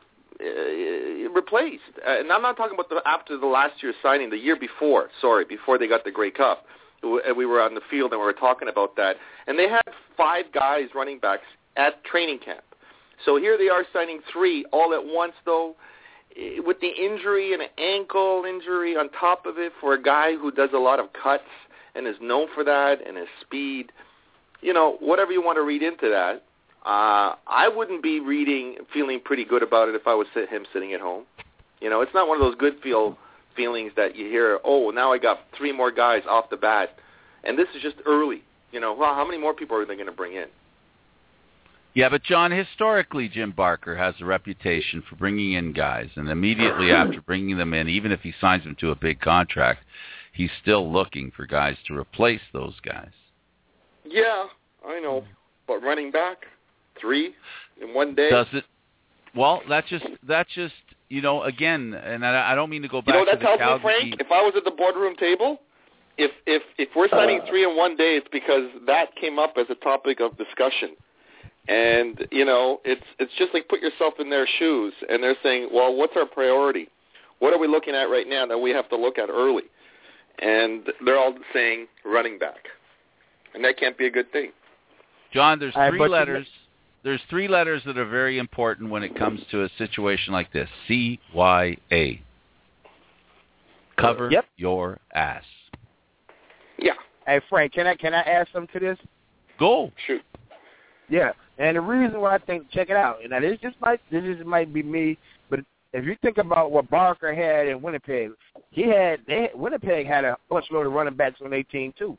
uh, replaced. Uh, and I'm not talking about the, after the last year's signing, the year before, sorry, before they got the Grey Cup. We were on the field and we were talking about that. And they had five guys, running backs, at training camp. So here they are signing three all at once, though, with the injury and an ankle injury on top of it for a guy who does a lot of cuts and is known for that and his speed. You know, whatever you want to read into that, uh, I wouldn't be reading, feeling pretty good about it if I was him sitting at home. You know, it's not one of those good feel feelings that you hear, oh, now I got three more guys off the bat. And this is just early. You know, well, how many more people are they going to bring in? Yeah, but John, historically, Jim Barker has a reputation for bringing in guys, and immediately after bringing them in, even if he signs them to a big contract, he's still looking for guys to replace those guys. Yeah, I know. But running back, three in one day. Does it? Well, that's just that's just you know again, and I, I don't mean to go back you know, to that the tells Calgary. me, Frank, if I was at the boardroom table, if if if we're signing three in one day, it's because that came up as a topic of discussion. And you know, it's it's just like put yourself in their shoes, and they're saying, well, what's our priority? What are we looking at right now that we have to look at early? And they're all saying running back, and that can't be a good thing. John, there's Right, three but- letters. There's three letters that are very important when it comes to a situation like this. C Y A. Cover Yep. your ass. Yeah. Hey, Frank, can I can I add something to this? Go. Shoot. Yeah, and the reason why I think, check it out. Now this just might this just might be me, but if you think about what Barker had in Winnipeg, he had they Winnipeg had a bunch load of running backs on their team too.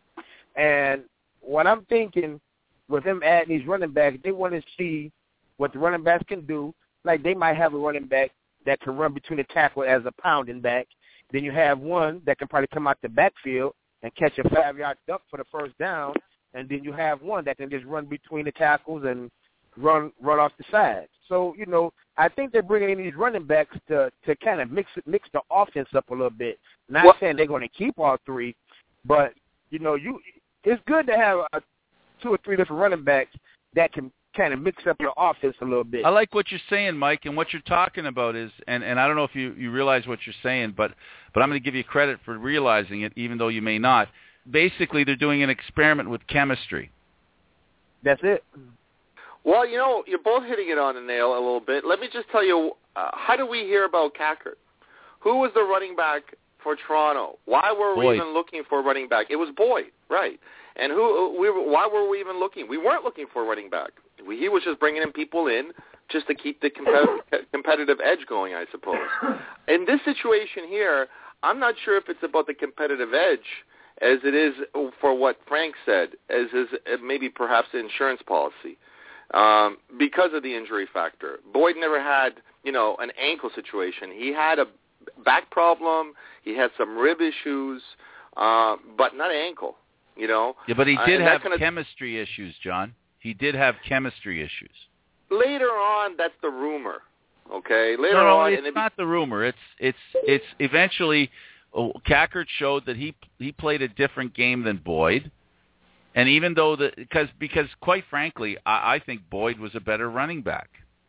And what I'm thinking with them adding these running backs, they want to see what the running backs can do. Like they might have a running back that can run between the tackle as a pounding back. Then you have one that can probably come out the backfield and catch a five-yard dump for the first down. And then you have one that can just run between the tackles and run run off the side. So, you know, I think they're bringing in these running backs to, to kind of mix it, mix the offense up a little bit. Not Well, saying they're going to keep all three, but, you know, you it's good to have a, two or three different running backs that can kind of mix up your offense a little bit. I like what you're saying, Mike, and what you're talking about is, and, and I don't know if you, you realize what you're saying, but, but I'm going to give you credit for realizing it, even though you may not. Basically, they're doing an experiment with chemistry. That's it. Well, you know, you're both hitting it on the nail a little bit. Let me just tell you, uh, how do we hear about Cackert? Who was the running back for Toronto? Why were we Boyd. even looking for a running back? It was Boyd, right? And who? We were, why were we even looking? We weren't looking for a running back. We, he was just bringing in people in just to keep the competitive, competitive edge going, I suppose. In this situation here, I'm not sure if it's about the competitive edge as it is for what Frank said, as is maybe perhaps the insurance policy, um, because of the injury factor. Boyd never had, you know, an ankle situation. He had a back problem. He had some rib issues, uh, but not ankle, you know. Yeah, but he Uh, did and that have kinda- chemistry issues, John. He did have chemistry issues. Later on, that's the rumor, okay? Later no, no, on, it's and it not the rumor. It's it's it's eventually oh, Cackert showed that he he played a different game than Boyd, and even though the because because quite frankly, I, I think Boyd was a better running back.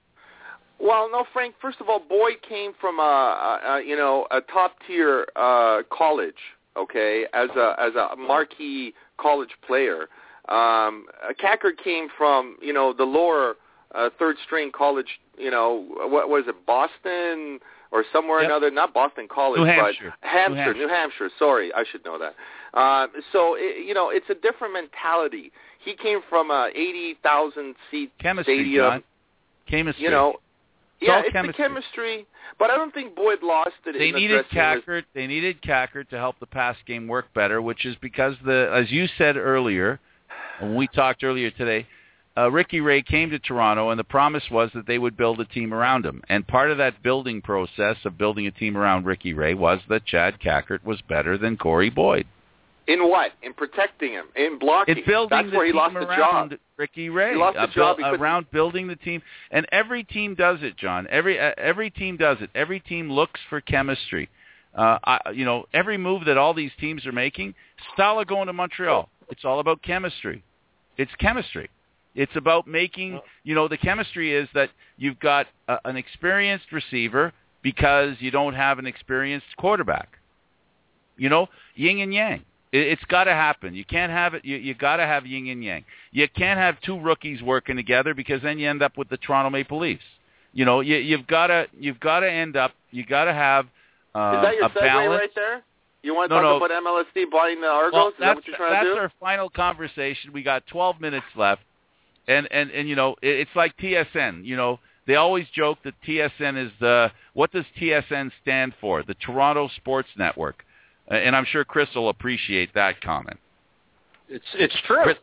Well, no, Frank. First of all, Boyd came from a, a, a you know a top tier uh, college, okay, as a as a marquee college player. Um, Cackert came from you know the lower uh, third string college. You know what was it, Boston or somewhere Yep. or another? Not Boston College, New Hampshire. but Hampshire, New Hampshire. New Hampshire. Sorry, I should know that. Um, so it, you know it's a different mentality. He came from a eighty thousand seat Chemistry, stadium. John. Chemistry. You know. It's yeah, all it's chemistry. the chemistry, but I don't think Boyd lost it. They in the needed dressing room. Cackert. They needed Cackert to help the pass game work better, which is because the, as you said earlier, when we talked earlier today, uh, Ricky Ray came to Toronto, and the promise was that they would build a team around him. And part of that building process of building a team around Ricky Ray was that Chad Cackert was better than Corey Boyd. In what? In protecting him, in blocking. In building That's the where he team lost the around job. Ricky Ray. He lost the Uh, job built- because- around building the team, and every team does it, John. Every uh, every team does it. Every team looks for chemistry. Uh, I, you know, every move that all these teams are making, Stala going to Montreal, it's all about chemistry. It's chemistry. It's about making, you know, the chemistry is that you've got a, an experienced receiver because you don't have an experienced quarterback. You know, yin and yang. It, it's got to happen. You can't have it. You, you got to have yin and yang. You can't have two rookies working together because then you end up with the Toronto Maple Leafs. You know, you, you've got to you've got to end up. You got to have uh, Is that your a segue balance. right there? You want to No, talk no. about M L S C buying the Argos? Well, Is that what that's, you're trying that's to do? our final conversation. We got twelve minutes left, and and and you know, it, it's like T S N. You know, they always joke that T S N is the what does T S N stand for? The Toronto Sports Network, uh, and I'm sure Chris will appreciate that comment. It's it's true. Chris,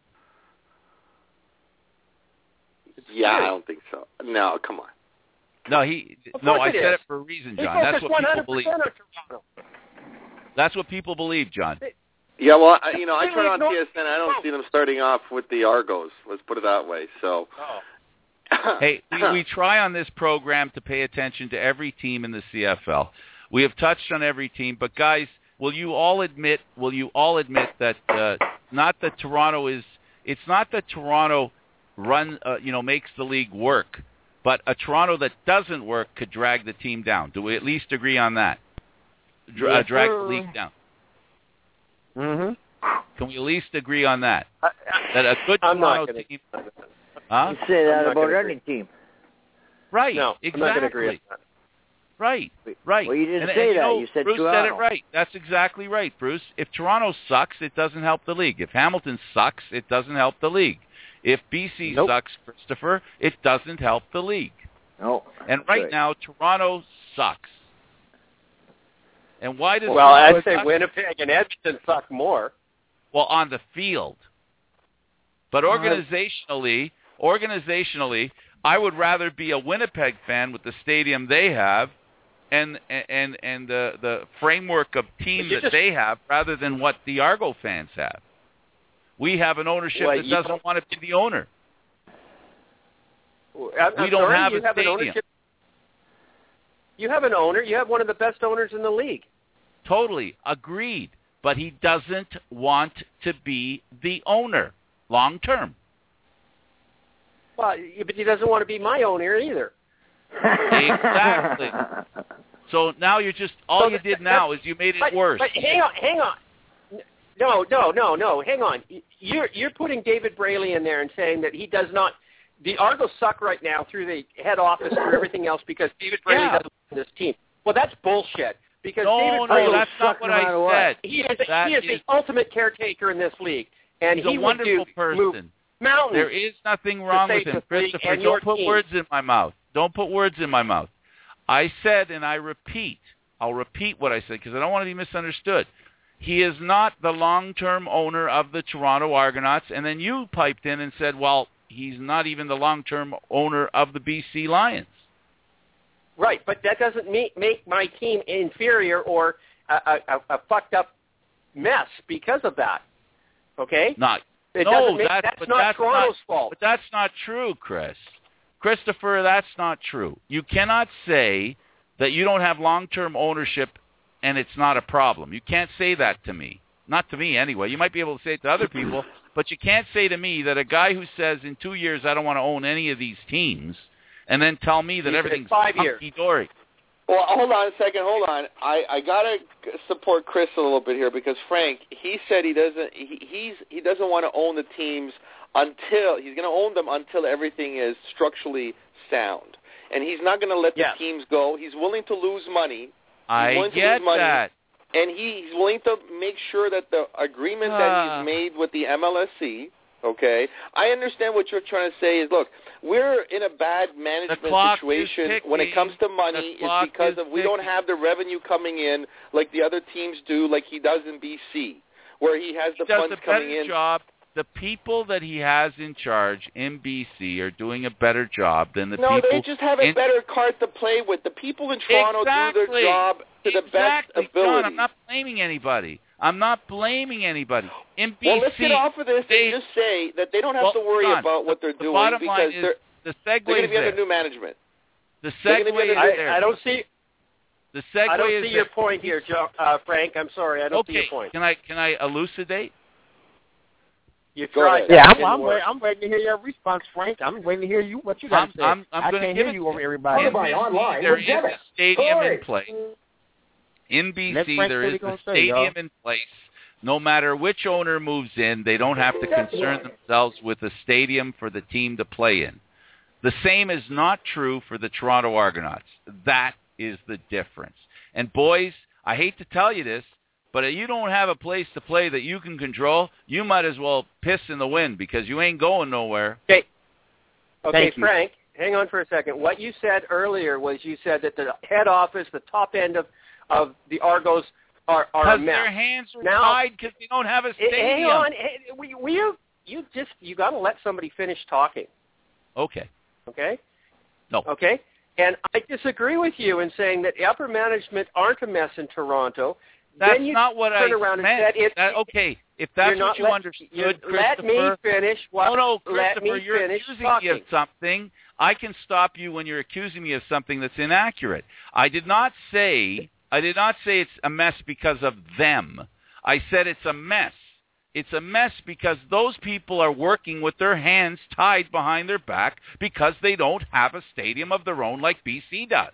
Yeah, I don't think so. No, come on. no, he Of no. course I it said is. it for a reason, They John. That's focus what one people hundred believe. percent on Toronto. That's what people believe, John. Yeah, well, I, you know, I turn on Completely T S N. I don't see them starting off with the Argos. Let's put it that way. So, Hey, we, we try on this program to pay attention to every team in the C F L. We have touched on every team, but guys, will you all admit? Will you all admit that uh, not that Toronto is? It's not that Toronto run, uh, you know, makes the league work, but a Toronto that doesn't work could drag the team down. Do we at least agree on that? Dra- uh, Yes, drag sir. the league down. Mm-hmm. Can we at least agree on that? That a good I'm not Toronto gonna- team. Huh? You say that I'm not about gonna any agree. team. Right. No, exactly. I'm not going to agree with that. Right, right. Well, you didn't and, say and, that. know, You said Bruce Toronto. said it right. That's exactly right, Bruce. If Toronto sucks, it doesn't help the league. If Hamilton sucks, it doesn't help the league. If B C Nope. sucks, Christopher, it doesn't help the league. No. And right right. now, Toronto sucks. And why does Well, Toronto I'd say suck? Winnipeg and Edmonton suck more. Well, on the field. But organizationally, organizationally, I would rather be a Winnipeg fan with the stadium they have and and and the the framework of team You that just- they have rather than what the Argo fans have. We have an ownership Well, that you doesn't don't- want to be the owner. I'm, We I'm don't sorry, have you a have an stadium. ownership. You have an owner. You have one of the best owners in the league. Totally agreed, but he doesn't want to be the owner long term. Well, but he doesn't want to be my owner either. Exactly. So now you're just all So you that- did that- now is you made it but, worse. But hang on, hang on. No, no, no, no. Hang on. You're you're putting David Braley in there and saying that he does not. The Argos suck right now through the head office through everything else because David Braley Yeah. doesn't win this team. Well, that's bullshit. Because No, David no, Braley that's not suck what no I matter what. said. He is, That he is, is- the ultimate caretaker in this league, and He's he a would wonderful do person. move mountains. There is nothing wrong to with save him, this league Christopher. and your Don't put team. words in my mouth. Don't put words in my mouth. I said, and I repeat, I'll repeat what I said because I don't want to be misunderstood. He is not the long-term owner of the Toronto Argonauts, and then you piped in and said, well, he's not even the long-term owner of the B C Lions. Right, but that doesn't make, make my team inferior or a, a, a fucked up mess because of that. Okay? Not. It no, doesn't make, that's, that's but not that's Toronto's not, fault. But that's not true, Chris. Christopher, that's not true. You cannot say that you don't have long-term ownership and it's not a problem. You can't say that to me. Not to me, anyway. You might be able to say it to other people, but you can't say to me that a guy who says in two years I don't want to own any of these teams and then tell me that He said everything's five years. hunky-dory. Well, hold on a second. Hold on. I I gotta support Chris a little bit here because Frank, he said he doesn't. He, he's he doesn't want to own the teams until he's going to own them until everything is structurally sound, and he's not going to let Yes. the teams go. He's willing to lose money. He's I willing to get lose money, that. and he, he's willing to make sure that the agreement that Ah. he's made with the M L S C. Okay, I understand what you're trying to say is, look, we're in a bad management clock is situation when it ticking. comes to money. The clock It's because is of we don't ticking. have the revenue coming in like the other teams do, like he does in B C, where he has the He does funds a coming better in. job. The people that he has in charge in B C are doing a better job than the no, people they just have a in better card to play with. The people in Toronto Exactly. do their job to the exactly. best ability. John, I'm not blaming anybody. I'm not blaming anybody. In B C, well, let's get off of this they, and just say that they don't have well, to worry John, about what they're the doing bottom because line is they're, the they're segue going to is be under there. new management. The They're gonna segue be is under- there. I, I don't see. The segue I don't is see your there. point here, Joe, uh, Frank. I'm sorry, I don't okay. see your point. Can I can I elucidate? You Go tried ahead. that. Yeah, I'm, Didn't I'm, work. waiting, I'm waiting to hear your response, Frank. I'm waiting to hear you what you got I'm, to say. I'm, I'm I gonna can't give hear it you to over everybody. In B C, online there with is Dennis. a stadium Corey. in place. In B Let C, Frank there say is what he a gonna say, stadium y'all. in place. No matter which owner moves in, they don't have to concern themselves with a stadium for the team to play in. The same is not true for the Toronto Argonauts. That is the difference. And boys, I hate to tell you this, but if you don't have a place to play that you can control, you might as well piss in the wind because you ain't going nowhere. Okay, okay, Thank you. Frank, hang on for a second. What you said earlier was you said that the head office, the top end of, of the Argos are, are a Because mess. their hands are Now, tied because they don't have a stadium. Hang on. Hey, will you, will you, you just, you got to let somebody finish talking, Okay. okay? No. Okay? And I disagree with you in saying that upper management aren't a mess in Toronto. That's then you not what turn I around meant. and said it, That, okay, if that's you're what not you let, understood, you, Christopher. let me finish. What, no, no, let Christopher, me you're finish accusing talking. me of something. I can stop you when you're accusing me of something that's inaccurate. I did not say I did not say it's a mess because of them. I said it's a mess. It's a mess because those people are working with their hands tied behind their back because they don't have a stadium of their own like B C does.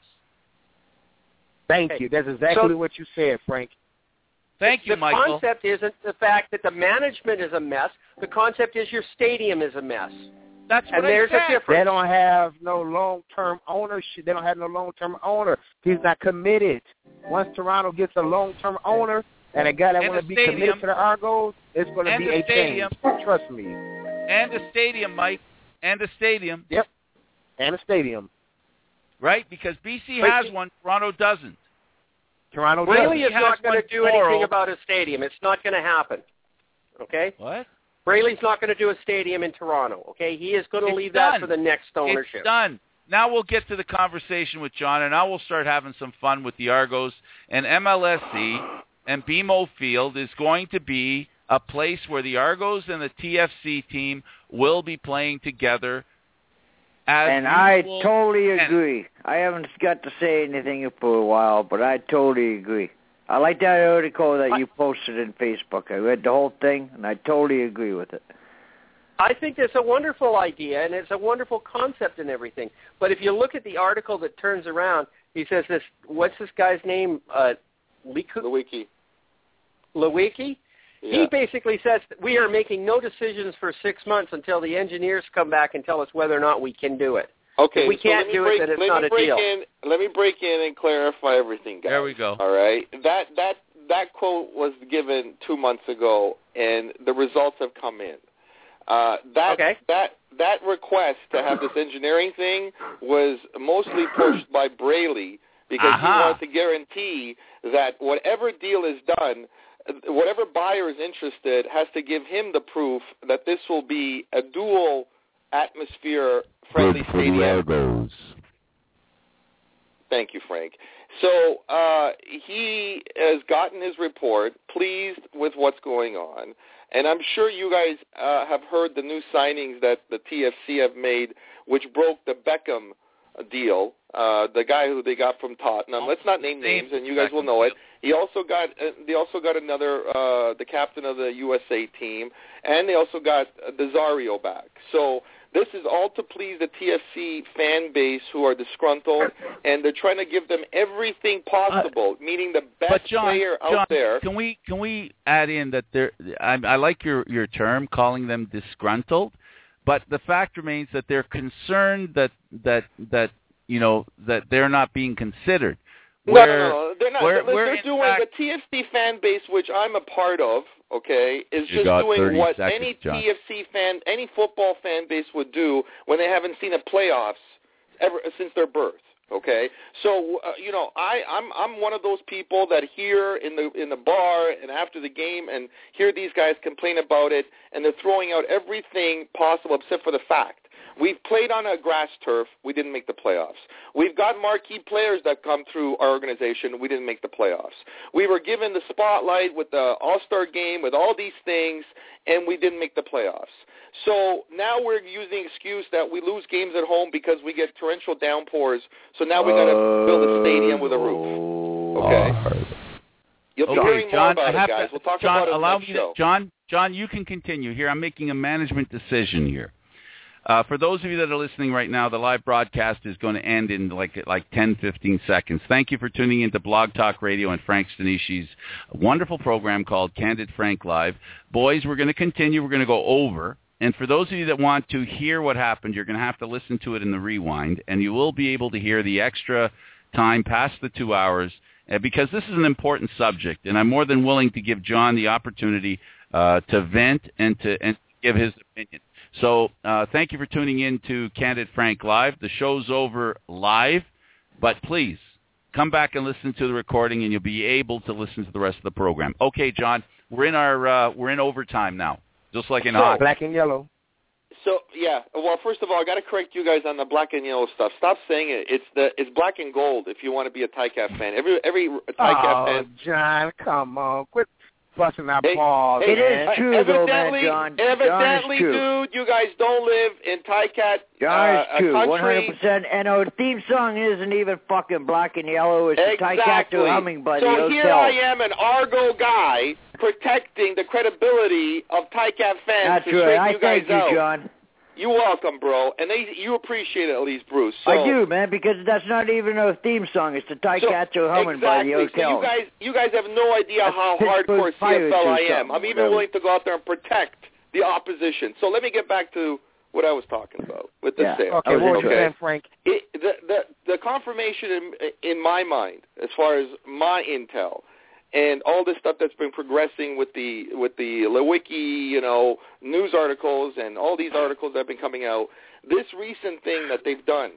Thank Okay. you. That's exactly So- what you said, Frank. Thank you, the Michael. The concept isn't the fact that the management is a mess. The concept is your stadium is a mess. That's and what there's I said. a difference. They don't have no long-term ownership. They don't have no long-term owner. He's not committed. Once Toronto gets a long-term owner and a guy that And want the to be stadium. committed to the Argos, it's going to And be the a stadium. change. Trust me. And a stadium, Mike. And a stadium. Yep. And a stadium. Right? Because B C But has you- one, Toronto doesn't. Toronto Braley does. is not going to one do tomorrow. anything about a stadium. It's not going to happen. Okay? What? Braley's not going to do a stadium in Toronto. Okay? He is going to It's leave done. that for the next ownership. It's done. Now we'll get to the conversation with John, and now we'll start having some fun with the Argos. And M L S C and B M O Field is going to be a place where the Argos and the T F C team will be playing together. As And I usual. totally And- agree. I haven't got to say anything for a while, but I totally agree. I like that article that you posted in Facebook. I read the whole thing, and I totally agree with it. I think it's a wonderful idea, and it's a wonderful concept and everything. But if you look at the article that turns around, he says this, what's this guy's name? Uh, Liku? Lewicki. Lewicki? Yeah. He basically says that we are making no decisions for six months until the engineers come back and tell us whether or not we can do it. Okay, If we so can't let me do break, it, then it's let not me a break deal. In, let me break in and clarify everything, guys. There we go. All right, that that that quote was given two months ago, and the results have come in. Uh, that Okay. that that request to have this engineering thing was mostly pushed by Braley because Uh-huh. he wanted to guarantee that whatever deal is done, whatever buyer is interested has to give him the proof that this will be a dual atmosphere friendly Good for the stadium. Argos. Thank you, Frank. So uh, he has gotten his report, pleased with what's going on, and I'm sure you guys uh, have heard the new signings that the T F C have made, which broke the Beckham deal, uh, the guy who they got from Tottenham. Let's not name names, and you guys will know it. He also got uh, they also got another uh, the captain of the U S A team, and they also got uh, Desario back. So this is all to please the T F C fan base who are disgruntled, and they're trying to give them everything possible, uh, meaning the best but John, player out John, there. Can we can we add in that they're? I, I like your your term, calling them disgruntled, but the fact remains that they're concerned that that that you know that they're not being considered. No, Where, no, no, they're not. where, they're where they're in doing fact, the T F C fan base, which I'm a part of. Okay, is You just got doing thirty what seconds, any John. T F C fan, any football fan base would do when they haven't seen a playoffs ever since their birth. Okay, so uh, you know, I, I'm I'm one of those people that hear in the in the bar and after the game and hear these guys complain about it, and they're throwing out everything possible except for the fact. We've played on a grass turf. We didn't make the playoffs. We've got marquee players that come through our organization. We didn't make the playoffs. We were given the spotlight with the All-Star game, with all these things, and we didn't make the playoffs. So now we're using the excuse that we lose games at home because we get torrential downpours. So now we got to build a stadium with a roof. Okay? You'll be Okay, hearing John, more I about have it, guys. to, We'll talk John, about it allow next me show. to, John, John, you can continue here. I'm making a management decision here. Uh, for those of you that are listening right now, the live broadcast is going to end in like like ten, fifteen seconds. Thank you for tuning into Blog Talk Radio and Frank Stanishi's wonderful program called Candid Frank Live. Boys, we're going to continue. We're going to go over. And for those of you that want to hear what happened, you're going to have to listen to it in the rewind, and you will be able to hear the extra time past the two hours uh, because this is an important subject, and I'm more than willing to give John the opportunity uh, to vent and to and give his opinion. So uh, thank you for tuning in to Candid Frank Live. The show's over live, but please come back and listen to the recording, and you'll be able to listen to the rest of the program. Okay, John, we're in our uh, we're in overtime now, just like in hockey. Black and yellow. So yeah, well, first of all, I got to correct you guys on the black and yellow stuff. Stop saying it. It's the it's black and gold. If you want to be a Ticats fan, every every Ticats oh, fan. John, come on, quit busting our Hey, balls. hey, It is uh, true, though, man, evidently, John. Evidently, John is true. dude, you guys don't live in Ticat John uh, is a true, country. one hundred percent. And our theme song isn't even fucking black and yellow. It's the Exactly. Taikato humming by the so here hotel. I am, an Argo guy, protecting the credibility of Ticat fans That's to right. straighten I you guys thank you, out. John. You're welcome, bro. And they, you appreciate it, at least, Bruce. So, I do, man, because that's not even a theme song. It's the Taikato so, humming exactly. by the So hotel. you guys, you guys have no idea That's how Pittsburgh hardcore C F Pirates L or I am. something, I'm even whatever. willing to go out there and protect the opposition. So let me get back to what I was talking about with the Yeah. sale. Okay, what was okay. you saying, Frank? It, the, the the confirmation in in my mind, as far as my intel, and all this stuff that's been progressing with the with the Lewicki, you know, news articles and all these articles that have been coming out. This recent thing that they've done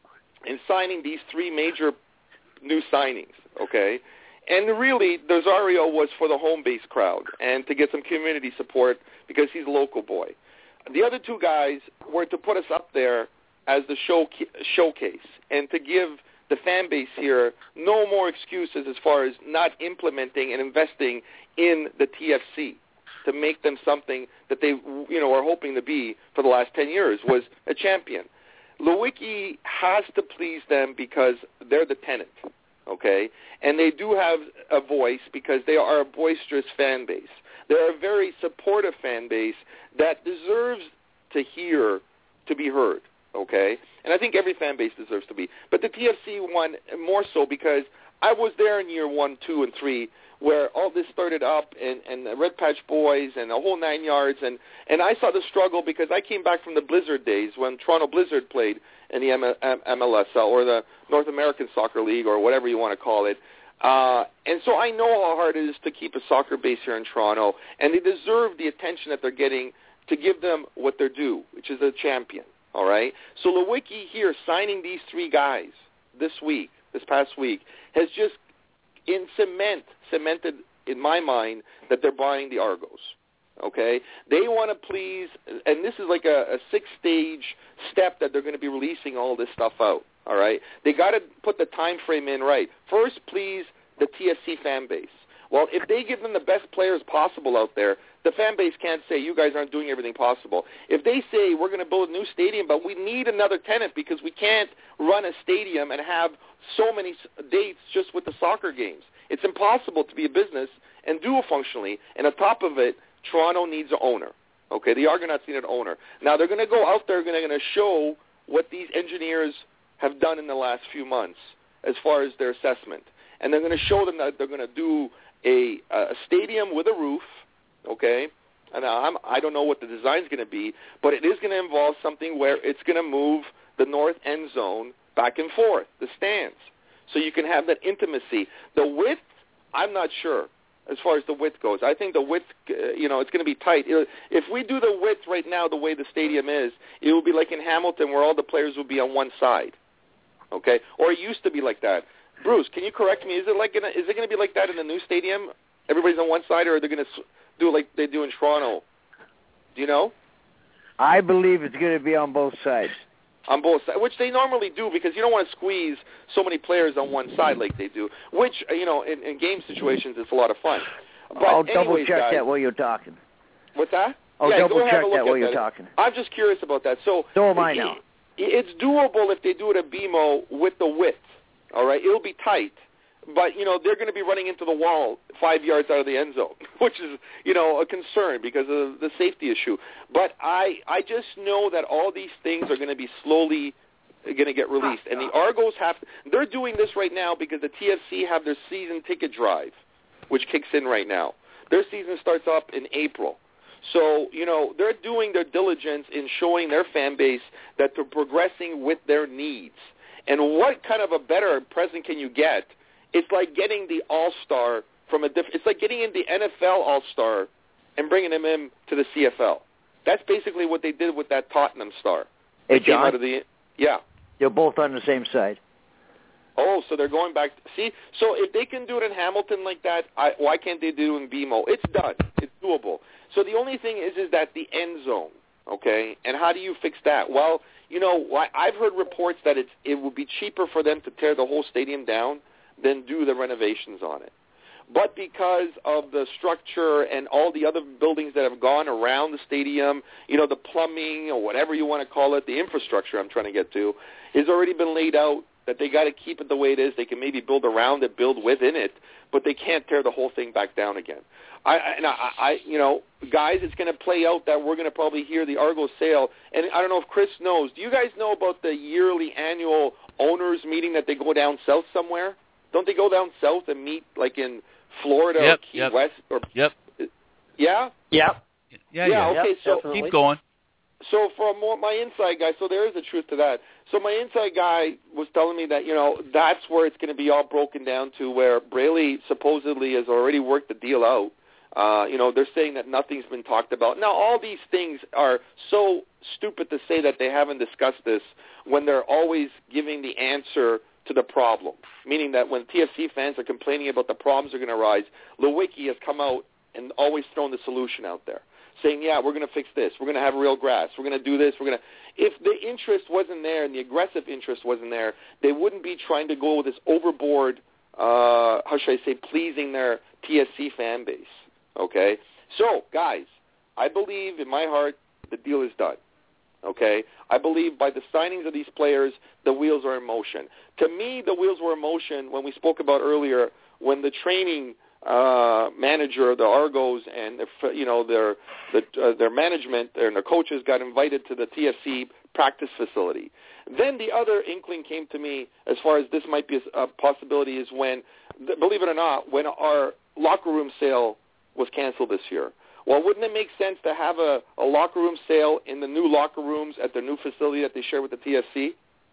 in signing these three major new signings, okay, and really, Rosario was for the home base crowd and to get some community support because he's a local boy. The other two guys were to put us up there as the show showcase and to give the fan base here no more excuses as far as not implementing and investing in the T F C to make them something that they, you know, are hoping to be for the last ten years, was a champion. Lewicki has to please them because they're the tenant, okay? And they do have a voice because they are a boisterous fan base. They're a very supportive fan base that deserves to hear, to be heard, okay? And I think every fan base deserves to be. But the T F C one more so because I was there in year one, two, and three where all this started up and, and the Red Patch Boys and the whole nine yards. And, and I saw the struggle because I came back from the Blizzard days when Toronto Blizzard played in the M L S L or the North American Soccer League or whatever you want to call it. Uh, and so I know how hard it is to keep a soccer base here in Toronto, and they deserve the attention that they're getting to give them what they're due, which is a champion, all right? So Lewicki here signing these three guys this week, this past week, has just in cement, cemented in my mind that they're buying the Argos, okay? They want to please, and this is like a, a six-stage step that they're going to be releasing all this stuff out, all right? They got to put the time frame in right. First, please the T F C fan base. Well, if they give them the best players possible out there, the fan base can't say, you guys aren't doing everything possible. If they say, we're going to build a new stadium, but we need another tenant because we can't run a stadium and have so many dates just with the soccer games. It's impossible to be a business and do it functionally. And on top of it, Toronto needs an owner. Okay, the Argonauts need an owner. Now, they're going to go out there and they're going to show what these engineers have done in the last few months as far as their assessment. And they're going to show them that they're going to do a, a stadium with a roof, okay? And I'm, I don't know what the design's going to be, but it is going to involve something where it's going to move the north end zone back and forth, the stands, so you can have that intimacy. The width, I'm not sure as far as the width goes. I think the width, uh, you know, it's going to be tight. It, if we do the width right now the way the stadium is, it will be like in Hamilton where all the players will be on one side, okay? Or it used to be like that. Bruce, can you correct me? Is it like gonna, is it going to be like that in the new stadium? Everybody's on one side, or are they going to do it like they do in Toronto? Do you know? I believe it's going to be on both sides. On both sides, which they normally do because you don't want to squeeze so many players on one side like they do, which, you know, in, in game situations it's a lot of fun. But I'll anyways, double check guys, that while you're talking. What's that? I'll yeah, double go have check a look that at while you're that. talking. I'm just curious about that. So, So am I it, now. It's doable if they do it at B M O with the width, all right? It'll be tight, but, you know, they're going to be running into the wall five yards out of the end zone, which is, you know, a concern because of the safety issue. But I, I just know that all these things are going to be slowly going to get released. And the Argos have – they're doing this right now because the T F C have their season ticket drive, which kicks in right now. Their season starts up in April. So, you know, they're doing their diligence in showing their fan base that they're progressing with their needs. And what kind of a better present can you get? It's like getting the All-Star from a different – it's like getting in the N F L All-Star and bringing him in to the C F L. That's basically what they did with that Tottenham star. Hey, they came John? out of the – yeah. They're both on the same side. Oh, so they're going back. See, so if they can do it in Hamilton like that, I, why can't they do it in B M O? It's done. It's doable. So the only thing is, is that the end zone, okay? And how do you fix that? Well, you know, I've heard reports that it's it would be cheaper for them to tear the whole stadium down than do the renovations on it. But because of the structure and all the other buildings that have gone around the stadium, you know, the plumbing or whatever you want to call it, the infrastructure I'm trying to get to, has already been laid out that they got to keep it the way it is. They can maybe build around it, build within it, but they can't tear the whole thing back down again. I, I, I, I you know, guys, it's going to play out that we're going to probably hear the Argos sale. And I don't know if Chris knows. Do you guys know about the yearly annual owners meeting that they go down south somewhere? Don't they go down south and meet like in Florida yep, or Key yep. West? Or, yep. Yeah? Yeah. Yeah, yeah. yeah. Okay, yep, so definitely. Keep going. So for more, my inside guy, so there is a truth to that. So my inside guy was telling me that, you know, that's where it's going to be all broken down to, where Braley supposedly has already worked the deal out. Uh, you know, they're saying that nothing's been talked about. Now, all these things are so stupid to say that they haven't discussed this when they're always giving the answer to the problem, meaning that when T F C fans are complaining about the problems that are going to arise, Lewicki has come out and always thrown the solution out there, saying, yeah, we're going to fix this. We're going to have real grass. We're going to do this. We're going to. If the interest wasn't there and the aggressive interest wasn't there, they wouldn't be trying to go with this overboard, uh, how should I say, pleasing their T S C fan base. Okay? So, guys, I believe in my heart the deal is done. Okay? I believe by the signings of these players, the wheels are in motion. To me, the wheels were in motion when we spoke about earlier, when the training uh, manager, the Argos, and the, you know their the, uh, their management and their coaches got invited to the T F C practice facility. Then the other inkling came to me as far as this might be a possibility is when, believe it or not, when our locker room sale was canceled this year. Well, wouldn't it make sense to have a, a locker room sale in the new locker rooms at their new facility that they share with the T F C?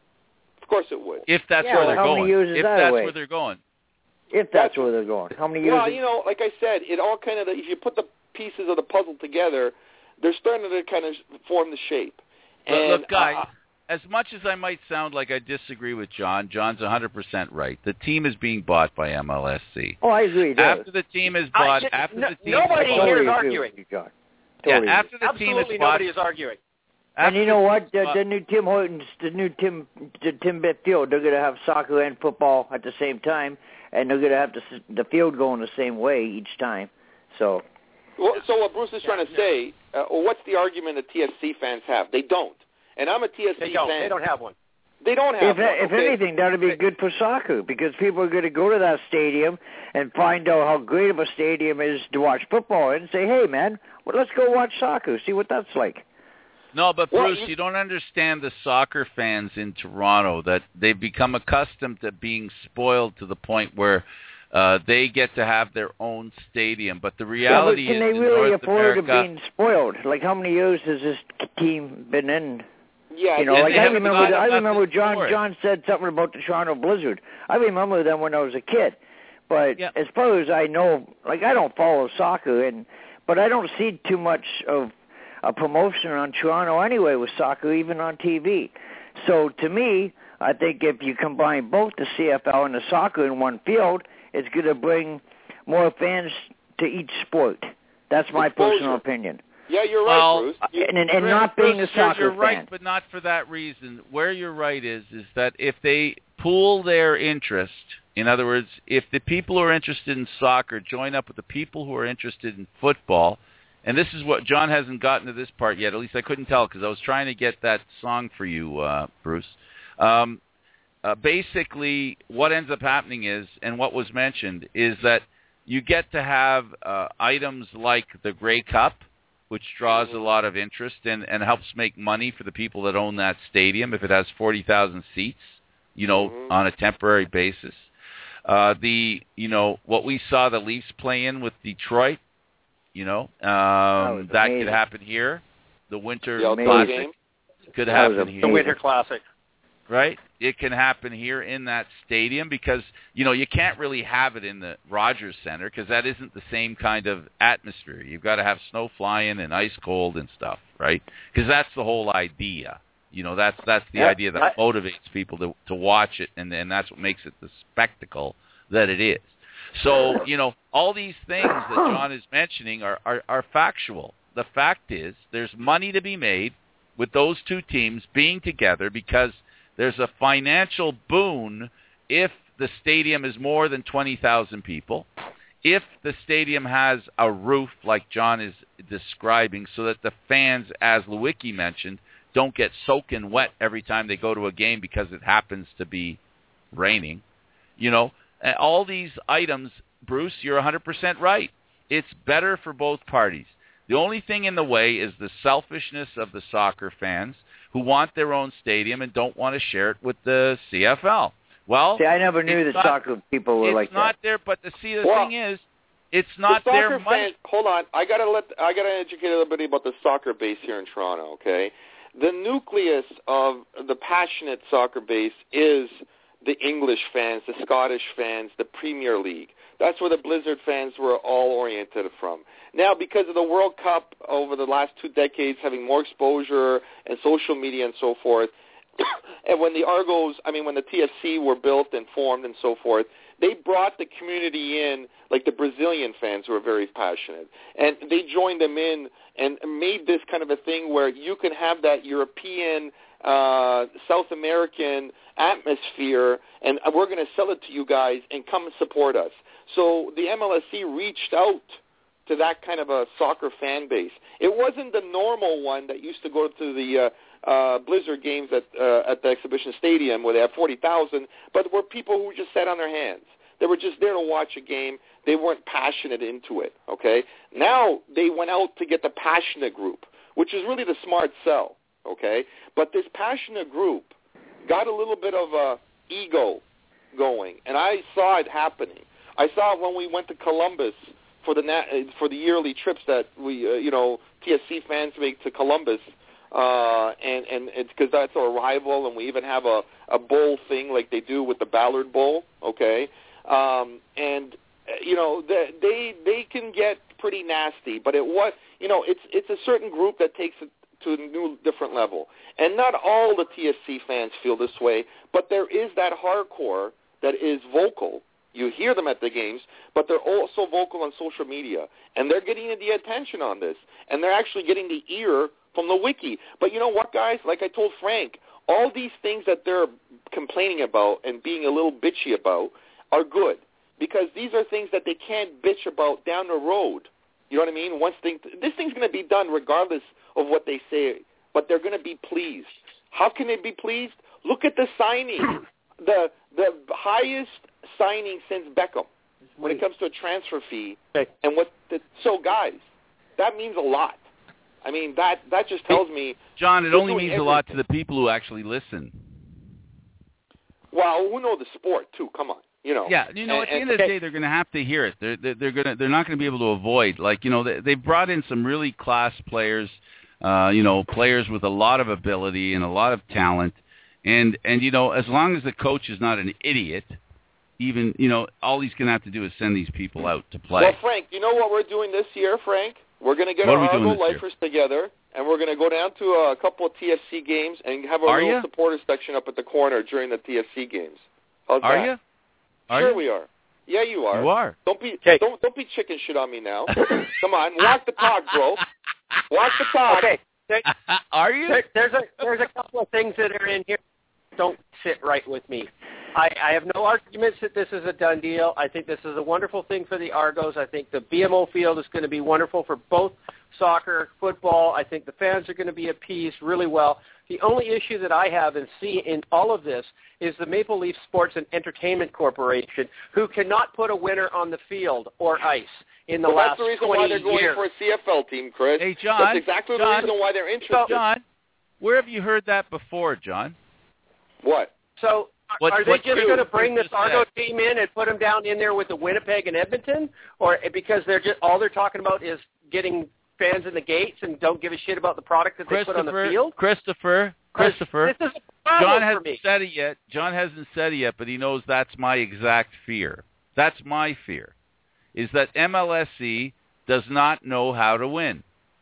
Of course it would. If that's yeah, where they're how going. many years is if that that's away? where they're going. If that's where they're going. How many years? Well, you know, like I said, it all kind of, if you put the pieces of the puzzle together, they're starting to kind of form the shape. But and, look, guys, uh, as much as I might sound like I disagree with John, John's one hundred percent right. The team is being bought by M L S C. Oh, I agree. After the team is bought, should, after no, the team nobody is bought, here is Totally arguing. agree with you, John. yeah, Totally after the Absolutely team is bought, nobody is arguing. And you know what? The, bought, the new Tim Hortons, the new Tim, the Timbit Field, they're going to have soccer and football at the same time, and they're going to have the, the field going the same way each time. So, well, so what Bruce is trying to say, uh, well, what's the argument that T F C fans have? They don't. And I'm a T F C They don't. fan. They don't have one. They don't have if, one. if okay? anything, that would be good for soccer because people are going to go to that stadium and find out how great of a stadium is to watch football in and say, hey, man, well, let's go watch soccer, see what that's like. No, but Well, Bruce, you- you don't understand the soccer fans in Toronto, that they've become accustomed to being spoiled to the point where uh, they get to have their own stadium. But the reality yeah, but can is they in really North afford America, being spoiled? Like, how many years has this team been in? Yeah, You know, and like they I haven't remember, got I enough remember to John. support. John said something about the Toronto Blizzard. I remember them when I was a kid, but Yeah. as far as I know, like I don't follow soccer, and but I don't see too much of a promotion on Toronto anyway with soccer, even on T V. So to me, I think if you combine both the C F L and the soccer in one field, it's going to bring more fans to each sport. That's my Exposure. personal opinion. Yeah, you're Well, right, Bruce. You, And and, Bruce, not being Bruce, a soccer you're fan. right, but not for that reason. Where you're right is is that if they pool their interest, in other words, if the people who are interested in soccer join up with the people who are interested in football, and this is what John hasn't gotten to this part yet. At least I couldn't tell because I was trying to get that song for you, uh, Bruce. Um, uh, basically what ends up happening is, and what was mentioned, is that you get to have uh, items like the Grey Cup, which draws a lot of interest and, and helps make money for the people that own that stadium if it has forty thousand seats, you know, mm-hmm. on a temporary basis. Uh, the, you know, what we saw the Leafs play in with Detroit, you know, um, that, that could happen here. The Winter the Classic game. could that happen here. The Winter Classic. Right? It can happen here in that stadium because, you know, you can't really have it in the Rogers Center because that isn't the same kind of atmosphere. You've got to have snow flying and ice cold and stuff, right? Because that's the whole idea. You know, that's that's the yeah, idea that I, motivates people to to watch it, and and that's what makes it the spectacle that it is. So, you know, all these things that John is mentioning are, are, are factual. The fact is there's money to be made with those two teams being together because there's a financial boon if the stadium is more than twenty thousand people, if the stadium has a roof like John is describing so that the fans, as Lewicki mentioned, don't get soaking wet every time they go to a game because it happens to be raining. You know, all these items, Bruce, you're one hundred percent right. It's better for both parties. The only thing in the way is the selfishness of the soccer fans who want their own stadium and don't want to share it with the C F L. Well, see, I never knew that not, soccer people were like that. It's not there, but the see the well, thing is, it's not the their soccer money. Fans, hold on, I gotta let I gotta educate everybody about the soccer base here in Toronto. Okay, the nucleus of the passionate soccer base is the English fans, the Scottish fans, the Premier League. That's where the Blizzard fans were all oriented from. Now, because of the World Cup over the last two decades having more exposure and social media and so forth, and when the Argos, I mean, when the T F C were built and formed and so forth, they brought the community in, like the Brazilian fans who are very passionate. And they joined them in and made this kind of a thing where you can have that European, uh, South American atmosphere, and we're going to sell it to you guys and come support us. So the M L S C reached out to that kind of a soccer fan base. It wasn't the normal one that used to go to the uh, uh, Blizzard games at uh, at the Exhibition Stadium where they have forty thousand, but were people who just sat on their hands. They were just there to watch a game. They weren't passionate into it, okay? Now they went out to get the passionate group, which is really the smart sell, okay? But this passionate group got a little bit of a ego going, and I saw it happening. I saw it when we went to Columbus for the na- for the yearly trips that we, uh, you know, T S C fans make to Columbus, uh, and and it's because that's our rival, and we even have a a bowl thing like they do with the Ballard Bowl, okay, um, and you know the, they they can get pretty nasty, but it was you know it's it's a certain group that takes it to a new different level, and not all the T S C fans feel this way, but there is that hardcore that is vocal. You hear them at the games, but they're also vocal on social media, and they're getting the attention on this, and they're actually getting the ear from the wiki. But you know what, guys? Like I told Frank, all these things that they're complaining about and being a little bitchy about are good, because these are things that they can't bitch about down the road. You know what I mean? Once thing, this thing's going to be done regardless of what they say, but they're going to be pleased. How can they be pleased? Look at the signing, the the highest signing since Beckham when it comes to a transfer fee. Okay. And what the, so guys, that means a lot. I mean, that that just tells me, John, it only means everything. a lot to the people who actually listen. Well, who know the sport too? Come on, you know. Yeah, you know, and, at the end and, of the day, they're going to have to hear it. They're they're, they're going to they're not going to be able to avoid. Like, you know, they they brought in some really class players, uh, you know, players with a lot of ability and a lot of talent, and and you know, as long as the coach is not an idiot. Even, you know, all he's going to have to do is send these people out to play. Well, Frank, you know what we're doing this year, Frank? We're going to get what our Argo lifers together, and we're going to go down to a couple of T F C games and have a are little you? supporter section up at the corner during the T F C games. How's are that? you? Are sure you? we are. Yeah, you are. You are. Don't be okay. don't don't be chicken shit on me now. Come on, walk the talk, bro. Walk the talk. Okay. There, are you? There, there's a there's a couple of things that are in here that don't sit right with me. I, I have no arguments that this is a done deal. I think this is a wonderful thing for the Argos. I think the B M O field is going to be wonderful for both soccer, football. I think the fans are going to be appeased really well. The only issue that I have and see in all of this is the Maple Leaf Sports and Entertainment Corporation, who cannot put a winner on the field or ice in the well, last that's the reason twenty why they're going years. for a C F L team, Chris. Hey, John. That's exactly John, the reason why they're interested. John, where have you heard that before, John? What? So What, are they what just you, going to bring you the Fargo said. team in and put them down in there with the Winnipeg and Edmonton, or because they're just all they're talking about is getting fans in the gates and don't give a shit about the product that they put on the field? Christopher, Christopher, this is a problem John for hasn't me. said it yet. John hasn't said it yet, but he knows that's my exact fear. That's my fear, is that M L S C does not know how to win.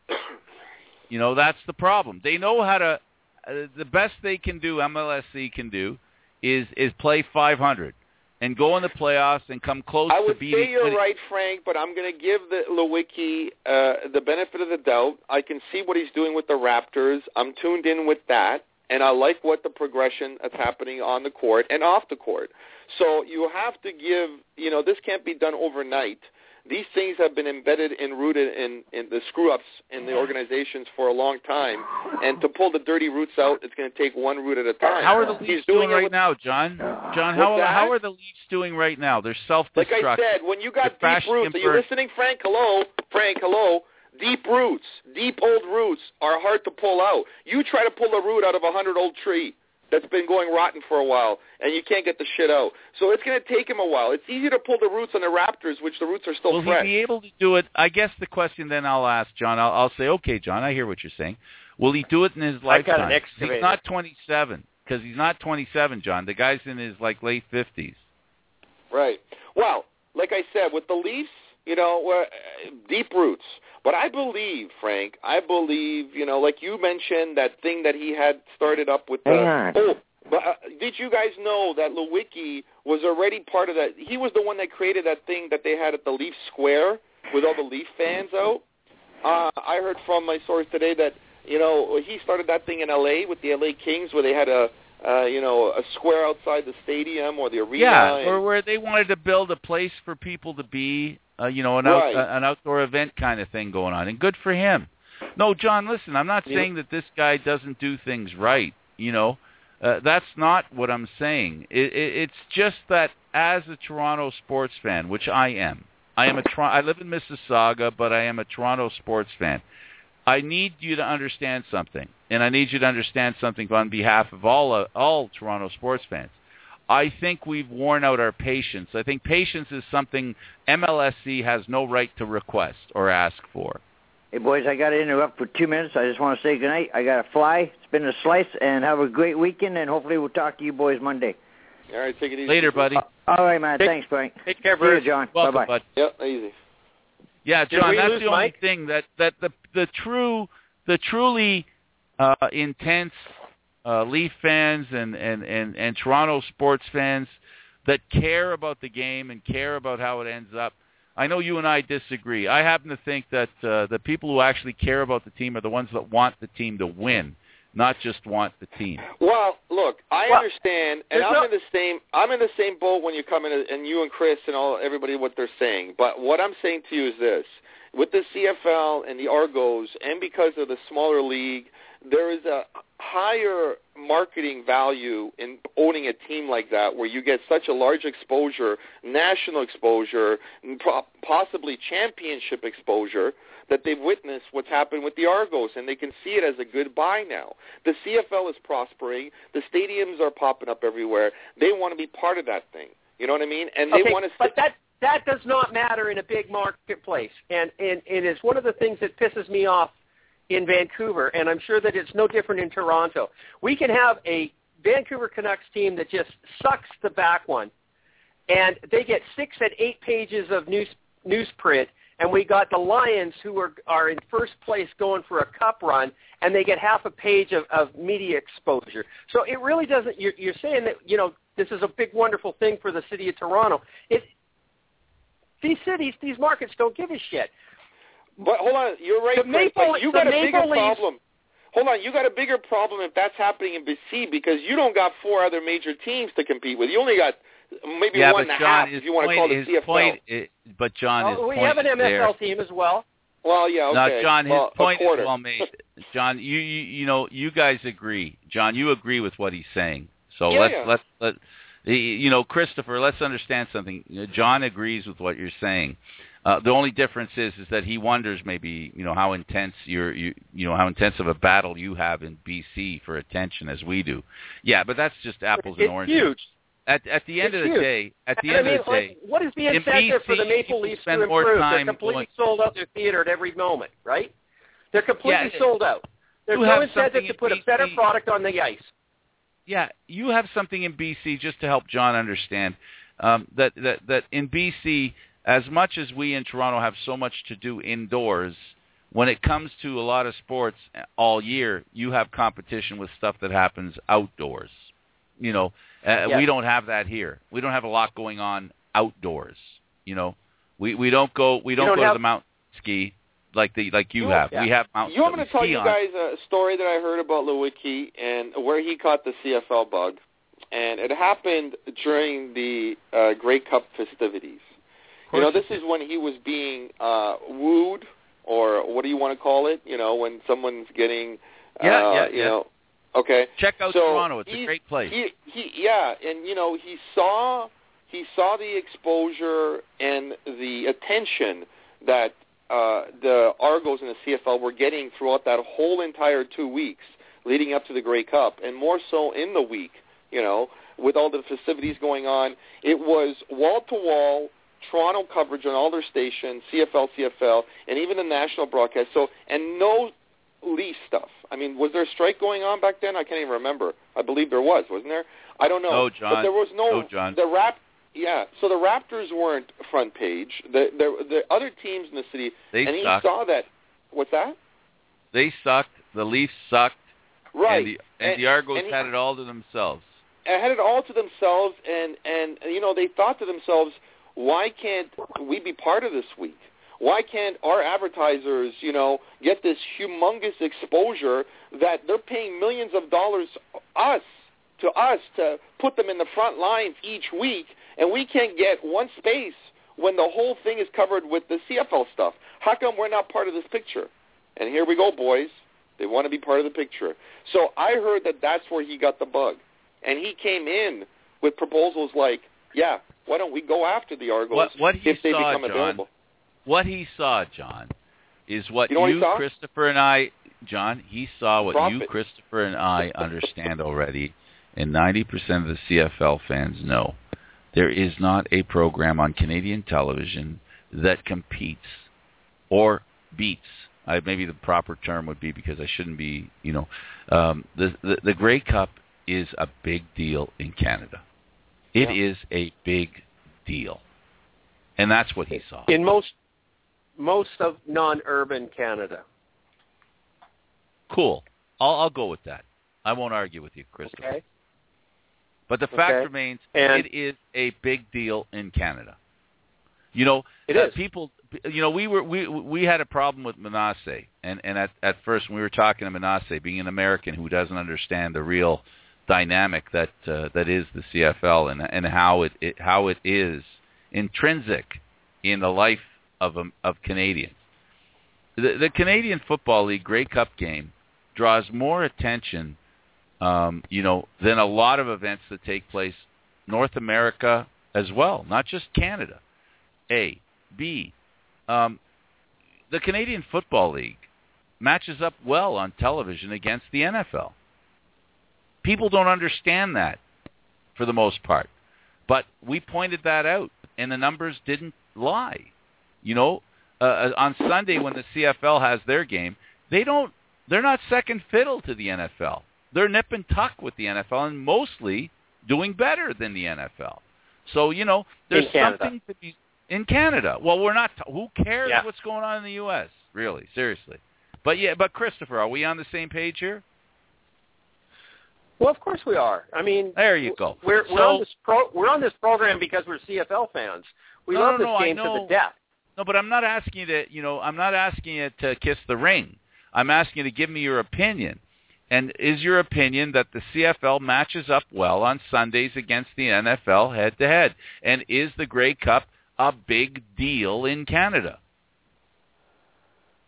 You know, that's the problem. They know how to. Uh, the best they can do, M L S C can do, is is play five hundred and go in the playoffs and come close I to would beating. say you're right, Frank, but I'm going to give the Lewicki uh, the benefit of the doubt. I can see what he's doing with the Raptors. I'm tuned in with that, and I like what the progression that's happening on the court and off the court. So you have to give, you know, this can't be done overnight. These things have been embedded and rooted in, in the screw-ups in the organizations for a long time, and to pull the dirty roots out, it's going to take one root at a time. How are the Leafs He's doing, doing it right with, now, John? John, how that? how are the Leafs doing right now? They're self-destruct. Like I said, when you got They're deep roots, are you burn- listening, Frank? Hello? Frank, hello? Deep roots, deep old roots are hard to pull out. You try to pull a root out of a hundred-old tree that's been going rotten for a while, and you can't get the shit out. So it's going to take him a while. It's easy to pull the roots on the Raptors, which the roots are still Will fresh. he be able to do it? I guess the question then I'll ask, John, I'll, I'll say, okay, John, I hear what you're saying. Will he do it in his I got lifetime? an excavator. He's not twenty-seven, because he's not twenty-seven, John. The guy's in his, like, late fifties. Right. Well, like I said, with the Leafs, you know, uh, deep roots. But I believe, Frank, I believe, you know, like you mentioned, that thing that he had started up with the... Hang on. Oh, but uh, did you guys know that Lewicki was already part of that? He was the one that created that thing that they had at the Leaf Square with all the Leaf fans out. Uh, I heard from my source today that, you know, he started that thing in L A with the L A Kings where they had a, uh, you know, a square outside the stadium or the arena. Yeah, and, or where they wanted to build a place for people to be, uh, you know, an, Right. out, uh, an outdoor event kind of thing going on, and good for him. No, John, listen, I'm not Yeah. saying that this guy doesn't do things right, you know. Uh, that's not what I'm saying. It, it, it's just that as a Toronto sports fan, which I am, I am a Tor- I live in Mississauga, but I am a Toronto sports fan. I need you to understand something, and I need you to understand something on behalf of all uh, all Toronto sports fans. I think we've worn out our patience. I think patience is something M L S C has no right to request or ask for. Hey, boys, I got to interrupt for two minutes. I just want to say goodnight. I got to fly. It's been a slice, and have a great weekend, and hopefully we'll talk to you boys Monday. All right, take it easy. Later, buddy. Uh, all right, man. Take- Thanks, Frank. Take care, See you, Bruce. John. Welcome, Bye-bye. bud. Yep, easy. Yeah, Did John, we that's lose the only Mike? thing that, that the the true the truly uh, intense uh, Leaf fans and, and, and, and Toronto sports fans that care about the game and care about how it ends up. I know you and I disagree. I happen to think that uh, the people who actually care about the team are the ones that want the team to win, not just want the team. Well, look, I Well, understand, and there's I'm no- in the same. I'm in the same boat when you come in, and you and Chris and all everybody what they're saying. But what I'm saying to you is this: with the C F L and the Argos, and because of the smaller league, there is a higher marketing value in owning a team like that, where you get such a large exposure, national exposure, and po- possibly championship exposure, that they've witnessed what's happened with the Argos, and they can see it as a good buy now. The C F L is prospering. The stadiums are popping up everywhere. They want to be part of that thing. You know what I mean? And they Okay, want to. but that that does not matter in a big marketplace, and and it is one of the things that pisses me off in Vancouver, and I'm sure that it's no different in Toronto. We can have a Vancouver Canucks team that just sucks the back one, and they get six and eight pages of news newsprint, and we got the Lions who are are in first place going for a cup run, and they get half a page of, of media exposure. So it really doesn't. You're, you're saying that, you know, this is a big, wonderful thing for the city of Toronto. It these cities, these markets don't give a shit. But hold on, you're right, The Chris, Maple- but you the got a Maple bigger Leafs- problem. Hold on, you got a bigger problem if that's happening in B C, because you don't got four other major teams to compete with. You only got maybe yeah, one but and a John, half his if you want to point, call it his C F L. point, it, but John, his Oh, we point have an is M S L there. team as well. Well, yeah, okay. Now, John, his well, point is quarter. well made. John, you, you you know you guys agree. John, you agree with what he's saying. So yeah, let's yeah. let's let you know, Christopher. Let's understand something. John agrees with what you're saying. Uh, the only difference is is that he wonders maybe you know how intense your you you know how intense of a battle you have in B C for attention as we do. Yeah, but that's just apples it's and oranges. Huge. At at the end it's of the huge. day, at the and end I mean, of the day, like, what is the in incentive B C, for the Maple Leafs to spend more improve? time They're completely going, sold out their theater at every moment, right? They're completely Yeah, sold out. There's you no have incentive something to in put a B C better product on the ice. Yeah, you have something in B C, just to help John understand, um, that, that, that in B C, as much as we in Toronto have so much to do indoors, when it comes to a lot of sports all year, you have competition with stuff that happens outdoors. You know, uh, yes. we don't have that here. We don't have a lot going on outdoors. You know, we, we don't go we don't, don't go have... to the mountain ski like the like you, you have. Yeah. We have mountains. You want me that to tell we ski you on. guys a story that I heard about Lewicki and where he caught the C F L bug, and it happened during the uh, Grey Cup festivities. You know, this is when he was being uh, wooed, or what do you want to call it? You know, when someone's getting, uh, Yeah, yeah, you yeah. know, okay. Check out so Toronto; it's he, a great place. He, he, yeah, and you know, he saw he saw the exposure and the attention that uh, the Argos and the C F L were getting throughout that whole entire two weeks leading up to the Grey Cup, and more so in the week. You know, with all the festivities going on, it was wall to wall Toronto coverage on all their stations, C F L, C F L, and even the national broadcast. So, and no Leaf stuff. I mean, was there a strike going on back then? I can't even remember. I believe there was, wasn't there? I don't know. No, John. But there was no. No, John. The rap. Yeah. So the Raptors weren't front page. The the, the other teams in the city. They and he sucked. saw that. What's that? They sucked. The Leafs sucked. Right. And the, and and, the Argos and he, had it all to themselves. and had it all to themselves, and and you know they thought to themselves, why can't we be part of this week? Why can't our advertisers, you know, get this humongous exposure that they're paying millions of dollars us to us to put them in the front lines each week, and we can't get one space when the whole thing is covered with the C F L stuff? How come we're not part of this picture? And here we go, boys. They want to be part of the picture. So I heard that that's where he got the bug. And he came in with proposals like, yeah, why don't we go after the Argos what, what he if they saw, become John, available? What he saw, John, is what you, know you, what Christopher, and I, John, he saw what Profit. you, Christopher, and I understand already, and ninety percent of the C F L fans know. There is not a program on Canadian television that competes or beats. I, maybe the proper term would be, because I shouldn't be, you know, um, the, the the Grey Cup is a big deal in Canada. It yeah. is a big deal, and that's what he saw. In most most of non-urban Canada. Cool. I'll, I'll go with that. I won't argue with you, Christopher. Okay. But the fact okay. remains, and it is a big deal in Canada. You know, it uh, is. people. You know, we were we we had a problem with Manasseh, and and at at first when we were talking to Manasseh, being an American who doesn't understand the real dynamic that uh, that is the C F L and and how it, it how it is intrinsic in the life of um, of Canadians. The, the Canadian Football League Grey Cup game draws more attention, um, you know, than a lot of events that take place North America as well, not just Canada. A, B, um, the Canadian Football League matches up well on television against the N F L. People don't understand that for the most part, but we pointed that out, and the numbers didn't lie. You know, uh, on Sunday when the C F L has their game, they don't. They're not second fiddle to the N F L. They're nip and tuck with the N F L, and mostly doing better than the N F L. So you know, there's something to be in Canada. Well, we're not. T- who cares yeah. what's going on in the U S? Really, seriously. But yeah, but Christopher, are we on the same page here? Well, of course we are. I mean, there you go. We're, so, we're on this pro, we're on this program because we're C F L fans. We no, love no, this no, game I know. to the death. No, but I'm not asking you to. You know, I'm not asking you to kiss the ring. I'm asking you to give me your opinion. And is your opinion that the C F L matches up well on Sundays against the N F L head-to-head? And is the Grey Cup a big deal in Canada?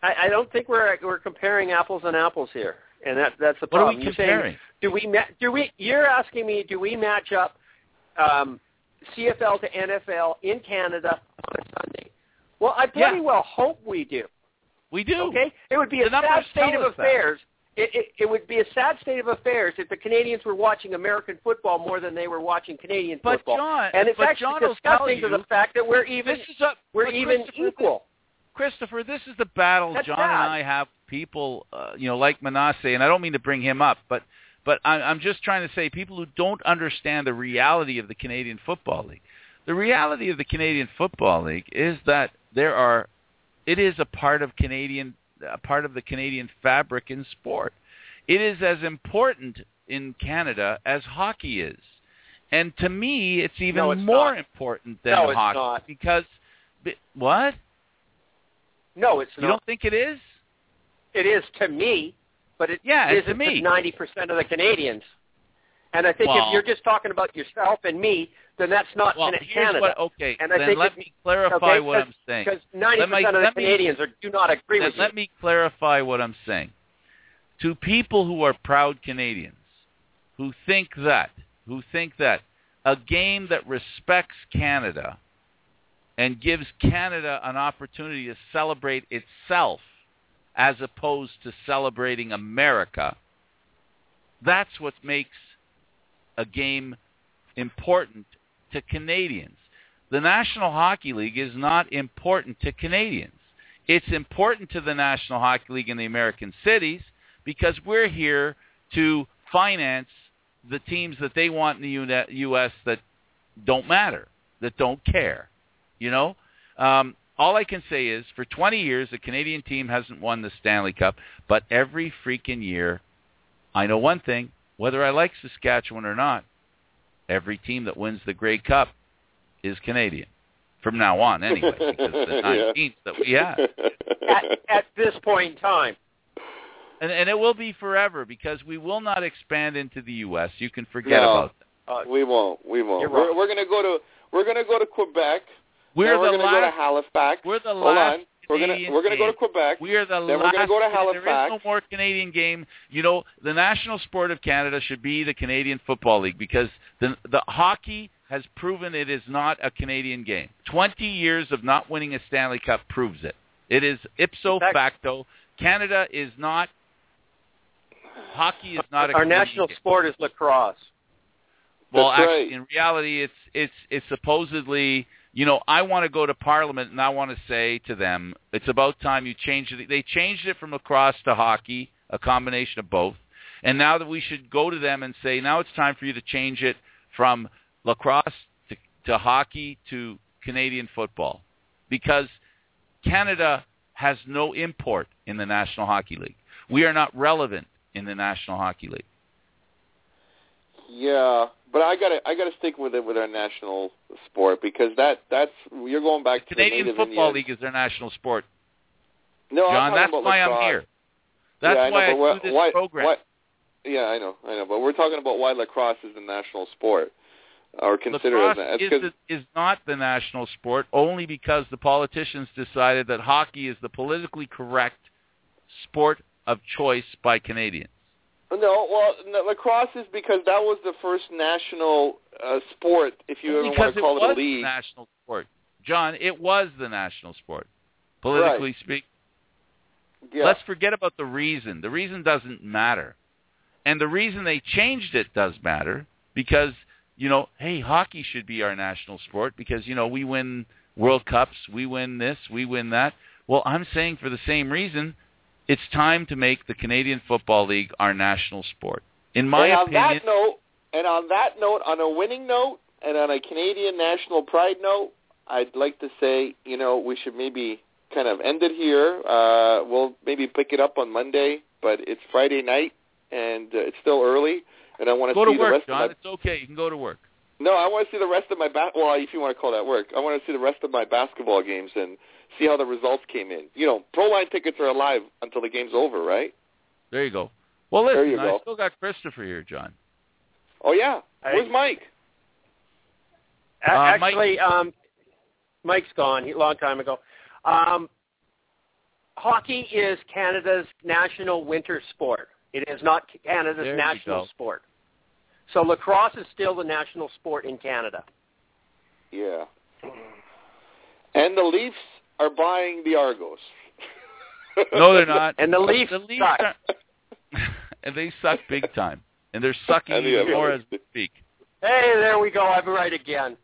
I, I don't think we're we're comparing apples and apples here, and that that's the What problem. are we You're comparing? saying, do we ma- do we? You're asking me, do we match up um, C F L to N F L in Canada on a Sunday? Well, I bloody Yeah. well hope we do. We do. Okay, it would be The a sad numbers state tell of us that. affairs. It, it, it would be a sad state of affairs if the Canadians were watching American football more than they were watching Canadian But football. John, and it's but actually John will tell disgusting to you, the fact that we're even this is a, we're but even Christopher, equal. Christopher, this is the battle That's John bad. and I have. People, uh, you know, like Manasseh, and I don't mean to bring him up, but but I, I'm just trying to say people who don't understand the reality of the Canadian Football League. The reality of the Canadian Football League is that there are, it is a part of Canadian, a part of the Canadian fabric in sport. It is as important in Canada as hockey is. And to me, it's even No, it's more not. important than No, it's hockey. not. Because, what? No, it's You not. don't think it is? It is to me, but it Yeah, it's isn't to me. ninety percent of the Canadians. And I think Well- if you're just talking about yourself and me, then that's not Well, in here's Canada. what, okay, and I then think let it- me clarify okay, what I'm saying. Because ninety Let me- percent of the let me- Canadians are, do not agree Then with let you. me clarify what I'm saying. To people who are proud Canadians, who think that, who think that a game that respects Canada and gives Canada an opportunity to celebrate itself as opposed to celebrating America, that's what makes a game important to Canadians. The National Hockey League is not important to Canadians. It's important to the National Hockey League in the American cities because we're here to finance the teams that they want in the U S that don't matter, that don't care. You know? Um, all I can say is for twenty years, a Canadian team hasn't won the Stanley Cup, but every freaking year, I know one thing, whether I like Saskatchewan or not, every team that wins the Grey Cup is Canadian. From now on, anyway, because the nine Yeah. teams that we have. at, at this point in time. And, and it will be forever because we will not expand into the U S. You can forget No, about that. Uh, we won't. We won't. You're We're, wrong. we're going to go to we're going to go to Quebec. We're then we're the going to go to last- Halifax. We're the Hold last on. We're going to Canadian we're going to go to game. Quebec. We are the Then we're last. gonna go to There is Halifax. no more Canadian game. You know, the national sport of Canada should be the Canadian Football League because the the hockey has proven it is not a Canadian game. Twenty years of not winning a Stanley Cup proves it. It is ipso Exactly. facto. Canada is not. Hockey is not a Our Canadian national game. sport is lacrosse. Well, That's actually, right. in reality, it's it's it's supposedly. You know, I want to go to Parliament and I want to say to them, it's about time you change it. They changed it from lacrosse to hockey, a combination of both. And now that we should go to them and say, now it's time for you to change it from lacrosse to, to hockey to Canadian football. Because Canada has no import in the National Hockey League. We are not relevant in the National Hockey League. Yeah, but I got to I got to stick with it with our national sport because that that's you're going back to Canadian the Native Football Indians. League is their national sport. No, John, I'm talking that's about why lacrosse. I'm here. That's yeah, I know, why but I why, do this why, program. Why, yeah, I know, I know, but we're talking about why lacrosse is the national sport, or considered as Lacrosse that. is, Because the, is not the national sport only because the politicians decided that hockey is the politically correct sport of choice by Canadians. no, well, no, lacrosse is because that was the first national uh, sport, if you ever because want to call it, it, was a league. the national sport. John, it was the national sport, politically Right. speaking. Yeah. Let's forget about the reason. The reason doesn't matter. And the reason they changed it does matter because, you know, hey, hockey should be our national sport because, you know, we win World Cups, we win this, we win that. Well, I'm saying for the same reason, it's time to make the Canadian Football League our national sport. In my and on opinion, that note, and on that note, on a winning note, and on a Canadian national pride note, I'd like to say, you know, we should maybe kind of end it here. Uh, we'll maybe pick it up on Monday, but it's Friday night, and uh, it's still early, and I want to go see to the work, rest John. of my... It's okay. You can go to work. No, I want to see the rest of my... Ba- well, if you want to call that work. I want to see the rest of my basketball games and see how the results came in. You know, Pro Line tickets are alive until the game's over, right? There you go. Well, listen, There you I go. still got Christopher here, John. Oh, yeah. Where's Mike? A- Uh, Mike- Actually, um, Mike's gone a long time ago. Um, hockey is Canada's national winter sport. It is not Canada's There you national go. sport. So lacrosse is still the national sport in Canada. Yeah. And the Leafs are buying the Argos. No, they're not. And the Leafs, the Leafs suck. Are, and they suck big time. And they're sucking And the even other more ones. as we speak. Hey, there we go. I'm right again.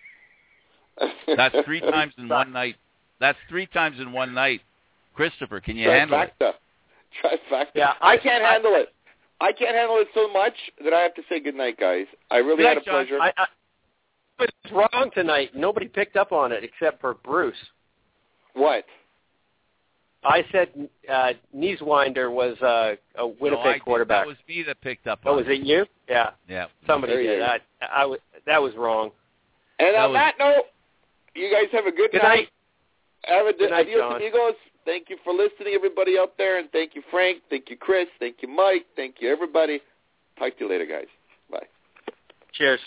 That's three times in one night. That's three times in one night. Christopher, can you handle it? Trifecta. Trifecta. Yeah, I can't handle it. I can't handle it so much that I have to say goodnight, guys. I really Good had a night, John. pleasure. I, I, what's wrong tonight? Nobody picked up on it except for Bruce. What? I said uh, Nieswinder was uh, a Winnipeg no, I quarterback. Did. That was me that picked up Oh, on was it. it you? Yeah. Yeah. Somebody There you did. go. I, I, was- that was wrong. And That on was- that note, you guys have a good, Good night. Have a Good night, adios, John. amigos. Thank you for listening, everybody out there, and thank you, Frank. Thank you, Chris. Thank you, Mike. Thank you, everybody. Talk to you later, guys. Bye. Cheers.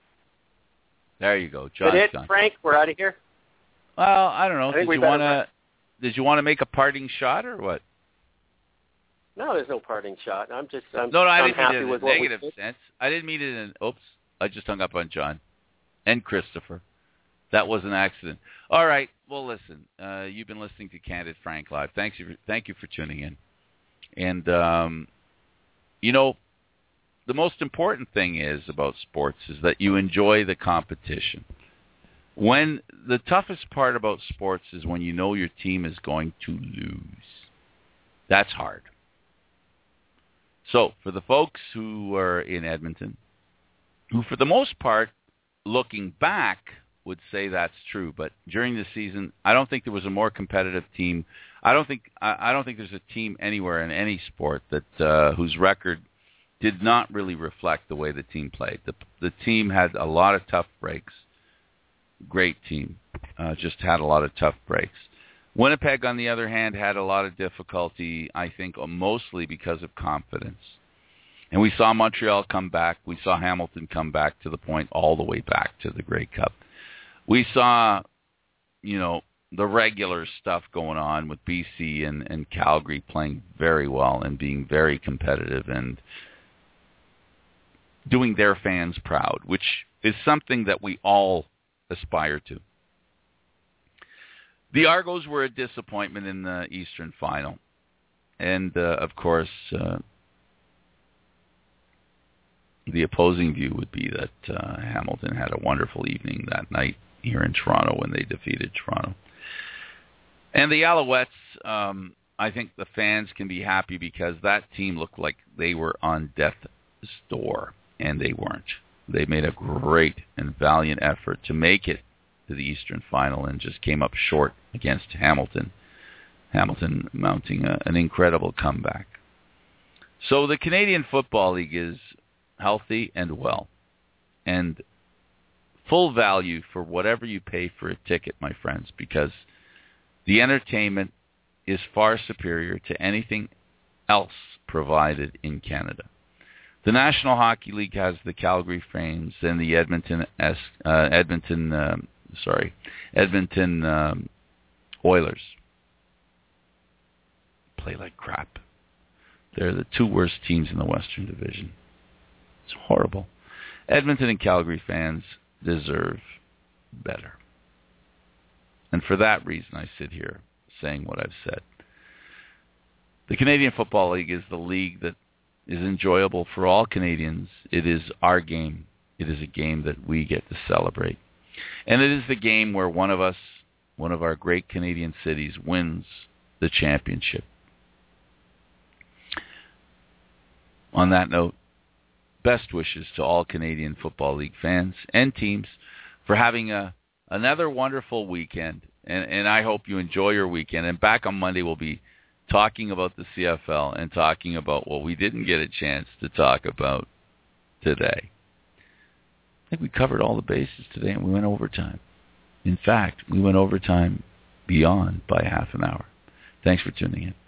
There you go. Is John's that it, gone. Frank? We're out of here? Well, I don't know. I think Did we you better want to? Did you want to make a parting shot or what? No, there's no parting shot. I'm just I'm, No, no, I I'm didn't happy mean it in with a what we negative did. sense. I didn't mean it in. Oops, I just hung up on John and Christopher. That was an accident. All right. Well, listen. Uh, you've been listening to Candid Frank Live. Thanks you. For, thank you for tuning in. And um, you know, the most important thing is about sports is that you enjoy the competition. When the toughest part about sports is when you know your team is going to lose. That's hard. So, for the folks who are in Edmonton, who for the most part, looking back, would say that's true, but during the season, I don't think there was a more competitive team. I don't think I, I don't think there's a team anywhere in any sport that uh, whose record did not really reflect the way the team played. The the team had a lot of tough breaks. Great team, uh, just had a lot of tough breaks. Winnipeg, on the other hand, had a lot of difficulty, I think, mostly because of confidence. And we saw Montreal come back. We saw Hamilton come back to the point all the way back to the Grey Cup. We saw, you know, the regular stuff going on with B C and, and Calgary playing very well and being very competitive and doing their fans proud, which is something that we all aspire to. The Argos were a disappointment in the Eastern Final. And, uh, of course, uh, the opposing view would be that uh, Hamilton had a wonderful evening that night here in Toronto when they defeated Toronto. And the Alouettes, um, I think the fans can be happy because that team looked like they were on death's door, and they weren't. They made a great and valiant effort to make it to the Eastern Final and just came up short against Hamilton. Hamilton mounting a, an incredible comeback. So the Canadian Football League is healthy and well, and full value for whatever you pay for a ticket, my friends, because the entertainment is far superior to anything else provided in Canada. The National Hockey League has the Calgary Flames and the Edmonton uh, Edmonton um, sorry Edmonton um, Oilers. Play like crap. They're the two worst teams in the Western Division. It's horrible. Edmonton and Calgary fans deserve better. And for that reason, I sit here saying what I've said. The Canadian Football League is the league that is enjoyable for all Canadians. It is our game. It is a game that we get to celebrate. And it is the game where one of us, one of our great Canadian cities, wins the championship. On that note, best wishes to all Canadian Football League fans and teams for having a another wonderful weekend. And, and I hope you enjoy your weekend. And back on Monday, we'll be talking about the C F L and talking about what we didn't get a chance to talk about today. I think we covered all the bases today, and we went overtime. In fact, we went overtime beyond by half an hour. Thanks for tuning in.